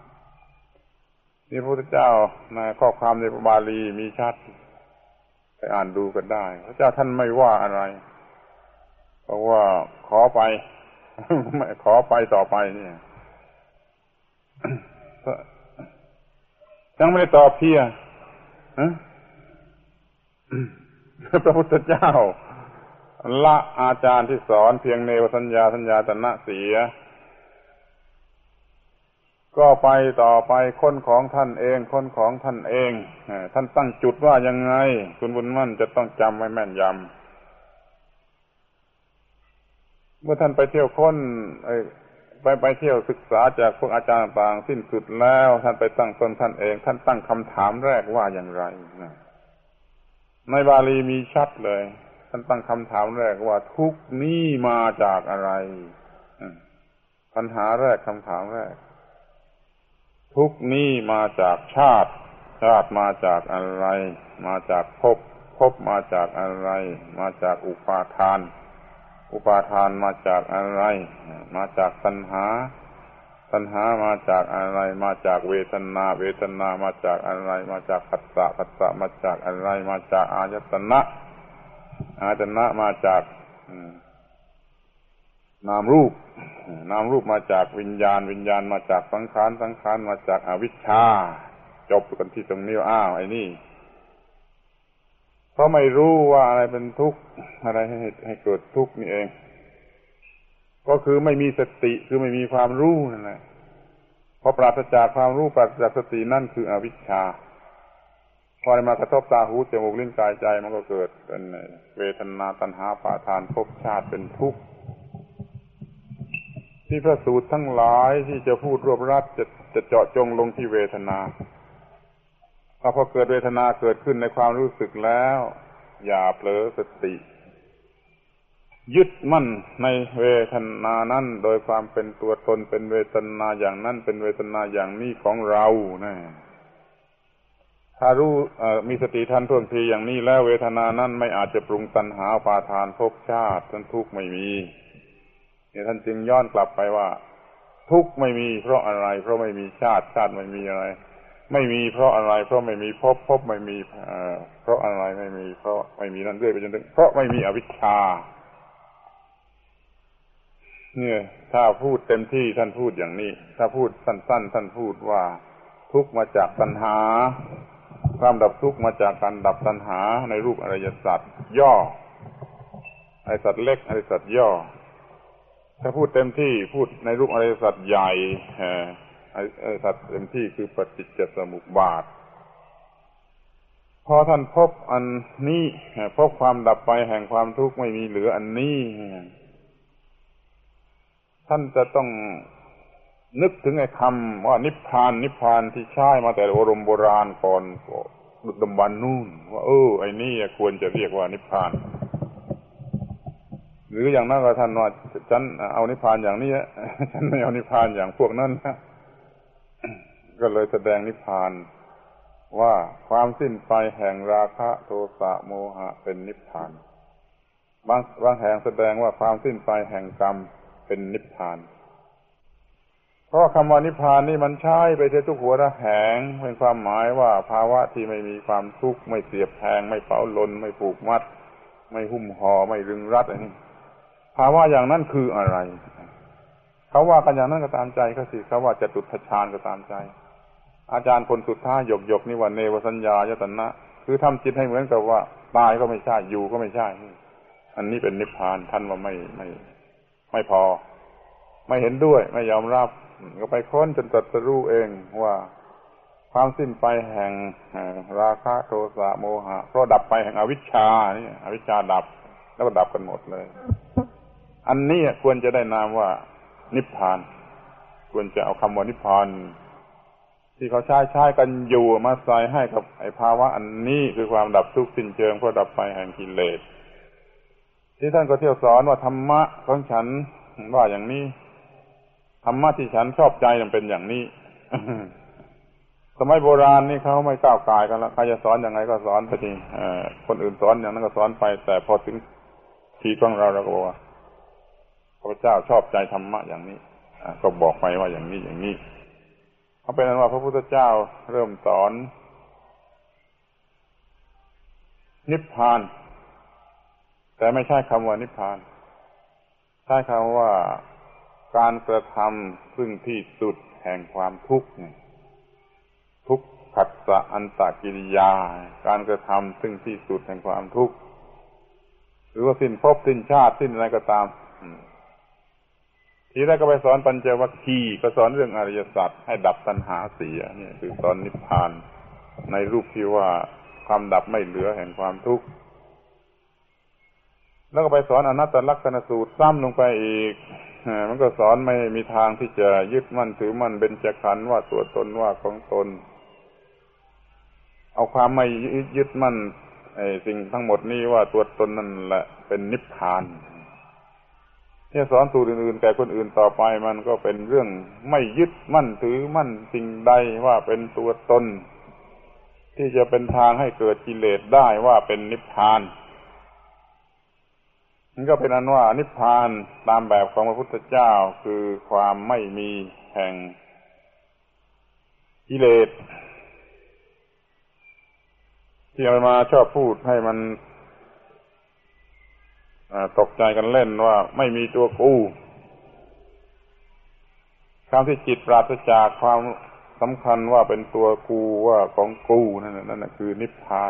นี่พระพุทธเจ้าในข้อความในพระบาลีมีชัดไปอ่านดูกันได้พระเจ้าท่านไม่ว่าอะไรเพราะว่าขอไปไม่ขอไปต่อไปเนี่ยยังไม่ได้ตอบเพียพระพุทธเจ้าละอาจารย์ที่สอนเพียงเนวสัญญาสัญญาตนะเสียก็ไปต่อไปค้นของท่านเองค้นของท่านเองท่านตั้งจุดว่ายังไงคุณบุญมั่นจะต้องจำไว้แม่นยำเมื่อท่านไปเที่ยวค้นไปเที่ยวศึกษาจากพวกอาจารย์ต่างสิ้นสุดแล้วท่านไปตั้งตนท่านเองท่านตั้งคำถามแรกว่าอย่างไรในบาลีมีชัดเลยท่านตั้งคำถามแรกว่าทุกข์นี้มาจากอะไรปัญหาแรกคำถามแรกทุกข์นี้มาจากชาติชาติมาจากอะไรมาจากภพภพมาจากอะไรมาจากอุปาทานอุปาทานมาจากอะไรมาจากตัณหาตัณหามาจากอะไรมาจากเวทนาเวทนามาจากอะไรมาจากผัสสะผัสสะมาจากอะไรมาจากอายตนะอายตนะมาจากนามรูปนามรูปมาจากวิญญาณวิญญาณมาจากสังขารสังขารมาจากอวิชชาจบกันที่ตรงนี้อ้าวไอ้นี่เพราะไม่รู้ว่าอะไรเป็นทุกข์อะไรให้เกิดทุกข์นี่เองก็คือไม่มีสติคือไม่มีความรู้นั่นแหละพอปราศจากความรู้ปราศจากสตินั่นคืออวิชชาพอได้มากระทบตาหูจมูกลิ้นกายใจมันก็เกิดเป็นเวทนาตัณหาอุปาทานภพชาติเป็นทุกข์ที่พระสูตรทั้งหลายที่จะพูดรวบรัดจะเจาะจงลงที่เวทนาพอเกิดเวทนาเกิดขึ้นในความรู้สึกแล้วอย่าเผลอสติยึดมั่นในเวทนานั้นโดยความเป็นตัวตนเป็นเวทนาอย่างนั้นเป็นเวทนาอย่างนี้ของเรานะถ้ารู้มีสติทันท่วงทีอย่างนี้แล้วเวทนานั้นไม่อาจจะปรุงตัณหาอุปาทานภพชาติทั้งทุกข์ไม่มีนี่ท่านจึงย้อนกลับไปว่าทุกข์ไม่มีเพราะอะไรเพราะไม่มีชาติชาติไม่มีอะไรไม่มีเพราะอะไรเพราะไม่มีภพภพไม่มีเพราะอะไรไม่มีเพราะไม่มีนั่นเรื่อยไปจนถึงเพราะไม่มีอวิชชาเนี่ยถ้าพูดเต็มที่ท่านพูดอย่างนี้ถ้าพูดสั้นๆท่านพูดว่าทุกข์มาจากตัณหาความดับทุกข์มาจากการดับตัณหาในรูปอริยสัจย่ออริยสัจเล็กอริยสัจย่อถ้าพูดเต็มที่พูดในรูปอริยสัจใหญ่อริยสัจเต็มที่คือปฏิจจสมุปบาทพอท่านพบอันนี้พบความดับไปแห่งความทุกข์ไม่มีเหลืออันนี้ท่านจะต้องนึกถึงไอ้คำว่านิพพานนิพพานที่ใช้มาแต่โบราณก่อนดึกดำบรรพ์นู่นว่าไอ้นี่ควรจะเรียกว่านิพพานหรืออย่างนั้นก็ท่านว่าฉันเอานิพพานอย่างนี้ฉันไม่เอานิพพานอย่างพวกนั้นก็เลยแสดงนิพพานว่าความสิ้นไปแห่งราคะโทสะโมหะเป็นนิพพานบางแห่งแสดงว่าความสิ้นไปแห่งกรรมเป็นนิพพานเพราะคำว่านิพพานนี่มันใช้ไปทุกหัวระแหงเป็นความหมายว่าภาวะที่ไม่มีความทุกข์ไม่เสียบแทงไม่เผาลนไม่ผูกมัดไม่หุ้มห่อไม่รึงรัดอะไรนี่ภาวะอย่างนั้นคืออะไรเขาว่ากันอย่างนั้นก็ตามใจเขาสิเขาว่าจตุตถฌานก็ตามใจอาจารย์คนสุดท้ายหยกนี่ว่าเนวสัญญายตนะคือทำจิตให้เหมือนกับว่าตายก็ไม่ใช่อยู่ก็ไม่ใช่อันนี้เป็นนิพพานท่านว่าไม่พอไม่เห็นด้วยไม่ยอมรับก็ไปค้นจนตรัสรู้เองว่าความสิ้นไปแห่งราคะโทสะโมหะเพราะดับไปแห่งอวิชชานี่อวิชชาดับแล้วก็ดับกันหมดเลยอันนี้ควรจะได้นามว่านิพพานควรจะเอาคำว่านิพพานที่เขาใช้กันอยู่มาใส่ให้กับไอ้ภาวะอันนี้คือความดับทุกข์สิ้นเชิงเพราะดับไปแห่งกิเลสที่ท่านก็เที่ยวสอนว่าธรรมะของฉันว่าอย่างนี้ธรรมะที่ฉันชอบใจมันเป็นอย่างนี้ สมัยโบราณนี่เขาไม่ก้าวก่ายกันแล้วใครจะสอนอย่างไรก็สอนไปทีคนอื่นสอนอย่างนั้นก็สอนไปแต่พอถึงทีของเราก็บอกว่าพระเจ้าชอบใจธรรมะอย่างนี้ก็บอกไปว่าอย่างนี้อย่างนี้เอาเป็นนั้นว่าพระพุทธเจ้าเริ่มสอนนิพพานแต่ไม่ใช่คำว่านิพพานใช้คำว่าการกระทำซึ่งที่สุดแห่งความทุกข์ทุกขัสสะอันตกิริยาการกระทำซึ่งที่สุดแห่งความทุกข์หรือว่าสิ้นภพสิ้นชาติสิ้นอะไรก็ตามทีแรกก็ไปสอนปัญจวัคคีย์ก็สอนเรื่องอริยสัจให้ดับตัณหาเสียนี่คือสอนนิพพานในรูปที่ว่าความดับไม่เหลือแห่งความทุกข์แล้วก็ไปสอนอนัตตลักษณสูตรซ้ำลงไปอีกมันก็สอนไม่มีทางที่จะยึดมั่นถือมั่นเบญจขันธ์ว่าตัวตนว่าของตนเอาความไม่ยึดมั่นสิ่งทั้งหมดนี้ว่าตัวตนนั่นแหละเป็นนิพพานที่สอนสูตรอื่นๆแต่คนอื่นต่อไปมันก็เป็นเรื่องไม่ยึดมั่นถือมั่นสิ่งใดว่าเป็นตัวตนที่จะเป็นทางให้เกิดกิเลสได้ว่าเป็นนิพพานมันก็เป็นอันว่านิพพานตามแบบของพระพุทธเจ้าคือความไม่มีแห่งกิเลสที่อาตมาชอบพูดให้มันตกใจกันเล่นว่าไม่มีตัวกูความที่จิตปราศจากความสำคัญว่าเป็นตัวกูว่าของกูนั่นคือนิพพาน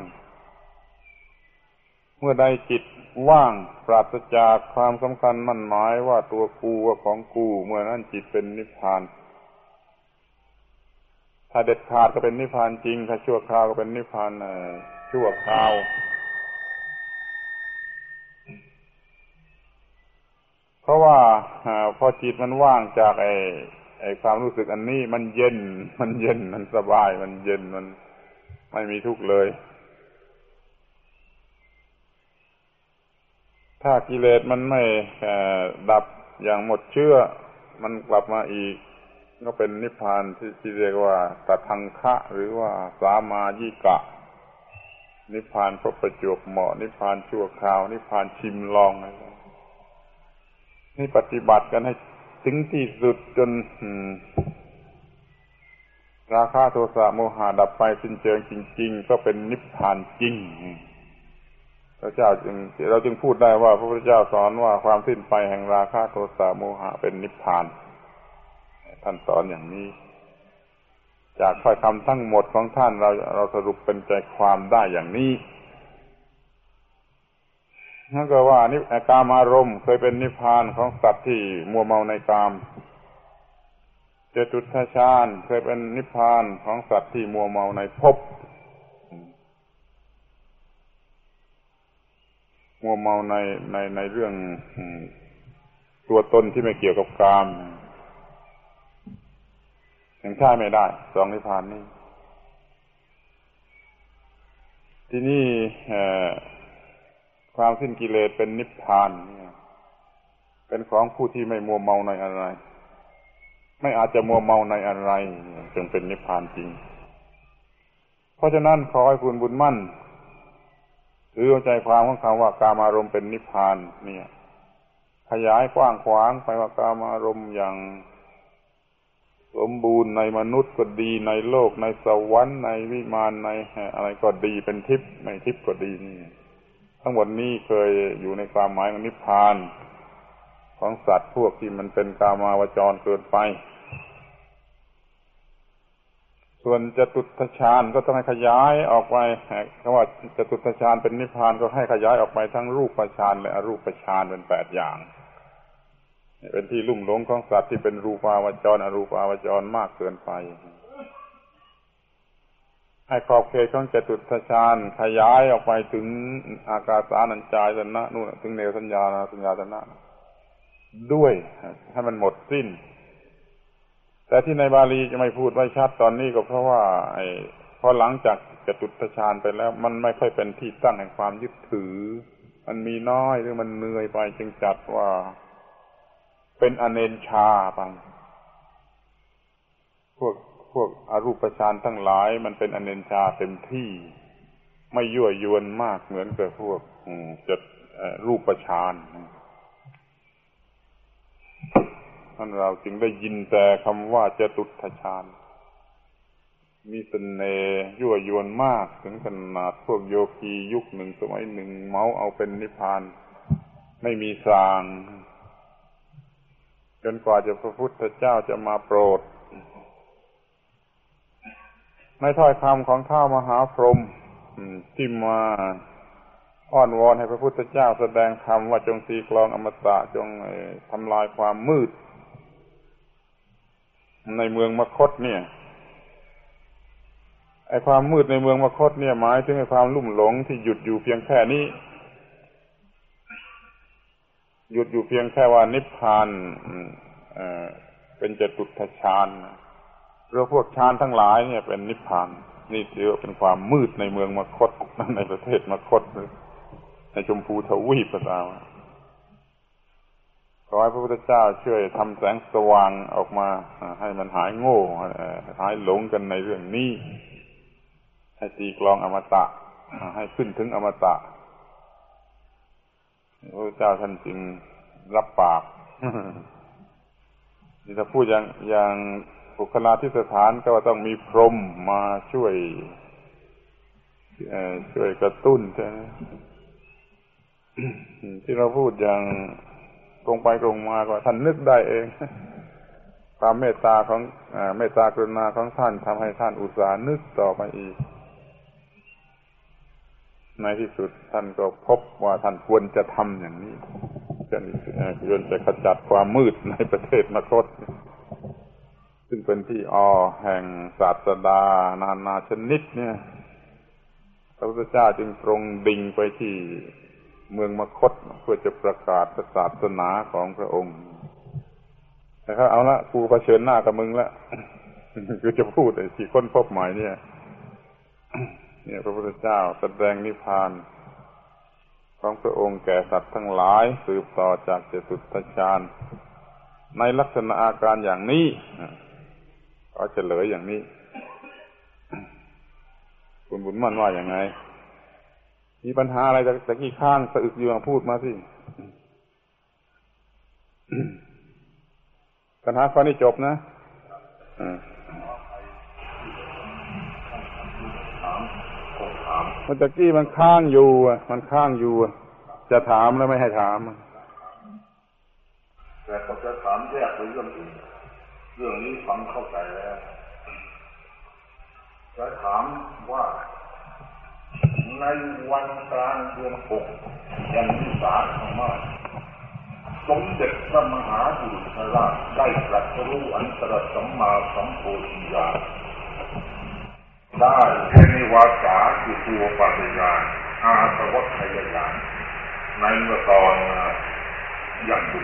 เมื่อใดจิตว่างปราศจากความสำคัญมั่นหมายว่าตัวกูว่าของกูเมื่อนั้นจิตเป็นนิพพานถ้าเด็ดขาดก็เป็นนิพพานจริงถ้าชั่วคราวก็เป็นนิพพานชั่วคราวเพราะว่าพอจิตมันว่างจากไอ้ความรู้สึกอันนี้มันเย็นมันสบายมันเย็นมันไม่มีทุกข์เลยถ้ากิเลสมันไม่ดับอย่างหมดเชื้อมันกลับมาอีกก็เป็นนิพพานที่เรียกว่าตทังคะหรือว่าสามายิกะนิพพานพบประจวบเหมาะนิพพานชั่วคราวนิพพานชิมลองนี่ปฏิบัติกันให้ถึงที่สุดจนราคะโทสะโมหะดับไปสิ้นเชิงจริงๆก็เป็นนิพพานจริงเราจึงพูดได้ว่าพระพุทธเจ้าสอนว่าความสิ้นไปแห่งราคะโทสะโมหะเป็นนิพพานท่านสอนอย่างนี้จากถ้อยคำทั้งหมดของท่านเราสรุปเป็นใจความได้อย่างนี้นั่นก็ว่านิกามารมณ์เคยเป็นนิพพานของสัตว์ที่มัวเมาในกามเจตุตถฌานเคยเป็นนิพพานของสัตว์ที่มัวเมาในภพมัวเมาในเรื่องตัวตนที่ไม่เกี่ยวกับกามยังใช้ไม่ได้สองนิพพานนี้ที่นี่ความสิ้นกิเลสเป็นนิพพานเป็นของผู้ที่ไม่มัวเมาในอะไรไม่อาจจะมัวเมาในอะไรจึงเป็นนิพพานจริงเพราะฉะนั้นขอให้คุณบุญมั่นถือใจความของคำว่ากามารมณ์เป็นนิพพานเนี่ยขยายกว้างขวางไปว่ากามารมณ์อย่างสมบูรณ์ในมนุษย์ก็ดีในโลกในสวรรค์ในวิมานในอะไรก็ดีเป็นทิพย์ไม่ทิพย์ก็ดีนี่ทั้งหมดนี้เคยอยู่ในความหมายของนิพพานของสัตว์พวกที่มันเป็นกามาวจรเกินไปส่วนจตุตถฌานก็ต้องให้ขยายออกไปคำว่าจตุตถฌานเป็นนิพพานก็ให้ขยายออกไปทั้งรูปฌานและอรูปฌานเป็น8อย่างเป็นที่ลุ่มหลงของสัตว์ที่เป็นรูปาวจรอรูปาวจรมากเกินไปให้ขอบเขตของจตุตถฌานขยายออกไปถึงอากาสานัญจายตนะนู่นถึงเนวสัญญาสัญญาตนะด้วยให้มันหมดสิ้นแต่ที่ในบาลีจะไม่พูดไว้ชัดตอนนี้ก็เพราะว่าพอหลังจากจตุตถฌานไปแล้วมันไม่ค่อยเป็นที่ตั้งแห่งความยึดถือมันมีน้อยหรือมันเหนื่อยไปจึงจัดว่าเป็นอเนนชาไปพวกอรูปฌานทั้งหลายมันเป็นอเนนชาเต็มที่ไม่ยั่วยวนมากเหมือนกับพวกรูปฌานท่านเราจึงได้ยินแต่คำว่าจตุตถฌานมีเสน่ห์ยั่วยวนมากถึงขนาดพวกโยคียุคหนึ่งสมัยหนึ่งเมาเอาเป็นนิพพานไม่มีสร้างจนกว่าพระพุทธเจ้าจะมาโปรดในถ้อยคำของท้าวมหาพรหมที่มาอ้อนวอนให้พระพุทธเจ้าแสดงธรรมว่าจงตีกลองอมตะจงทำลายความมืดในเมืองมคธเนี่ยไอ้ความมืดในเมืองมคธเนี่ยหมายถึงไอ้ความลุ่มหลงที่หยุดอยู่เพียงแค่นี้หยุดอยู่เพียงแค่ว่านิพพานเป็นจตุตถฌานหรือพวกฌานทั้งหลายเนี่ยเป็นนิพพานนี่ถือว่าเป็นความมืดในเมืองมคธในประเทศมคธในชมพูทวีปเราขอให้พระพุทธเจ้าช่วยทำแสงสว่างออกมาให้มันหายโง่หายหลงกันในเรื่องนี้ให้ตีกลองอมตะให้ขึ้นถึงอมตะพระพุทธเจ้าท่านจึงรับปากนี่ถ้าพูดอย่างบุคลาธิสถานก็ต้องมีพรหมมาช่วยกระตุ้นใช่ไหมที่เราพูดอย่างตรงไปตรงมาก็ท่านนึกได้เองความเมตตาของเมตตากรุณาของท่านทำให้ท่านอุตส่าห์นึกต่อไปอีกในที่สุดท่านก็พบว่าท่านควรจะทำอย่างนี้ควรจะขจัดความมืดในประเทศมคธซึ่งเป็นที่แห่งศาสดานานาชนิดเนี่ยพระพุทธเจ้าจึงตรงดิ่งไปที่เมืองมคธเพื่อจะประกาศศาสนาของพระองค์แต่เขาเอาละกูเผชิญหน้ากับมึงแล้วคือจะพูดไอ้ที่ค้นพบใหม่เนี่ยพระพุทธเจ้าแสดงนิพพานของพระองค์แก่สัตว์ทั้งหลายสืบต่อจากจตุตถฌานในลักษณะอาการอย่างนี้ก็เฉลยอย่างนี้คุณบุญมั่นว่าอย่างไงมีปัญหาอะไรตะกี้ข้างสะอึกอยู่พูดมาสิปัญหาข้อนี้จบนะเมื่อตะกี้มันข้างอยู่จะถามแล้วไม่ให้ถามแต่ก็จะถามแยกไปเรื่องอื่นเรื่องนี้ฟังเข้าใจแล้วจะถามว่าในวันกลางเดือน6ยันวิสาขมาสสมเด็จพระมหาบุรุษราชได้ตรัสรู้อันตรสัมมาสัมโพธิญาณได้แค่ในวาจาคือตัวปัจญาอาสวัคยญาณในเมื่อตอนอย่างดุ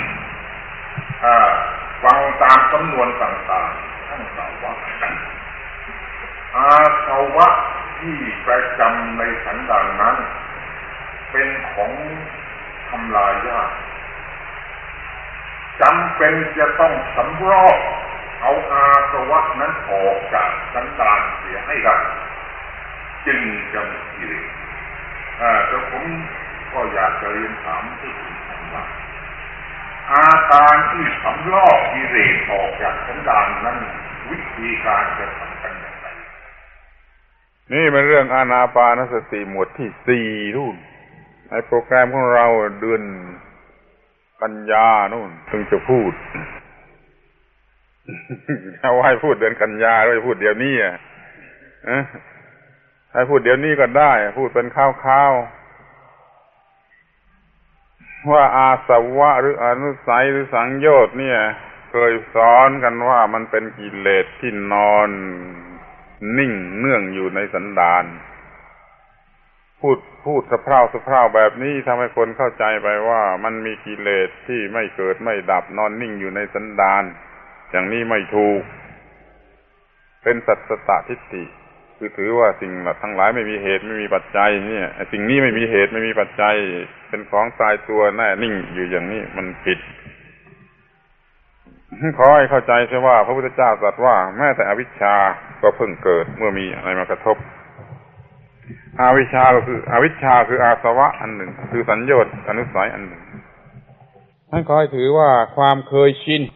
ฟังตามสำนวนต่างๆท่านกล่าวว่าอาสวะที่ประจำในสันดานนั้นเป็นของทำลายยากจำเป็นจะต้องสำรอกเอาอาสวะนั้นออกจากสันดานเสียให้ได้จึงจะหมดกิเลสแต่ผมก็อยากจะเรียนถามที่คุณท่านว่าอาการที่สำรอกกิเลสออกจากสันดานนั้นวิธีการจะทำกันอย่างไรนี่เป็นเรื่องอานาปานสติหมวดที่4นู่นในโปรแกรมของเราเดือนกันยานู่นถึงจะพูดเอาให้พูดเดือนกันยาหรือพูดเดี๋ยวนี้ให้พูดเดี๋ยวนี้ก็ได้พูดเป็นข้าวๆว่าอาสวะหรืออนุสัยหรือสังโยชน์เนี่ยเคยสอนกันว่ามันเป็นกิเลสที่นอนนิ่งเนื่องอยู่ในสันดานพพูดสะเพร่าแบบนี้ทำให้คนเข้าใจไปว่ามันมีกิเลสที่ไม่เกิดไม่ดับนอนนิ่งอยู่ในสันดานอย่างนี้ไม่ถูกเป็นสัตตทิฏฐิคือถือว่าสิ่งทั้งหลายไม่มีเหตุไม่มีปัจจัยเนี่ยสิ่งนี้ไม่มีเหตุไม่มีปัจจัยเป็นของตายตัวแน่นิ่งอยู่อย่างนี้มันผิดขอให้เข้าใจเสียว่าพระพุทธเจ้าตรัสว่าแม้แต่อวิชชาก็เพิ่งเกิดเมื่อมีอะไรมากระทบอวิชชาคืออาสวะอันหนึ่งคือสัญโยชน์อนุสัยอันหนึ่งท่านขอให้ถือว่าความเคยชิน